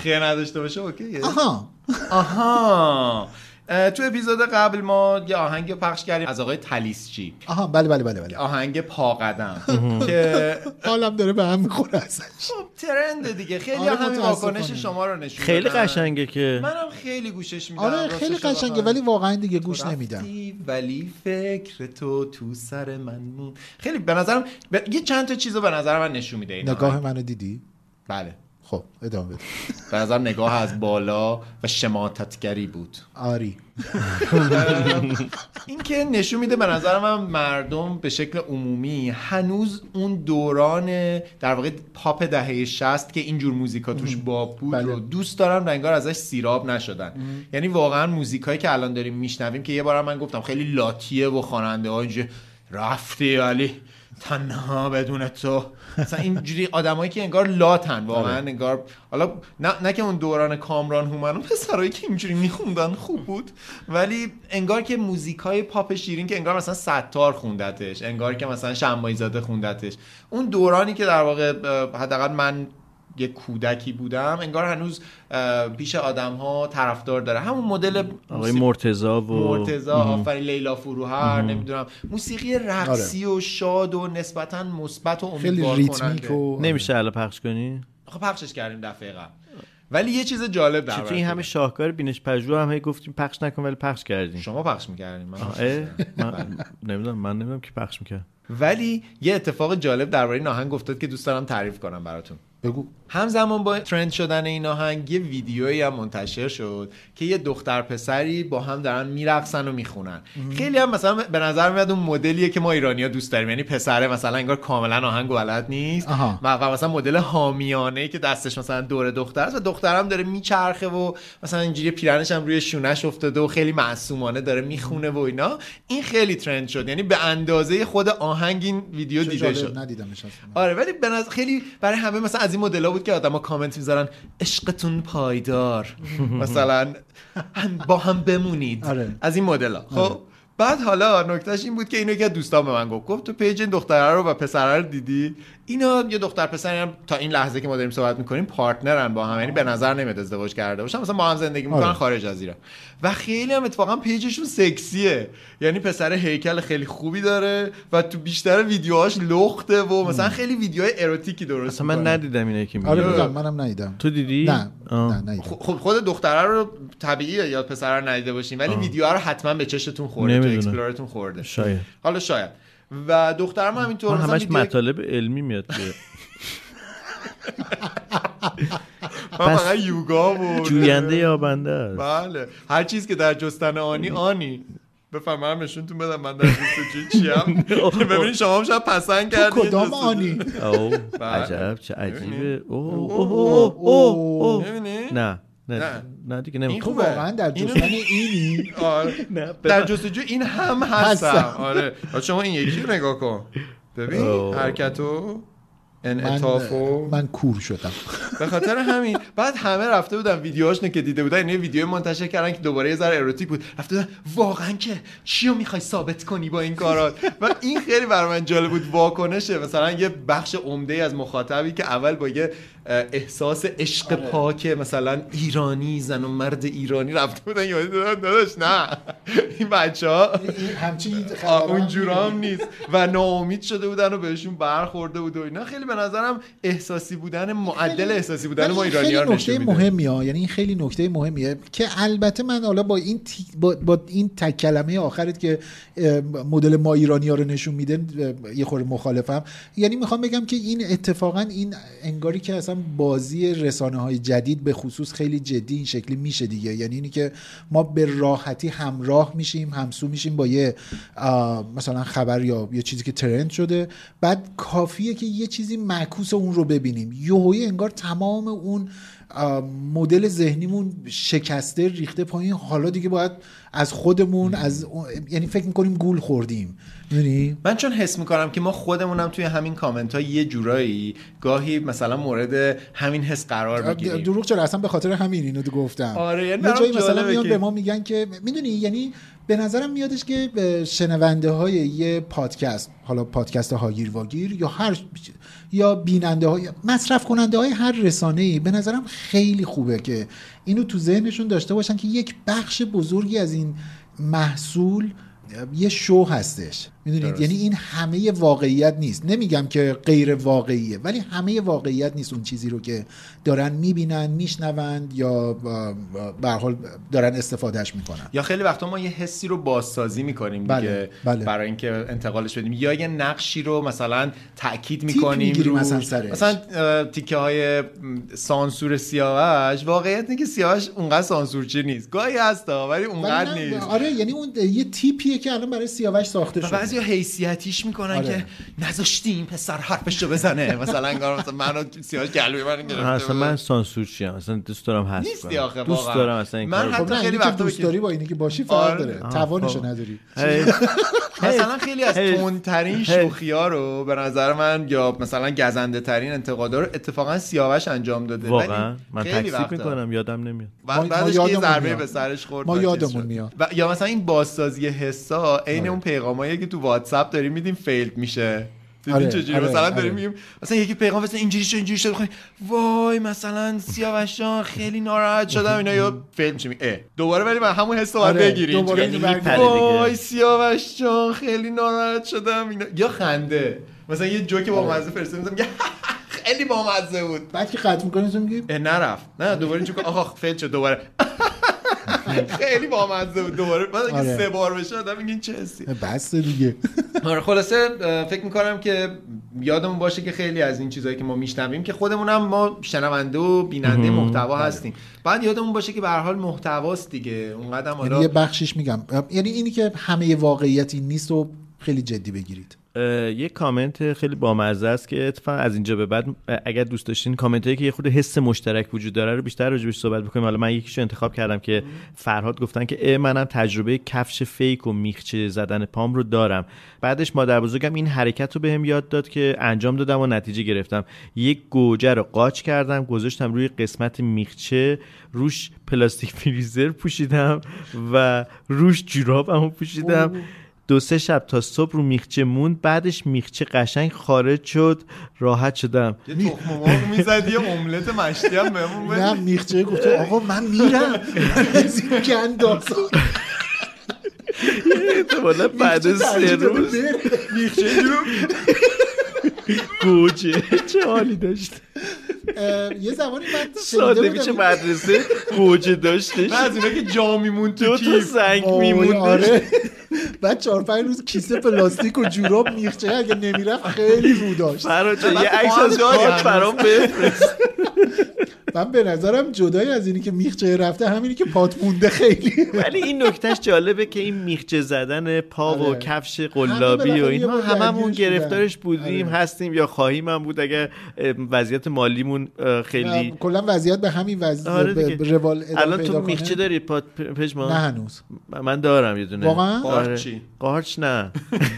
خ نداشته باشه اوکیه. آها آها تو اپیزود قبل ما یه آهنگ پخش کردیم از آقای تلیسچی. آها بله بله بله بله. آهنگ پا قدم که حالم داره به هم میخوره ازش. خب ترند دیگه خیلی آره همین واکنش شما رو نشون خیلی دادن. قشنگه که منم خیلی گوشش میدم. آره خیلی قشنگه ولی واقعا دیگه گوش نمیدم. ولی فکر تو تو سر من مون. خیلی به نظرم ب... یه چند تا چیزو به نظر من نشون میده اینا. نگاه منو دیدی؟ بله. خب ادامه بده. به نظر نگاه از بالا و شماتتگری بود. آری. این که نشون میده به نظر من مردم به شکل عمومی هنوز اون دوران در واقع پاپ دهه شصت که اینجور موزیکا توش باب بود بله. رو دوست دارم و انگار ازش سیراب نشدن. یعنی واقعا موزیکایی که الان داریم میشنویم که یه بارم من گفتم خیلی لاتیه و خواننده ها اینجوری رفتی ولی تنها بدون تو، مثلا اینجوری آدمایی که انگار لاتن واقعا انگار. حالا نه نه که اون دوران کامران هومن و پسرایی که اینجوری میخوندن خوب بود، ولی انگار که موزیکای پاپ شیرین که انگار مثلا ستار خوندتش، انگار که مثلا شماعی زاده خوندتش، اون دورانی که در واقع حداقل من یه کودکی بودم انگار هنوز پیش آدم‌ها طرفدار داره. همون مدل آقای مرتضی و مرتضی آفرین لیلا فروهر، نمیدونم موسیقی رقصی و شاد و نسبتاً مثبت و امیدوار کننده. و... نمیشه الان پخش کنی؟ آخه پخشش کردیم دفعه قبل. ولی یه چیز جالب در چطور این همه شاهکار بینش پژوه هم هی گفتیم پخش نکن ولی پخش کردیم. شما پخش می‌کردین من من نمیدونم من نمیدونم کی پخش می‌کرد. ولی یه اتفاق جالب درباره این آهنگ افتاد که دوست دارم تعریف کنم براتون. بگو. همزمان با ترند شدن این آهنگ یه ویدیویی هم منتشر شد که یه دختر پسری با هم دارن میرقصن و میخونن. خیلی هم مثلا به نظر میاد اون مدلیه که ما ایرانی‌ها دوست داریم، یعنی پسره مثلا انگار کاملا آهنگو بلد نیست و مثلا مدل حامیانه‌ای که دستش مثلا دور دختر است و دخترم داره میچرخه و مثلا اینجوری پیرنش هم روی شونه‌ش افتاده و خیلی معصومانه داره میخونه و اینا. این خیلی ترند شد، یعنی به اندازه خود آهنگ این ویدیو دیده شد. ندیدمش اصلا. آره ولی به نظر خیلی برای همه مثلا از این مدل‌ها بود که آدما کامنت می‌ذارن عشقتون پایدار مثلا با هم بمونید. آره. از این مدل‌ها. خب بعد حالا نکتهش این بود که اینو که دوستان به من گفت گفت تو پیج این دختره رو و پسره رو دیدی؟ اینا یه دختر پسری هم تا این لحظه که ما داریم صحبت می‌کنیم پارتنرن با هم، یعنی به نظر نمیاد ازدواج کرده باشن، مثلا با هم زندگی می‌کنن خارج از ایران و خیلی هم اتفاقا پیجشون سکسیه. یعنی پسر هیکل خیلی خوبی داره و تو بیشتر ویدیوهاش لخته و مثلا خیلی ویدیوهای اروتیکی درست می‌کنه. من ندیدم اینه که آره میگم منم ندیدم. تو دیدی؟ نه نه ندیدم. خب خود دختره رو طبیعیه یا پسر رو ندیده باشین ولی ویدیوها رو حتما به چشتون خورده، تو اکسپلورتون خورده شاید. حالا شاید. و دخترم همینطور همش ویدیو... مطالب علمی میاد دیگه. من فقط یوگا و جوینده یا بنده است. بله هر چیز که در جستن آنی آنی. بفهمم نشونتون بدم من در جستجوی چیم که ببینید شما هم شاید پسند کردید کدام آنی. اوه عجب چه عجیبه. اوه اوه اوه نه نه نه دیگه نمیخوام. تو واقعا در جستن اینی؟ آره در جستجوی این هم هستم. آره شما این یکی رو نگاه کن ببین حرکتو انعطافو. من کور شدم به خاطر همین. بعد همه رفته بودن ویدیوهاشونو که دیده بودن، این ویدیو منتشر کردن که دوباره یه ذره اروتیک بود، رفته بودن واقعا که چیو میخوای ثابت کنی با این کارات. و این خیلی برای من جالب بود واکنشه مثلا یه بخش عمده از مخاطبی که اول با یه احساس عشق پاک مثلا ایرانی، زن و مرد ایرانی رفته بودن یاد داداش نه این بچه‌ها همچین اونجورام نیست و ناامید شده بودن و بهشون برخورده بود و اینا. خیلی به نظرم احساسی بودن معدل احساسی بودن ما ایرانی‌ها رو نشون میده. خیلی نکته مهمیه، یعنی این خیلی نکته مهمیه که البته من حالا با این تی... با... با این تک کلمه آخرت که مدل ما ایرانی‌ها رو نشون میده یه خورده مخالفم. یعنی میخوام بگم که این اتفاقا این انگاری که اصلا بازی رسانه‌های جدید به خصوص خیلی جدی این شکلی میشه دیگه. یعنی اینی که ما به راحتی همراه میشیم، همسو میشیم با یه مثلا خبر یا یه چیزی که ترند شده، بعد کافیه که یه چیزی معکوس اون رو ببینیم، یهویی انگار تمام اون مدل ذهنیمون شکسته ریخته پایین. حالا دیگه باید از خودمون از یعنی فکر میکنیم گول خوردیم. می‌دونی من چون حس میکنم که ما خودمونم توی همین کامنت ها یه جورایی گاهی مثلا مورد همین حس قرار میگیریم. دروغ چرا اصلا به خاطر همین اینو گفتم. آره یعنی یه جایی مثلا میان به ما میگن که میدونی یعنی به نظرم میادش که شنونده های یه پادکست، حالا پادکست هاگیر واگیر یا هر یا بیننده های مصرف کننده های هر رسانه‌ای، به نظرم خیلی خوبه که اینو تو ذهنشون داشته باشن که یک بخش بزرگی از این محصول یه شو هستش، میدونید، یعنی این همه واقعیت نیست. نمیگم که غیر واقعیه، ولی همه واقعیت نیست اون چیزی رو که دارن میبینن، میشنوند یا به هر حال دارن استفادهش میکنن. یا خیلی وقتا ما یه حسی رو بازسازی میکنیم دیگه، بله، بله. برای اینکه انتقالش بدیم، یا یه نقشی رو مثلا تاکید میکنیم رو مثلا سرش. مثلا تیکه های سانسور سیاوش، واقعیت اینه که سیاوش اونقدر سانسورچی نیست، گاهی هستا ولی اونقدر نیست. آره یعنی اون یه تیپیه که الان برای سیاوش ساخته شده. بعضیا حیثیتیش میکنن آره. که نذاشتیم پسر حرفشو بزنه، مثلا انگار مثلا منو سیاوش گلوی من گرفته. اصلا من سانسورچی ام، اصلا دوست دارم حذف نیستی کنم. آخه دوست دارم اصلا این من حتی خیلی وقتا دوست داری با اینی که باشی فرق داره، توانشو نداری. مثلا خیلی از تندترین شوخی‌ها رو به نظر من یا مثلا گزنده ترین انتقادا رو اتفاقا سیاوش انجام داده. واقعا من تکذیب میکنم، یادم نمیاد. بعدش یه ضربه به سرش خورد، ما یادمون میاد. یا مثلا این بازسازی حسا عین اون پیغامایی که تو واتساپ داریم میدیم فیل میشه. دیدین چجوری آره، مثلا آره. داریم میگیم مثلا یکی پیغام مثلا اینجوری شد اینجوری شد بخوای وای مثلا سیاوش جان خیلی ناراحت شدم اینا، یا فیلم میشه اه دوباره ولی من همون حسو باید آره، بگیریم وای سیاوش جان خیلی ناراحت شدم اینا، یا خنده مثلا یه جوک با مزه فرستادم میگه خیلی با مزه بود، بعد که ختم می‌کنی تو میگی اه نرفت نه دوباره جوک آخ فیل شد دوباره خیلی بامزه بود دوباره. بعد اگه آره. سه بار بشه آدم میگه این چه حسی، بس دیگه. آره خلاصه فکر میکنم که یادمون باشه که خیلی از این چیزایی که ما میشنویم که خودمونم ما شنونده و بیننده محتوا هستیم، بعد یادمون باشه که به هر حال محتواست دیگه اونقدر. حالا یه بخشش میگم، یعنی اینی که همه واقعیتی نیست و خیلی جدی بگیرید. یه کامنت خیلی بامزه است که اتفاقا از اینجا به بعد اگر دوست داشتین کامنتایی که یه خورده حس مشترک وجود داره رو بیشتر راجعش صحبت بکنیم. حالا من یکیشو انتخاب کردم که فرهاد گفتن که اه منم تجربه کفش فیک و میخچه زدن پام رو دارم. بعدش مادر بزرگم این حرکت رو بهم یاد داد که انجام دادم و نتیجه گرفتم. یک گوجه رو قاچ کردم، گذاشتم روی قسمت میخچه، روش پلاستیک فریزر پوشیدم و روش جورابمو پوشیدم. دو سه شب تا صبح رو میخچه موند، بعدش میخچه قشنگ خارج شد، راحت شدم. یه تخم مرغ میزدی یه املت مشتی هم بهمون بدی. نه میخچه گفته آقا من میرم از این گندازا. احتمالا بعد سه روز میخچه جو گوجه چه حالی داشت. یه زمانی من ساده میشه مدرسه گوجه داشتش، بعد اینا که جا میمون تو دو تا زنگ میموند. آره بعد چهار پنج روز کیسه پلاستیک و جوراب میخچه اگه نمیرفت خیلی رو داشت. فرهاد جان یه عکس از کارت برام بفرست. من به نظرم جدای از اینی که میخچه رفته همینی که پات مونده خیلی. ولی این نکتهش جالبه که این میخچه زدن پا و کفش قلابی و اینها هممون گرفتارش بودیم، هستیم یا خواهیم هم بود اگه وضعیت مالیمون خیلی کلا وضعیت به همین وضع آره روال الان تو میخچه داری پا پژمان؟ نه هنوز. من دارم یه دونه. واقعا؟ قارچی؟ قارچ نه.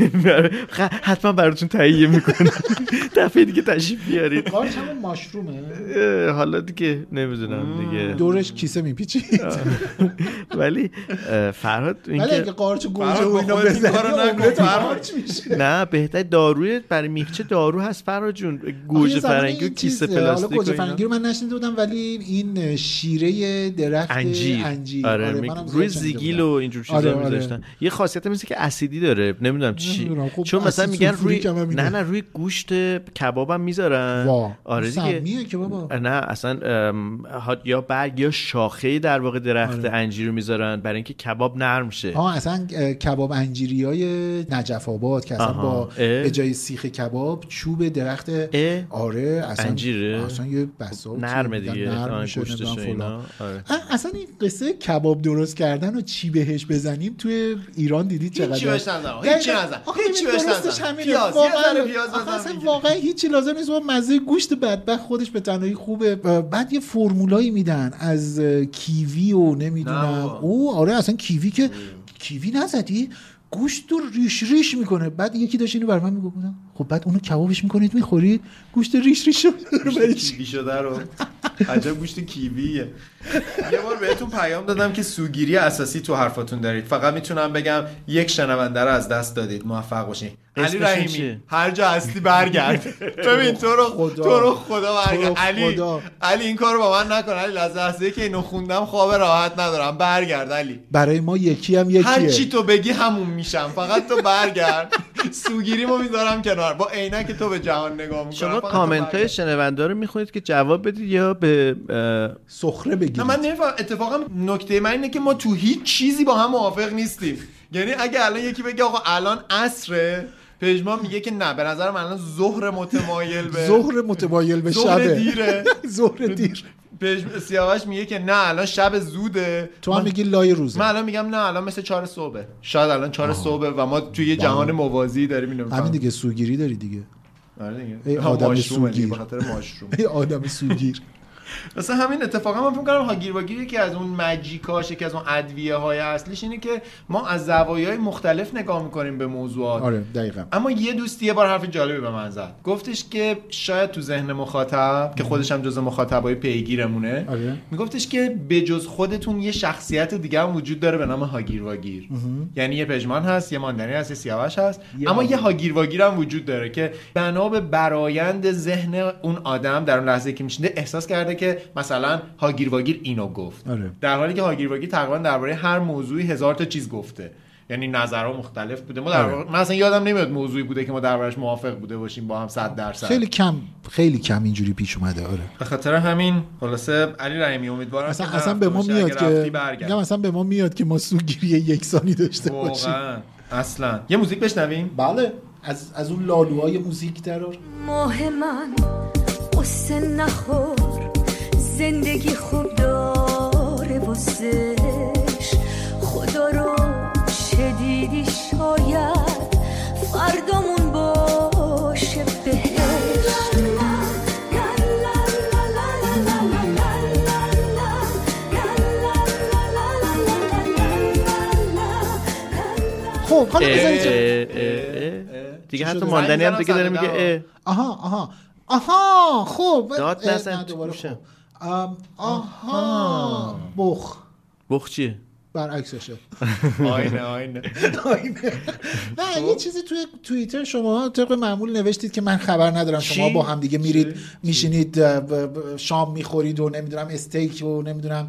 حتما براتون تهیه میکنم دفعه دیگه تشریف بیارید. قارچ همون ماشرومه؟ حالا دیگه نمیدونم دیگه دورش کیسه میپیچید. ولی فرهاد این که اگه قارچ و گوجه و اینا بزنی املت قارچ میشه. نه بهتر داروی برای میخچه دارو هست فرهاد جون، گوجه فرنگی و کیسه پلاستیک. حالا گوجه فرنگی رو من نشنیده بودم، ولی این شیره درخت انجیر, انجیر. آره, آره می... روی زیگیل و اینجور چیزا آره میذاشتن. آره. یه خاصیت مثل که اسیدی داره، نمیدونم چی، چون مثلا میگن روی نه نه روی گوشت کبابم میذارن. آره دیگه که بابا. نه اصلا یا برگ یا شاخه در واقع درخت آره. انجیر رو میذارن برای اینکه کباب نرم شه. ها اصلا کباب انجیریای نجف آباد که اصلا با به جای سیخ کباب چوب درخت اه؟ آره اصلا انجیره اصلا یه بساط نرمه دیگه نرم گوشتش اینا. آره. اصلا این قصه کباب درست کردن و چی بهش بزنیم توی ایران دیدید چقدر هیچی بهش نزن هیچی نزن هیچی بهش نزن پیاز یه ذره پیاز بزن. اصلا واقعا هیچی لازم نیست، با مزه گوشت بدبخت خودش به تنهایی خوبه. بعد یه فرمولایی میدن از کیوی و نمیدونم او آره اصلا کیوی که کیوی نزدی گوشت رو ریش ریش میکنه. بعد یکی داشت اینو برام میگفتم خب بعد اونو کبابش میکنید میخورید، گوشت ریش ریش رو کیوی شده رو. عجب گوشت کیویه. یه بار بهتون پیام دادم که سوگیری اساسی تو حرفاتون دارید. فقط میتونم بگم یک شنونده رو از دست دادید. موفق باشین. علی رحیمی هر جا اصلی برگرد. ببین تو رو خدا تو رو خدا برگرد. علی خدا. علی این کارو با من نکن. علی از لحظه‌ای که اینو خوندم خواب راحت ندارم. برگرد علی. برای ما یکی هم یکیه. هر چی تو بگی همون میشم. فقط تو برگرد. سوگیریمو میذارم کنار. با عینک تو به جهان نگاه میکنم. شما کامنت‌های شنوندا رو میخونید که جواب بدید یا به سخره بگید؟ نه من نمیفهمم. اتفاقا نکته من اینه که ما تو هیچ چیزی با هم موافق نیستیم. یعنی اگه الان یکی بگه آقا الان عصره، پژمان میگه که نه به نظر من الان ظهر متمایل به ظهر متمایل به ظهر شبه دیره. ظهر دیر. سیاوش میگه که نه الان شب زوده. تو هم میگی لای روزه. من الان میگم نه الان مثل چهار صبح. شاید الان چهار صبح و ما توی یه جهان موازی داریم اینو همین دیگه سوگیری داری دیگه. آره دیگه. ای آدم سوگیر. به خاطر ماشروم. ای آدم سوگیر. مثلا همین اتفاقا من فکر می‌کنم هاگیر واگیر که از اون ماجیکاش که از اون ادویه های اصلیش اینه که ما از زوایای مختلف نگاه می‌کنیم به موضوعات. آره دقیقاً. اما یه دوستی یه بار حرف جالبی به من زد. گفتش که شاید تو ذهن مخاطب که خودش هم جزء مخاطبای پیگیرمونه، آره. میگفتش که بجز خودتون یه شخصیت دیگه هم وجود داره به نام هاگیر واگیر. یعنی یه پژمان هست، یه ماندنی هست، یه سیاوش هست، یه اما یه هاگیر واگیر هم وجود داره که بنا به برآیند ذهن اون آدم در اون لحظه که میشینه احساس کرده که مثلا هاگیر واگیر اینو گفت. آره. در حالی که هاگیر واگیر تقریبا درباره هر موضوعی هزار تا چیز گفته. یعنی نظرها مختلف بوده. ما در واقع من اصلا یادم نمیاد موضوعی بوده که ما دربارش موافق بوده باشیم با هم صد درصد. خیلی کم خیلی کم اینجوری پیش اومده. آره. به خاطر همین خلاصه علی رحیمی امیدوارم اصلا اصلا به ما میاد که میگم اصلا به ما میاد که ما سوگیری یکسانی داشته باشیم. واقعا اصلا. یه موزیک بشنویم؟ بله. از از اون لالوهای موزیک درار. ماه من قصه نخور، زندگی خوب داره واسش، خدا رو شدیدی شاید فردامون باشه بهش. خب حالا بذارید دیگه حتی ماندنی هم دیگه داره میگه آها آها آها خب داد نزن توشه. آها بخ بخ چیه؟ برعکسشه. آینه آینه آینه. نه یه چیزی توی توییتر شما طبق معمول نوشتید که من خبر ندارم شما با هم دیگه میرید میشینید شام میخورید و نمیدونم استیک و نمیدونم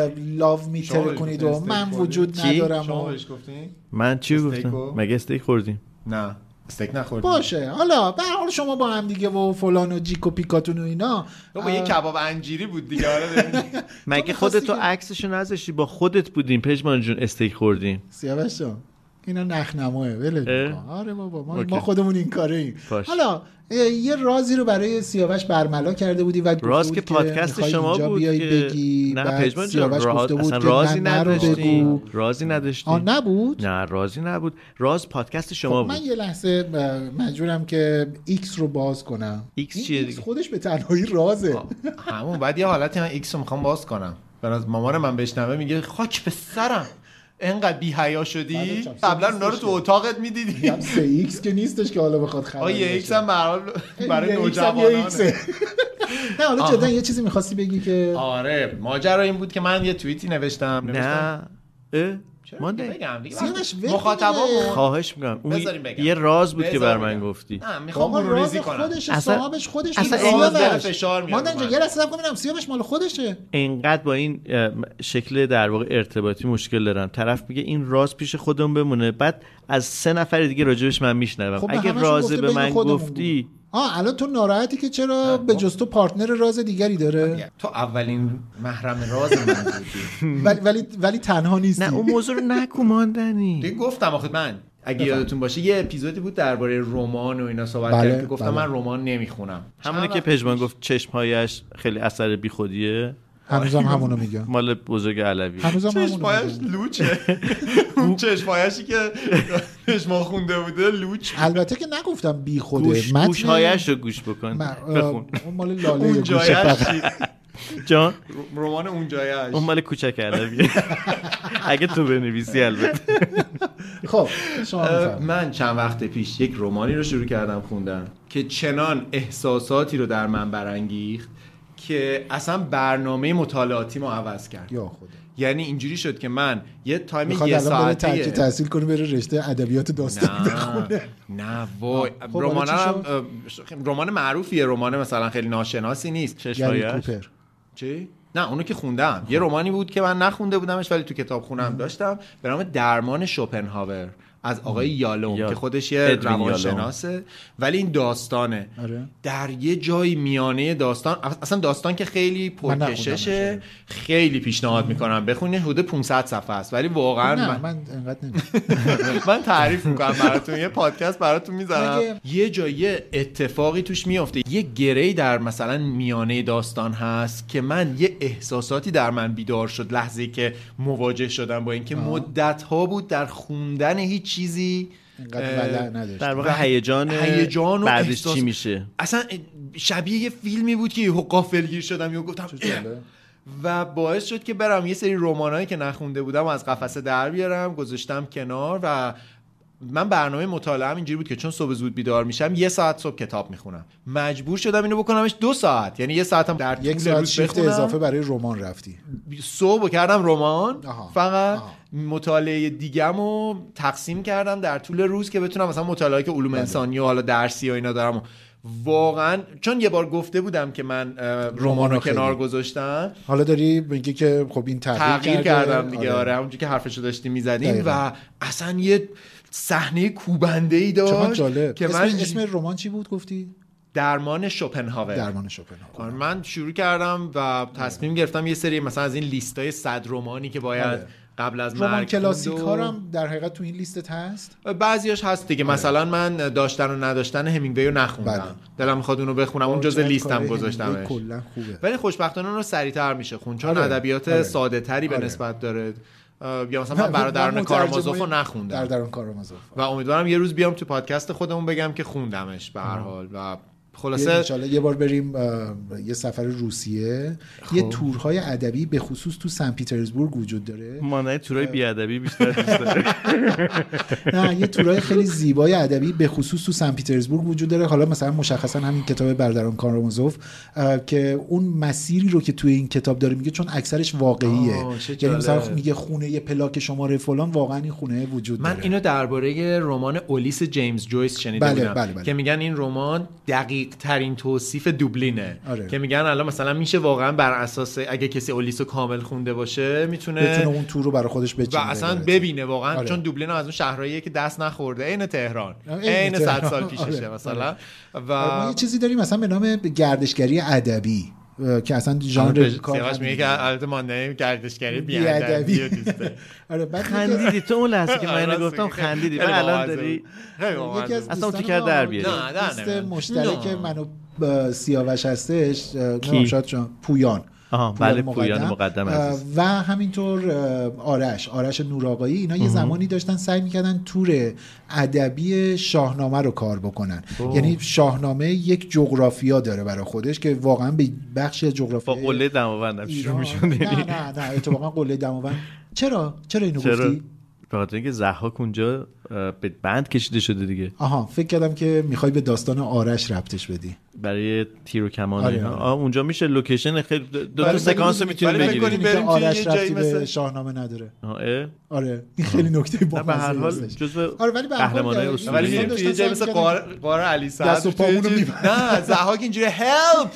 لاو میتر کنید و من وجود ندارم. شما بهش گفتین؟ من چی گفتم؟ مگه استیک خوردیم؟ نه استیک نخوردیم. باشه حالا به هر حال شما با هم دیگه و فلان و جیک و پیکاتون و اینا با یه کباب انجیری بود دیگه. حالا مگه خودت تو عکسشو نذاشتی؟ با خودت بودیم پژمان جون استیک خوردیم. سیاوش جان اینا نخنماه ولش کن. آره بابا ما, ما خودمون این کاره ایم. حالا یه رازی رو برای سیاوش برملا کرده بودی و راز که پادکست شما بود که بگی نه پژمان جان سیاوش گفته بود اصلا که رازی من نداشتیم. رازی نداشتیم. آ نبود؟ نه رازی نبود. راز پادکست شما خب بود. من یه لحظه مجبورم که ایکس رو باز کنم. ایکس چیه دیگه؟ خودش به تنهایی رازه. همون بعد یه حالتی من ایکس رو میخوام باز کنم. برای مامان من بشنوه میگه خاک به سرم انقدر بی حیا شدی. قبلا اونا رو تو اتاقت میدیدی. هم سه ایکس که نیستش که حالا بخواد خبر. آ یه ایکس هم برای نوجوانانه. نه حالا جدا یه چیزی می‌خواستی بگی که آره ماجرا این بود که من یه توییتی نوشتم نه اه ما بگم دیگه مخاطبامون خواهش می‌کنم اون یه راز بود که بر من گفتی. نه میخوام مرورریزی کنم. خودش صاحبش خودش اصلا این فشار میاد. ما اینجا یه لحظه صبر کنم سیاوش مال خودشه. اینقدر با این شکل در واقع ارتباطی مشکل دارم. طرف میگه این راز پیش خودم بمونه بعد از سه نفر دیگه راجبش من میشنوم. خب اگه راز به من گفتی آه الان تو ناراحتی که چرا به جز تو پارتنر راز دیگری داره؟ تو اولین محرم راز من بودی. ولی ولی ولی تنها نیستی. نه اون موضوع رو نگو ماندنی. دیگه گفتم آخه من اگه یادتون باشه یه اپیزودی بود درباره رمان و اینا صحبت بله، کردم که گفتم بله. من رمان نمیخونم. همونی که پژمان گفت چشم‌هایش خیلی اثر بیخودیه. هنوزم همونو میگم. مال بزرگ علوی. هنوزم همونو چشمایش لوچه. اون چشمایشی که چشما خونده بوده لوچ. البته که نگفتم بی خوده. گوش گوش‌هایش رو گوش بکن. بخون. اون مال لاله اون جایش جان رمان اونجایش اون مال کوچک علویه اگه تو بنویسی البته. خب شما من چند وقت پیش یک رمانی رو شروع کردم خوندن که چنان احساساتی رو در من برانگیخت که اصلا برنامه مطالعاتی ما عوض کرد. یا خدا. یعنی اینجوری شد که من یه تایم یه یه ساعتی ساعتی تحصیل کنه بره رشته ادبیات داستانی بخونه. نه وای خب رمان هم رمان معروفیه، رمان مثلا خیلی ناشناسی نیست. چشمایش چی؟ نه اونو که خوندم. یه رمانی بود که من نخونده بودمش ولی تو کتاب خونم داشتم به نام درمان شوپنهاور از آقای یالوم یا. که خودش یه روانشناسه ولی این داستانه. آره. در یه جای میانه داستان، اصلا داستان که خیلی پرکششه، خیلی پیشنهاد میکنم بخونید. حدود پانصد صفحه است ولی واقعا نه من, من انقدر نمی‌خونم. من تعریف میکنم براتون، یه پادکست براتون میذارم. یه جایی اتفاقی توش میفته، یه گره‌ای در مثلا میانه داستان هست که من یه احساساتی در من بیدار شد لحظه‌ای که مواجه شدم با اینکه مدت‌ها بود در خوندن هیچ چیزی اینقدر ولع نداشت. در واقع هیجان هیجان و بعدش احساس... چی میشه اصلا شبیه یه فیلمی بود که یهو غافلگیر شدم یهو گفتم و باعث شد که برم یه سری رمانایی که نخونده بودم از قفسه در بیارم گذاشتم کنار. و من برنامه مطالعه‌ام اینجوری بود که چون صبح زود بیدار میشم یه ساعت صبح کتاب میخونم، مجبور شدم اینو بکنمش دو ساعت، یعنی یه ساعتم در یک ساعت شیفت اضافه برای رمان رفتی. صبح کردم رمان آها. فقط آها. مطالعه دیگه‌مو تقسیم کردم در طول روز که بتونم مثلا مطالعاتی که علوم انسانی و حالا درسی و اینا دارم. واقعا چون یه بار گفته بودم که من رمان رو کنار گذاشتم، حالا داری میگی که خب این تغییر, تغییر کردم دیگه. آره اونجوری که حرفشو داشتیم میزدیم و اصلا یه صحنه کوبنده‌ای داشت که اسم من اسم رمان چی بود گفتی؟ درمان شوپنهاور. درمان شوپنهاور. من شروع کردم و تصمیم گرفتم یه سری مثلا از این لیستای صد رمانی که باید آره. قبل از رمان مرگ کلاسیک ها هم در حقیقت تو این لیستت هست؟ بعضیاش هست دیگه. آره. مثلا من داشتن و نداشتن همینگوی رو نخوندم. بله. دلم میخواد اونو بخونم، اون جزء لیستم گذاشتمش. کلا خوبه. ولی خوشبختانه اون رو سریعتر میشه خون چون آره. ادبیات آره. ساده تری آره. به نسبت داره. یا مثلا من برادران کارامازوف رو نخوندم. برادران کارامازوف. و امیدوارم یه روز بیام تو پادکست خودمون بگم که خوندمش به هر حال. و خلاصه ان شاءالله یه بار بریم یه سفر روسیه. خب. یه تورهای ادبی به خصوص تو سن پیترزبورگ وجود داره. ما نه تورهای بی ادبی بیشتر دوست داریم. نه یه تورهای خیلی زیبای ادبی به خصوص تو سن پیترزبورگ وجود داره. حالا مثلا مشخصا همین کتاب برادران کارامازوف که اون مسیری رو که توی این کتاب داره میگه چون اکثرش واقعیه. یعنی مثلا میگه خونه یه پلاک شماره فلان واقعا این خونه وجود من داره. من اینو درباره رمان اولیس جیمز جویس شنیده بله، بودم بله، بله. که میگن این رمان دقیق ترین توصیف دوبلینه. آره. که میگن الان مثلا میشه واقعا بر اساس اگه کسی اولیسو کامل خونده باشه میتونه بتونه اون تور رو برای خودش بچینه و اصلا ببینه واقعا. آره. چون دوبلین از اون شهرهاییه که دست نخورده، عین تهران، عین صد سال پیششه. آره. مثلا آره. و ما یه چیزی داریم مثلا به نام گردشگری ادبی که اصلا ژانر کارش میگه که البته ما نه گردشگری بی ادبی دوسته. آره بعد خندیدی تو اون لحظه که من اینو گفتم خندیدی. بعد الان داری اصلا تو کرد در بیاری. دوست مشترک منو سیاوش هستش، نمی‌شد چون پویان. آها بله پویان مقدم عزیز و همینطور آرش آرش نورآقایی. اینا یه زمانی داشتن سعی می‌کردن تور ادبی شاهنامه رو کار بکنن. اوه. یعنی شاهنامه یک جغرافیا داره برای خودش که واقعا به بخشی از جغرافیا با قله دماوند شروع می‌شد. نه نه نه اتفاقا قله دماوند چرا چرا اینو چرا؟ گفتی؟ به خاطر اینکه ضحاک اونجا به بند کشیده شده دیگه. آها فکر کردم که میخوای به داستان آرش ربطش بدی برای تیر و کمان. آره آره. آره. آه اونجا میشه لوکیشن خیلی دو تا سکانس میتونی بگیری که آرش ربطی به شاهنامه نداره. آه آره این خیلی نکته با به هر حال جزء آره ولی به قهرمانای اصول. ولی یه جای مثل قار علی سعد دست و پامونو میبره. نه ضحاک اینجوری هلپ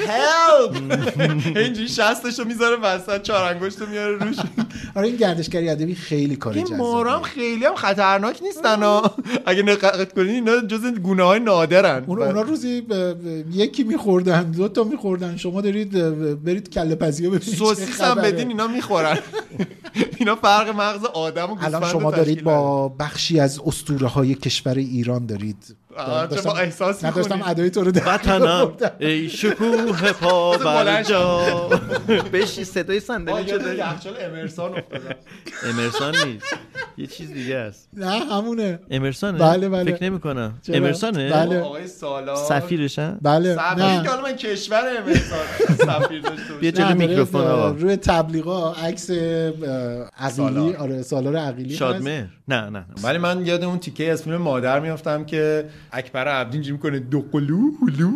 هلپ اینجوری شستشو میذاره وسط چهار انگشتو میاره روش. آره این گردشگری ادبی خیلی کار جذابه. این مارام خیلی هم خطرناک نیستن ها. اگه دقت کنین اینا جزء گونه‌های نادرن. اون اونا روزی یکی می‌خوردن، دو تا می‌خوردن، شما دارید برید کله پزیو ببینید. سوسیس هم بدین اینا می‌خورن. اینا فرق مغز آدم و گوسفند. الان شما دارید با بخشی از اسطوره‌های کشور ایران دارید چه با احساس می‌کنی نداشتم ادای تو رو در وطنم ای شکوه پا بر جا بشی صدای صندلی چه داری؟ یخچال امرسان افتادم. امرسان نیست، یه چیز دیگه است. نه همونه. امرسانه؟ بله بله. فکر نمی‌کنم. امرسانه؟ بله. آقای سالار سفیرشن؟ بله. سفیر که حالا من کشور امرسان سفیر داشته بیا جلوی میکروفون آقا. روی تبلیغا عکس عقیلی، آره سالار عقیلی شادمهر. نه نه. ولی من یاد اون تیکه از فیلم مادر میافتم که اکبر عبدی اینجوری میکنه دو قلو هلو.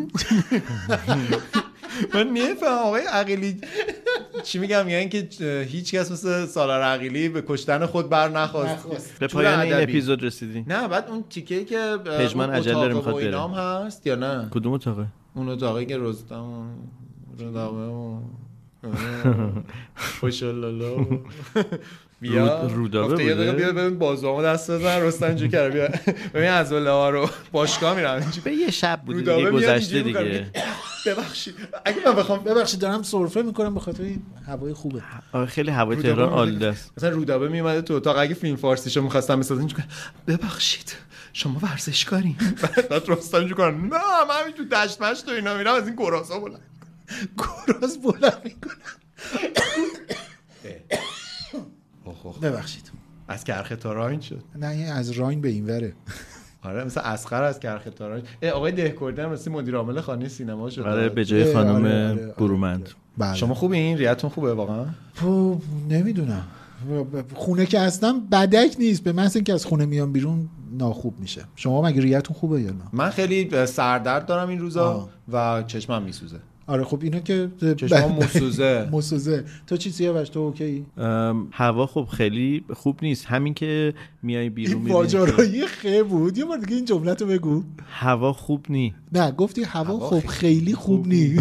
من نمیفهمم آقای عقیلی چی میگم، یعنی که هیچ کس مثل سالار عقیلی به کشتن خود بر نخواست. به پایان این اپیزود رسیدیم. نه بعد اون تیکه که پژمان عجله داره میخواد بره. اینام هست یا نه؟ کدوم اتاقه؟ اون اتاقی که رستم رودابه خوشالله بیا رودابه بوده. یه دقیقه بیا ببین بازوامو دست بزن رستم اینجوری کرد. بیا ببین از ها رو باشگاه میرم اینجوری. به یه شب بود دیگه گذشته دیگه. ببخشید اگه من بخوام ببخشید دارم سرفه میکنم به خاطر این هوای خوبه. آره خیلی هوای تهران عالی است. مثلا رودابه میومده تو اتاق اگه فیلم فارسیشو می‌خواستم بسازن اینجوری ببخشید شما ورزشکاری؟ بعد رستم اینجوری کنه نه من تو دشت مشت و اینا میرم از این گرازا بلند گراز بلند میکنم. ببخشید از کرخه تا راین شد. نه این از راین به این وره. آره مثلا اسخر از کرخه تا راین. آقای دهکردی هم مثل مدیر عامل خانه سینما شد. آره به جای خانم آره آره برومند. بله. شما خوبین؟ ریتون خوبه واقعا؟ نمیدونم خونه که هستم بدک نیست، به محض اینکه از خونه میام بیرون ناخوب میشه. شما مگه ریتون خوبه یا نه؟ من خیلی سردرد دارم این روزا آه. و چشمم میسوزه. آره خب اینو که چشمم مسوزه مسوزه. تو چی سیاوش تو اوکی؟ هوا خب خیلی خوب نیست، همین که میای بیرون میبینی واجرایی خیلی بود. یه بار دیگه این جمله‌تو بگو. هوا خوب نی. نه گفتی هوا, هوا خب خیلی خوب, خوب نی.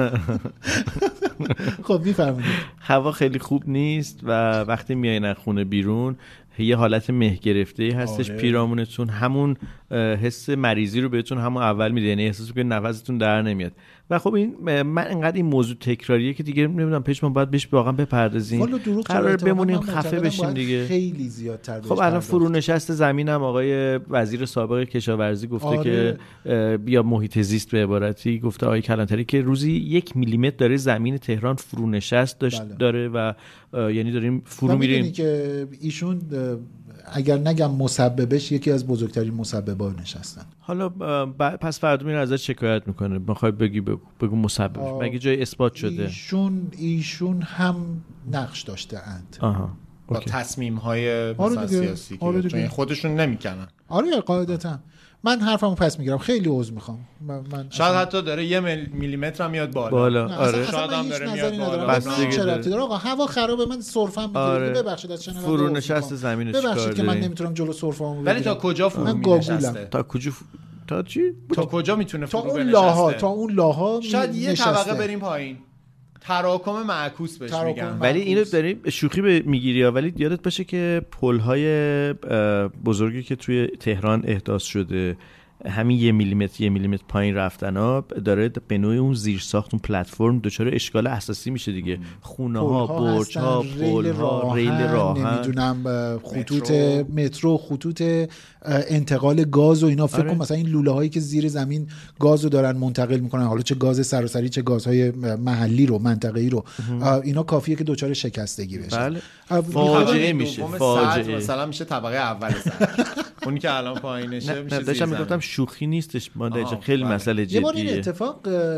خب میفهمید هوا خیلی خوب نیست و وقتی میای از خونه بیرون یه حالت مه گرفته هستش. آره. پیرامونتون همون حس مریضی رو بهتون همون اول میده، یعنی احساس می‌کنید نفستون در نمیاد. و خب این من انقدر این موضوع تکراریه که دیگه نمیدونم پیش ما باید بهش واقعا بپردازیم. قرار بمونیم خفه بشیم دیگه. خیلی زیادتر بهش. خب الان فرونشست زمینم آقای وزیر سابق کشاورزی گفته آره. که بیا محیط زیست به عبارتی گفته آقای کلانتری که روزی یک میلیمتر داره زمین تهران فرونشست داشت بله. داره و یعنی داریم فرو میریم. که ایشون اگر نگم مسببش یکی از بزرگترین مسببا نشستن. حالا پس فردا میره ازش شکایت میکنه، میخوای بگی بگو بگو مسببش مگه جای اثبات شده؟ ایشون ایشون هم نقش داشته اند. آها با تصمیم های سیاسی آره که خودشون نمیکنن. آره قاعدتا. من حرفمو پس میگیرم، خیلی عذر میخوام. من شاید حتی داره یه میلیمتر هم میاد بالا. بالا آره. شاید هم داره میاد بالا. بس چه ربطی داره آقا؟ هوا خرابه من سرفم میگیره. آره. ببخشید از شنونده. فرو نشست زمین چیکار ببخشید که من نمیتونم جلو سرفامو بگیرم. ولی تا کجا فرو نشسته؟ تا کجا ف... تا چی؟ تا کجا میتونه فرو بنشسته؟ تا اون لاها، تا اون لاها شاید یه طبقه بریم پایین. تراکم معکوس بهش میگن. ولی اینو داریم شوخی میگیری ولی یادت باشه که پل‌های بزرگی که توی تهران احداث شده همین یه میلیمتر یه میلیمتر پایین رفتن ها داره به نوعی اون زیر ساخت اون پلتفرم دچار اشکال اساسی میشه دیگه. خونه ها، برج ها، پل ها، ریل راهن، نمیدونم خطوط مترو، خطوط انتقال گاز و اینا. فکر کنم مثلا این لوله هایی که زیر زمین گازو دارن منتقل میکنن، حالا چه گاز سراسری چه گازهای محلی رو منطقه‌ای رو، اینا کافیه که دچار شکستگی بشه. بله. فاجعه میشه. فاجعه مثلا میشه طبقه اول سر. اونی که الان پایینشه میشه. داشتم میگفتم شوخی نیستش، ما داشتم خیلی مسئله جدیه. یه بار این اتفاق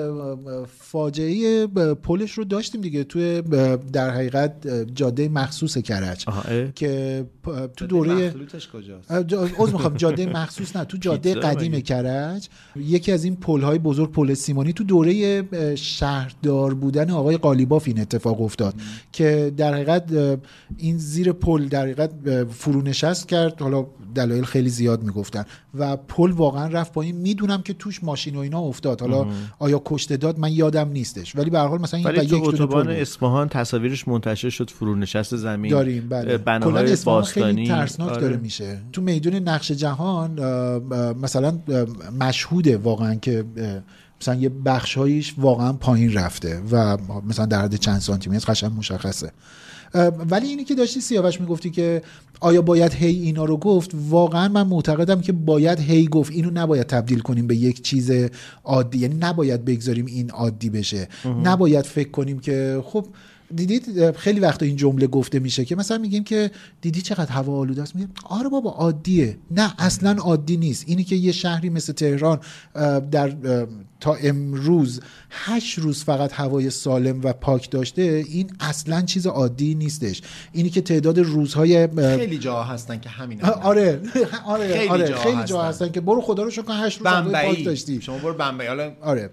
فاجعه پلش رو داشتیم دیگه توی در حقیقت جاده مخصوص کرج که تو دوره مخلوطش کجاست؟ عذر میخوام جاده مخصوص نه تو جاده قدیم کرج یکی از این پل‌های بزرگ پل سیمانی تو دوره شهردار بودن آقای قالیباف این اتفاق افتاد که در حقیقت این زیر پل در حقیقت فرونشست کرد. حالا دلایل خیلی زیاد میگفتن و پل واقعا رفت پایین. میدونم که توش ماشین و اینا افتاد، حالا ام. آیا کشته داد من یادم نیستش، ولی به هر حال مثلا این یک دو اتوبان اصفهان تصاویرش منتشر شد فرونشست زمین داریم. بله بناهای باستانی خیلی ترسناک آره. داره میشه. تو میدون نقش جهان مثلا مشهوده واقعا که مثلا یه بخشایش واقعا پایین رفته و مثلا در حد چند سانتی متر قشنگ مشخصه. ولی اینی که داشتی سیاوش میگفتی که آیا باید هی اینا رو گفت، واقعا من معتقدم که باید هی گفت. اینو نباید تبدیل کنیم به یک چیز عادی، یعنی نباید بگذاریم این عادی بشه. نباید فکر کنیم که خب دیدید خیلی وقتا این جمله گفته میشه که مثلا میگیم که دیدی چقدر هوا آلوده است، میگیم آره بابا عادیه. نه اصلا عادی نیست. اینی که یه شهری مثل تهران در تا امروز هشت روز فقط هوای سالم و پاک داشته، این اصلا چیز عادی نیستش. اینی که تعداد روزهای خیلی جا هستن که همین آره آره خیلی آره جا خیلی هستن. جا هستن که برو خدا رو شکر هشت روز هوای پاک داشتی. شما برو بمبئی. حالا آره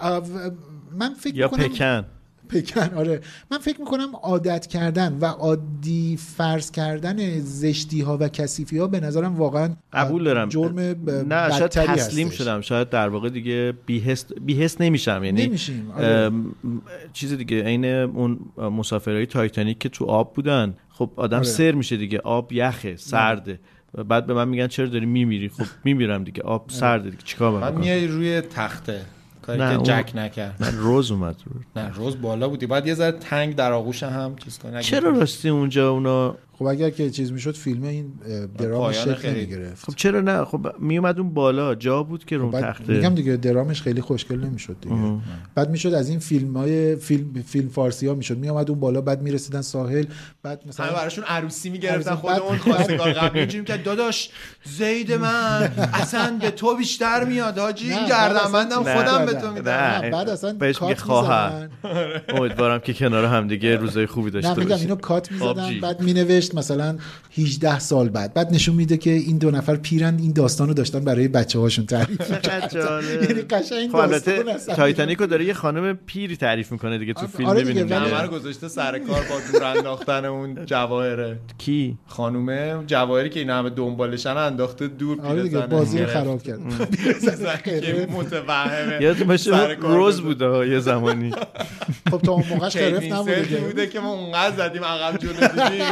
من فکر یا می‌کنم پکن پکن آره من فکر میکنم عادت کردن و عادی فرض کردن زشتی ها و کثیفی ها به نظرم واقعا قبول دارم. جرم نه شاید تسلیم هستش. شدم، شاید در واقع دیگه بی‌حس بی‌حس نمیشم، یعنی نمیشیم آره. چیز دیگه عین اون مسافرای تایتانیک که تو آب بودن، خب آدم آره. سر میشه دیگه، آب یخه سرده، بعد به من میگن چرا داری میمیری؟ خب میمیرم دیگه، آب سرده دیگه، چیکار بعد کنم؟ میای روی تخته کاری نه، که اون- جک نکرد. من روز اومد رو. نه روز بالا بودی، بعد یه ذره تنگ در آغوش هم چیز کنه. چرا راستی اونجا اونا خب اگر که چیز میشد فیلم این درامش پایان شکل خیلی- نمیگرفت. خب چرا نه؟ خب میومد اون بالا، جا بود که رو بعد تخته. میگم دیگه درامش خیلی خوشگل نمیشد دیگه. بعد میشد از این فیلم های فیلم فیلم فارسی ها میشد میومد اون بالا، بعد میرسیدن ساحل، بعد مثلا همه براشون عروسی میگرفتن، عروسی. خودمون بعد- خواستگار قبلی اینجوری که داداش زید من اصلا به تو بیشتر میاد حاجی، این نه، گردنبندم بعد خودم اصلا به چیز تو کردن. میدم. نه، بعد اصلا بهش کات میگه خواهر. می‌زدن. امیدوارم که کنار هم دیگه روزای خوبی داشته نه میگم باشید. اینو کات میزدن، آبجی. بعد مینوشت مثلا هجده سال بعد، بعد نشون میده که این دو نفر پیرن این داستانو داشتن برای بچه‌هاشون تعریف چقدر یعنی قشنگ خب البته داستان اصلا. تایتانیکو داره یه خانم پیری تعریف میکنه دیگه، تو آره فیلم دیگه، میبینیم ولی- همه رو گذاشته سر کار با دور انداختن اون جواهره. کی خانومه جواهری که اینا همه دنبالشن انداخته دور، آره دیگه پیرزن بازی رو گرفت. خراب کرد. که متوهمه یادت باشه سر کار روز بوده. بوده یه زمانی. خب تا اون موقعش کیت خرف نبوده وینسلت که بوده که ما اونقدر زدیم عقب جلو دیدیم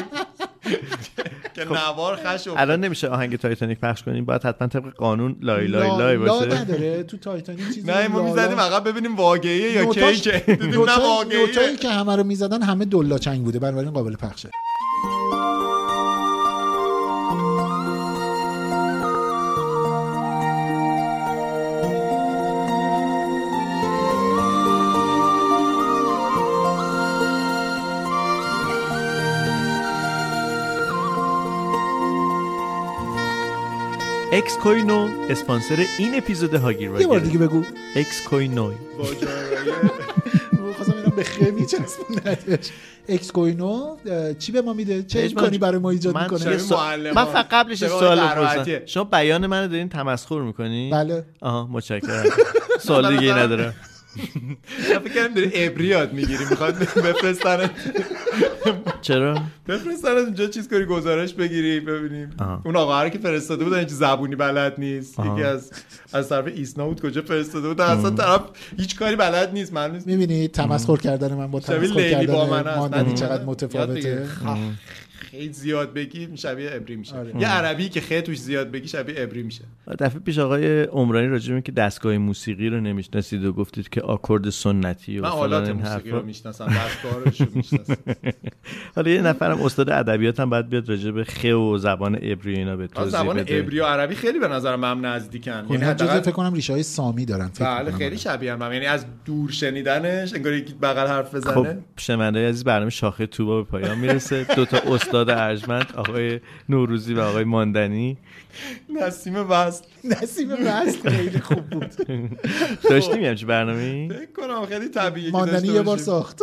که نوار خش افتاد. الان نمیشه آهنگ تایتانیک پخش کنیم، باید حتما طبق قانون لای لای لا, لای لا باشه. نداره تو تایتانیک چیزی نه ما میزدیم عقب ببینیم واقعیه یا نوتاش- کیکه، دیدیم نه نوتای- واقعیه. نوتایی که همه رو میزدن همه دلا چنگ بوده، بنابراین قابل پخشه. اکس کوینو اسپانسر این اپیزود هاگیر یه بار واگیر. دیگه بگو. اکس کوینو خواستم اینم به خیلی میچسبوندش. اکس کوینو چی به ما میده؟ چه اجماع- امکانی برای ما ایجاد من میکنه؟ یه سوال- معلمان. من فقط قبلش یه شبیه سوال قرائتی. بپرسم. شما بیان منو دارین تمسخر میکنی؟ بله. آها متشکرم. سوال دیگه ای ندارم. من فکر کردم داری عبری یاد میگیری، میخواد بفرستن چرا؟ بفرستن اونجا چیز کاری گزارش بگیری ببینیم. آها. اون آقا رو که فرستاده بودن هیچ زبونی بلد نیست، آها. یکی از از طرف ایسنا بود کجا فرستاده بود، اصلا طرف هیچ کاری بلد نیست. معلوم نیست میبینی تمسخر کردن من با شبیه تمسخر لیلی با من کردن هست. ماندنی من چقدر یاد متفاوته. بگیر. خیلی زیاد بگی شبیه عبری میشه. آره. یه عربی که خیلی توش زیاد بگی شبیه عبری میشه. دفعه پیش آقای عمرانی راجع به که دستگاه موسیقی رو نمیشناسید و گفتید که آکورد سنتی و من فلان آلات این موسیقی رو حرفا. میشناسم، دستگاهش رو میشناسم. حالا یه نفرم استاد ادبیات هم باید بیاد راجع به خ و زبان عبری اینا به توضیح زبان بده. عبری و عربی خیلی به نظر من نزدیکن. یعنی یعنی حداقل حداقل فکر کنم ریشه های سامی دارن فکر بله می‌کنم. خیلی شبیه هم، یعنی از دور شنیدنش انگار یکی بغل حرف خب بزنه. شنونده‌های عزیز برنامه شاخه توبا به پایان میرسه. دو تا استاد ارجمند آقای نوروزی و آقای ماندنی نسیم وصل نسیم وصل خیلی خوب بود. داشتیم همچین برنامه‌ای. فکر کنم خیلی طبیعیه که ماندنی داشته یه بار باشیم. ساخت.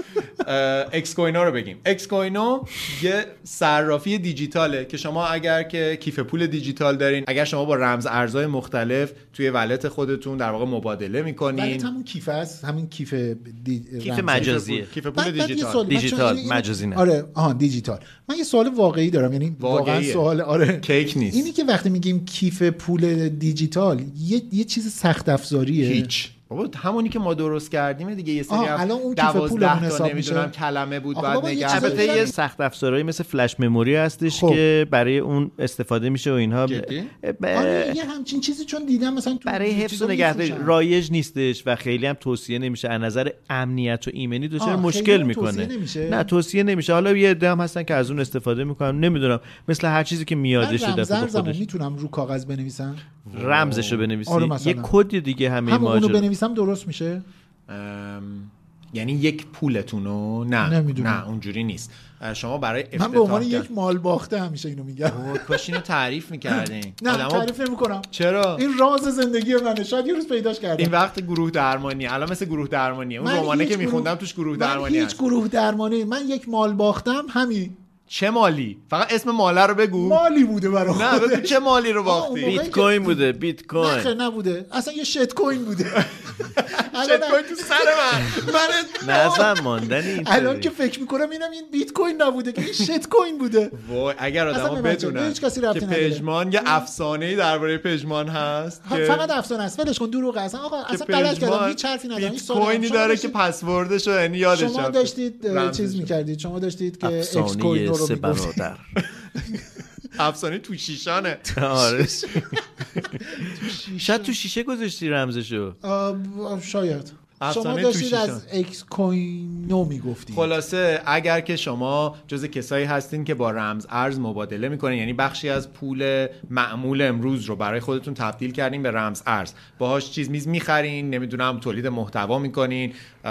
اکس کوینو رو بگیم. اکس کوینو یه صرافی دیجیتاله که شما اگر که کیف پول دیجیتال دارین، اگر شما با رمز ارزهای مختلف توی ولت خودتون در واقع مبادله ولی میکنین. همون کیف است، همین کیف دی... کیف رمزی. مجازیه. کیف پول بعد- بعد یه دیجیتال. سوال- من دیجیتال، چون این- مجازی نه. آره آها دیجیتال. من یه سوال واقعی دارم، یعنی واقعا واقعیه. سوال آره کیک نیست. اینی که وقتی میگیم کیف پول دیجیتال یه یه چیز سخت افزاریه. هیچ بابا همونی که ما درست کردیم دیگه، یه سری دوازده تا نمیدونم کلمه بود بعد نگه. البته یه سخت افزارهایی مثل فلش مموری هستش خب. که برای اون استفاده میشه و اینها جدی؟ ب... آره یه همچین چیزی چون دیدم مثلا برای حفظ و نگهداری رایج نیستش و خیلی هم توصیه نمیشه. از نظر امنیت و ایمنی دچار مشکل میکنه. توصیه نه توصیه نمیشه. حالا یه عده هم هستن که از اون استفاده میکنن، نمیدونم مثل هر چیزی که میادش دفعه خودش. میتونم رو کاغذ بنویسم، رمزشو بنویسی، آره یه کد دیگه همه ماجرا همونو بنویسم درست میشه. یعنی یک پولتونو نه نمیدونم. نه اونجوری نیست. شما برای افتتاح من به عنوان یک مال باخته همیشه اینو میگم. کاش اینو تعریف می‌کردین. نه آدمو... تعریف نمی‌کنم. چرا؟ این راز زندگی منه، شاید یه روز پیداش کردم. این وقت گروه درمانی الان مثل گروه درمانیه. اون رمانه که می‌خوندم توش گروه درمانی هست. من هیچ گروه درمانی، من یک مال باختم همین. چه مالی؟ فقط اسم ماله رو بگو. مالی بوده برام. نه بگو چه مالی رو باختی؟ بیت کوین بوده. بیت کوین. نه نبوده. اصلا یه شت کوین بوده. شت کوین تو سر من. من نه ماندنی این. الان که فکر می‌کنم اینم این بیت کوین نبوده که این شت کوین بوده. وای اگر آدما بدونن که پژمان یه افسانه‌ای درباره پژمان هست که فقط افسانه است. ولش کن دروغه. اصلا آقا اصلا غلط کردم. هیچ حرفی ندارم. بیت کوینی داره که پسوردش رو یعنی یادش شما داشتید چیز می‌کردید. شما داشتید که اکس کوین رو سه برادر افسانه تو شیشانه. آره شاید تو شیشه گذاشتی رمزشو. شاید شما داشتید از اکس کوینو میگفتید. خلاصه اگر که شما جز کسایی هستین که با رمز ارز مبادله میکنین، یعنی بخشی از پول معمول امروز رو برای خودتون تبدیل کردین به رمز ارز، باهاش چیز میز میخرین، نمیدونم تولید محتوا میکنین،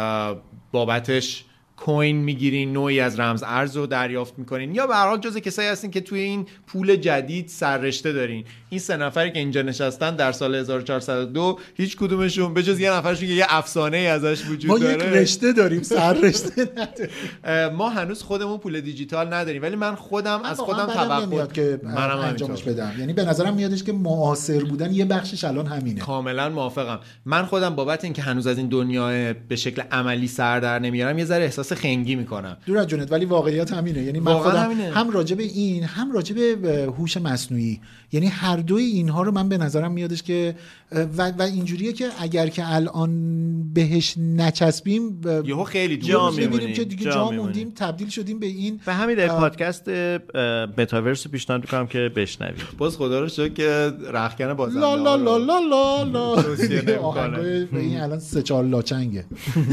بابتش کوین میگیرین، نوعی از رمز ارز رو دریافت میکنین، یا به هر حال جزء کسایی هستین که توی این پول جدید سررشته دارین. این سه نفری که اینجا نشستن در سال هزار و چهارصد و دو هیچ کدومشون به جز یه نفرشون که یه افسانه ای ازش وجود ما داره، ما یک رشته داریم، سررشته نداریم. ما هنوز خودمون پول دیجیتال نداریم، ولی من خودم من از خودم توقع که منم انجامش بدم. یعنی به نظرم میادش که معاصر بودن یه بخشش الان همینه. کاملا موافقم. من خودم بابت اینکه هنوز از این دنیا به شکل عملی سر در نمیارم یه ذره احساس خنگی میکنم. دور از جونت، ولی واقعیت همینه. یعنی من خودم همینه. هم راجع به این هم راجع به هوش مصنوعی، یعنی هر دوی اینها رو من به نظرم میادش که و, و اینجوریه که اگر که الان بهش نچسبیم یهو خیلی جا میبینیم که دیگه جا موندیم، تبدیل شدیم به این. و همین در پادکست متاورس پیشنهاد میکنم که بشنوید. باز خدا رو شکر که رختکن بازنده لا لا لا لا لا لا آهنگای این الان سه چهار لاچنگه.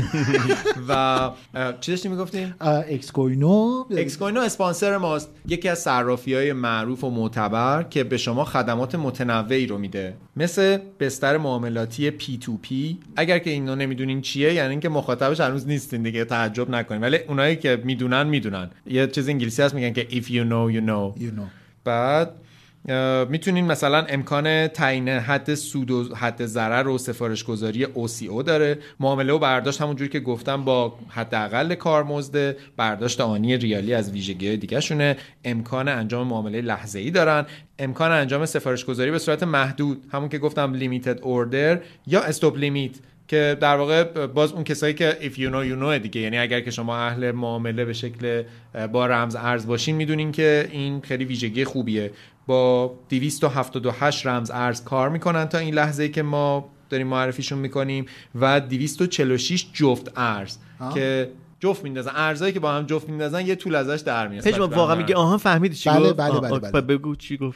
و چی داشتی میگفتیم؟ اکس کوینو اکس کوینو اسپانسر ماست، یکی از صرافی‌های معروف و معتبر که به شما خدمات متنوعی رو میده، مثل بستر معاملاتی پی تو پی. اگر که اینو نمیدونین چیه، یعنی اینکه مخاطبش هنوز نیستین دیگه، تعجب نکنین، ولی اونایی که میدونن میدونن. یه چیز انگلیسی هست میگن که if you know you know, you know. بعد میتونین مثلا امکان تعیین حد سود و حد ضرر و سفارش گذاری او سی او داره. معامله و برداشت همونجوری که گفتم با حداقل کارمزد، برداشت آنی ریالی از ویژگی‌های دیگه شونه. امکان انجام معامله لحظه‌ای دارن، امکان انجام سفارش گذاری به صورت محدود، همون که گفتم لیمیتد اوردر یا استاپ لیمیت، که در واقع باز اون کسایی که if you know you know دیگه، یعنی اگر که شما اهل معامله به شکل با رمز ارز باشین میدونین که این خیلی ویژگی خوبیه. با دویست و هفتاد و هشت رمز ارز کار میکنن تا این لحظه‌ای که ما داریم معرفیشون میکنیم، و دویست و چهل و شش جفت ارز آه. که جفت میندازن، ارزایی که با هم جفت میندازن یه طول ازش در میاد. پژمان واقعا میگه آها فهمیدی چی بله گفت؟ بله بله بله. بگو چی گفت.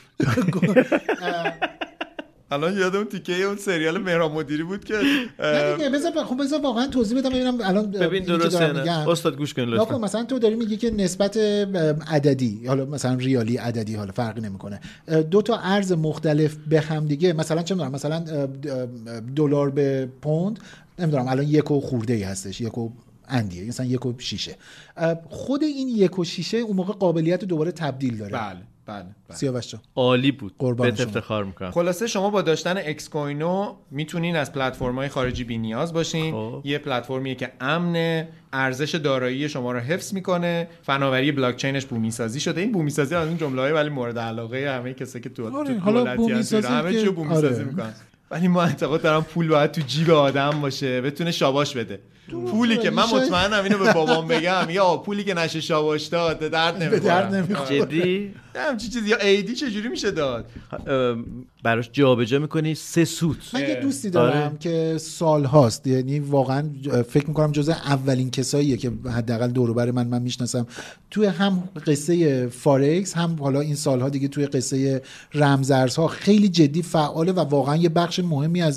الان یادم تیکه اون سریال مهران مدیری بود که نه دیگه بذار خب بذار واقعا توضیح بدم ببینم الان ببین درسته نه استاد گوش کن لطفا. مثلا تو داری میگی که نسبت عددی، حالا مثلا ریالی عددی، حالا فرقی نمیکنه، دو تا ارز مختلف به هم دیگه، مثلا چه میدونم مثلا دلار به پوند، نمیدونم الان یک و خورده ای هستش، یک و اندیه، مثلا یک و شیشه. خود این یک و شیشه اون موقع قابلیت دوباره تبدیل داره. بله بله, بله. سیاوش جان عالی بود، بهت افتخار میکنم. خلاصه شما با داشتن اکس کوینو میتونین از پلتفرم‌های خارجی بی‌نیاز باشین. خوب. یه پلتفرمیه که امن، ارزش دارایی شما رو حفظ میکنه، فناوری بلاک چینش بومی سازی شده. این بومی سازی از اون جمله‌های ولی مورد علاقه همه کسایی که تو آره، حالا بومی سازی همه چی بومی سازی آره. میکنن. ولی ما اعتقاد دارم پول باید تو جیب آدم باشه، بتونه شاباش بده. پولی که من مطمئنم اینو به بابام بگم، یا پولی که نشه شاباش داد به درد نمیخوره. جدی همچین چیزی. یا ایدی چجوری میشه داد؟ براش جابجا میکنی سه سوت. من یه دوستی دارم آره. که سال هاست، یعنی واقعا فکر میکنم جزء اولین کساییه که حداقل دور و بر من من میشناسم توی هم قصه فارکس، هم حالا این سالها دیگه توی قصه رمزارزها خیلی جدی فعاله و واقعا یه بخش مهمی از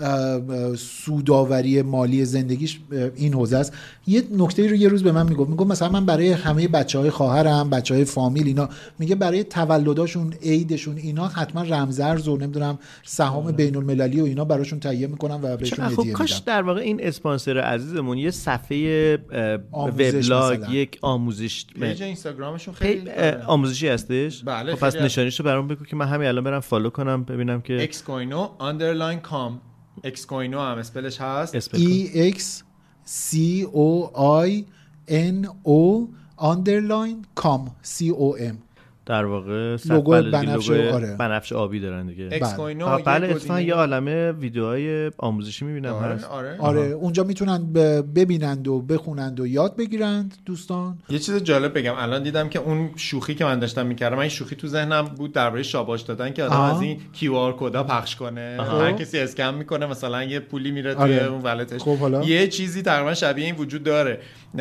سوداوری مالی زندگیش این حوزه است. یه نکته رو یه روز به من میگفت، میگفت مثلا من برای همه بچهای خواهرم، بچهای فامیل اینا، میگه برای تولداشون، عیدشون اینا حتما رمزارز و نمیدونم سهام بین المللی و اینا براشون تهیه میکنم و بهشون هدیه میدم. کاش در واقع این اسپانسر عزیزمون یه صفحه وبلاگ، یک آموزش پیج اینستاگرامشون خیلی آموزشی هستش. بله خب پس نشانیشو برام بگو که من همین الان برم فالو کنم ببینم که xcoino underline com xcoino هم اسپلش هست e x c o i n o underline com c o m در واقع لوگو بنفش آره. بنفش آبی دارن دیگه. اکسکوینو بله اتفاقا یه عالمه ویدیوهای آموزشی میبینم آره، هست. آره. آره اونجا میتونن ببینند و بخونند و یاد بگیرند دوستان. یه چیز جالب بگم، الان دیدم که اون شوخی که من داشتم میکردم، این شوخی تو ذهنم بود درباره شاباش دادن که آدم از این کیو آر کدا پخش کنه، هر کسی اسکن میکنه مثلا یه پولی میره توی آره. اون ولتش. خب یه چیزی تقریبا شبیه این وجود داره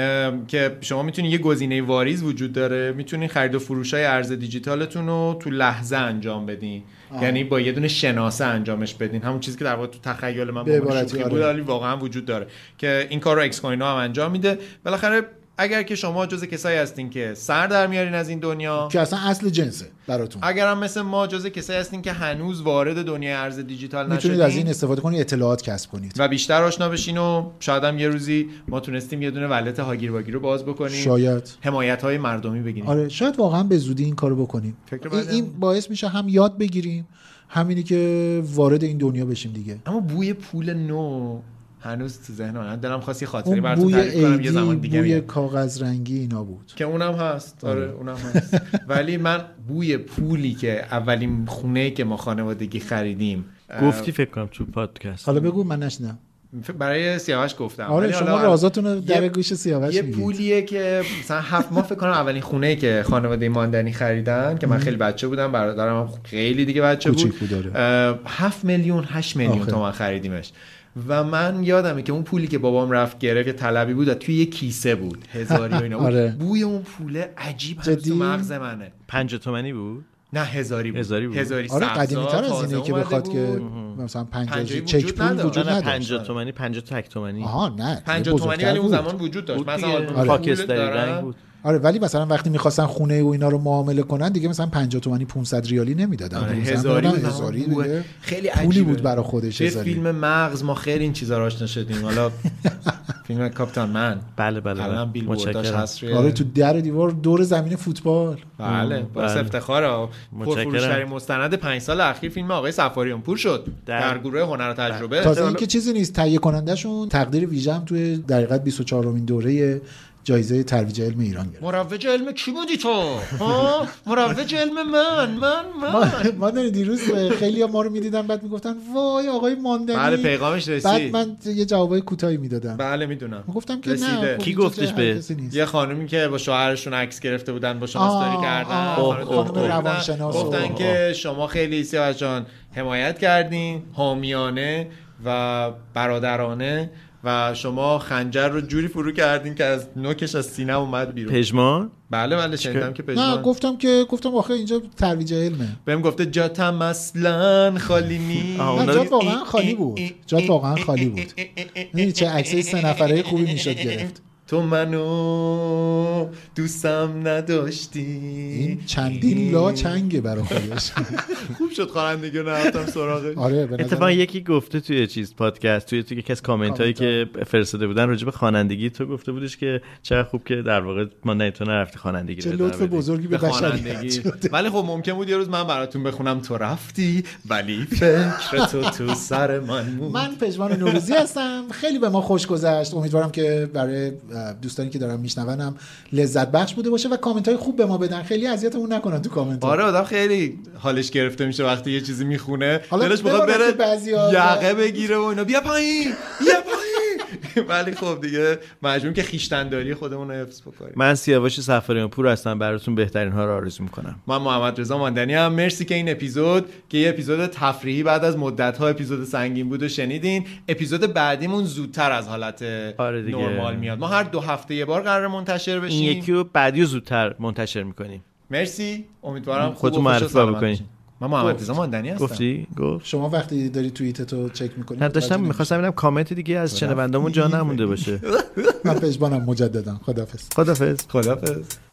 که شما میتونید یه گزینه واریز وجود داره، میتونید خرید و فروشای ارز دیجیتالتون رو تو لحظه انجام بدین. آه. یعنی با یه دونه شناسه انجامش بدین، همون چیزی که در واقع تو تخیل من با شوخی بود ولی واقعا وجود داره که این کار رو اکسکوینو هم انجام میده. بالاخره اگر که شما جز کسایی هستین که سر در میارین از این دنیا که اصلا اصل جنسه براتون، اگر هم مثل ما جز کسایی هستین که هنوز وارد دنیای ارز دیجیتال نشدین، میتونید از این استفاده کنید، اطلاعات کسب کنید و بیشتر آشنا بشین و شاید هم یه روزی ما تونستیم یه دونه ولت هاگیر واگیر رو باز بکنیم، شاید حمایت‌های مردمی بگیریم. آره شاید واقعا به زودی این کارو بکنیم. این, این باعث میشه هم یاد بگیریم، همینی که وارد این دنیا بشیم دیگه. اما بوی پول نو هنوز تو ذهن من، دلم خواست یه خاطری براتون تعریف کنم یه زمان دیگه. بوی کاغذ رنگی اینا بود که اونم هست. آره اونم هست. ولی من بوی پولی که اولین خونه که ما خانوادگی خریدیم گفتی فکر کنم تو پادکست. حالا بگو من نشنیدم. برای سیاوش گفتم. آره شما رازاتون رو در گوش سیاوش یه میگید. یه پولیه که مثلا هفت ماه فکر کنم اولین خونه که خانواده ماندنی خریدن که من خیلی بچه بودم، برادرم خیلی دیگه بچه بود، هفت میلیون هشت میلیون تومان خریدیمش. و من یادمه که اون پولی که بابام رفت گرفت که طلبی بود توی یه کیسه بود، هزاری و اینا بود. آره. بوی اون پوله عجیب هست تو مغز منه. پنجاه تومانی بود؟ نه هزاری بود. هزاری بود. هزاری آره قدیمی‌تر از اینه که بخواد که مثلا پنجاه چک پول وجود نداشت. پنجاه تومانی پنجاه تک تومانی. آها نه پنجاه تومانی ولی اون زمان وجود داشت. مثلا خاکستری رنگ بود. آره ولی مثلا وقتی می‌خواستن خونه و اینا رو معامله کنن دیگه مثلا پنجاه تومانی پانصد ریالی نمیدادن. آره هزاری, هزاری دیگه خیلی پولی بود برای خودش. چه فیلم مغز ما خیلی این چیزا رو آشنا شدیم. حالا فیلم کاپیتان من بله بله الان بیلبورداش هست. آره تو در دیوار دور زمین فوتبال. بله باعث افتخاره. پرفروش‌ترین مستند پنج سال اخیر فیلم آقای صفاریان پور شد در, در گروه هنر و تجربه. تازه این که چیزی نیست، تهیه کنندهشون تقدیر ویژه هم توی دقیقاً بیست و چهارمین دوره جایزه ترویج علم ایران گرفت. مروج علم کی بودی تو؟ ها مروج علم من من من ما ما دیروز خیلی ما رو میدیدن بعد میگفتن وای آقای ماندنی. بله پیغامش رسید. بعد من یه جوابای کوتاهی میدادم. بله میدونم. گفتم که نه کی گفتش به یه خانومی که با شوهرشون عکس گرفته بودن با شما استوری کردن، خانم روانشناس، گفتن که شما خیلی سیاوش جان حمایت کردین، حامیانه و برادرانه و شما خنجر رو جوری فرو کردین که از نوکش از سینه اومد بیرون. پژمان؟ بله بله شنیدم که پژمان. نه گفتم که گفتم آخه اینجا ترویج علمه. بهم گفته جاتم اصلا خالی نیست. نه جات واقعا خالی بود. جات واقعا خالی بود. این چه عکسای سه نفره خوبی میشد گرفت. تو منو دوستم نداشتی. این چندین لا چنگه برای خودش. خوب شد خوانندگی رو نرفتم سراغش. آره اتفاقا یکی گفته توی چیز پادکست توی توی یکی از کامنت هایی که فرستاده بودن راجع به خوانندگی تو گفته بودش که چقدر خوب که در واقع ما نه تو نرفتی خوانندگی رو. چه لطف بزرگی به بشریت. ولی خب ممکن بود یه روز من براتون بخونم تو رفتی ولی فکر تو تو سر من بود. من پژمان نوروزی هستم. خیلی به ما خوش گذشت. امیدوارم که برای دوستانی که دارن میشنونم لذت بخش بوده باشه و کامنت های خوب به ما بدن. خیلی اذیتمون نکنن تو کامنت ها. آره آدم خیلی حالش گرفته میشه وقتی یه چیزی میخونه دلش بخواد بره یقه بگیره و اینا بیا پایین بیا پایین ولی خب دیگه مجبوریم که خویشتن‌داری خودمون رو حفظ بکنیم. من سیاوش صفاریان پور هستم، براتون بهترین ها رو آرزو میکنم. من محمد رضا ماندنی ام. مرسی که این اپیزود که یه اپیزود تفریحی بعد از مدت ها اپیزود سنگین بود و شنیدین. اپیزود بعدیمون زودتر از حالت آره نرمال میاد. ما هر دو هفته یه بار قرار منتشر بشیم. این یکی رو بعدیو زودتر منتشر میکنیم. مرسی، امیدوارم خودتون معرفی بکنید. من محمد رضا ماندنی هستم. گفتی؟ گفت. شما وقتی داری توییتتو چک می‌کنی نه داشتم می‌خواستم ببینم کامنت دیگه از شنوندامون جا نمونده باشه. من پژمانم مجددا. خداحافظ. خداحافظ. خداحافظ.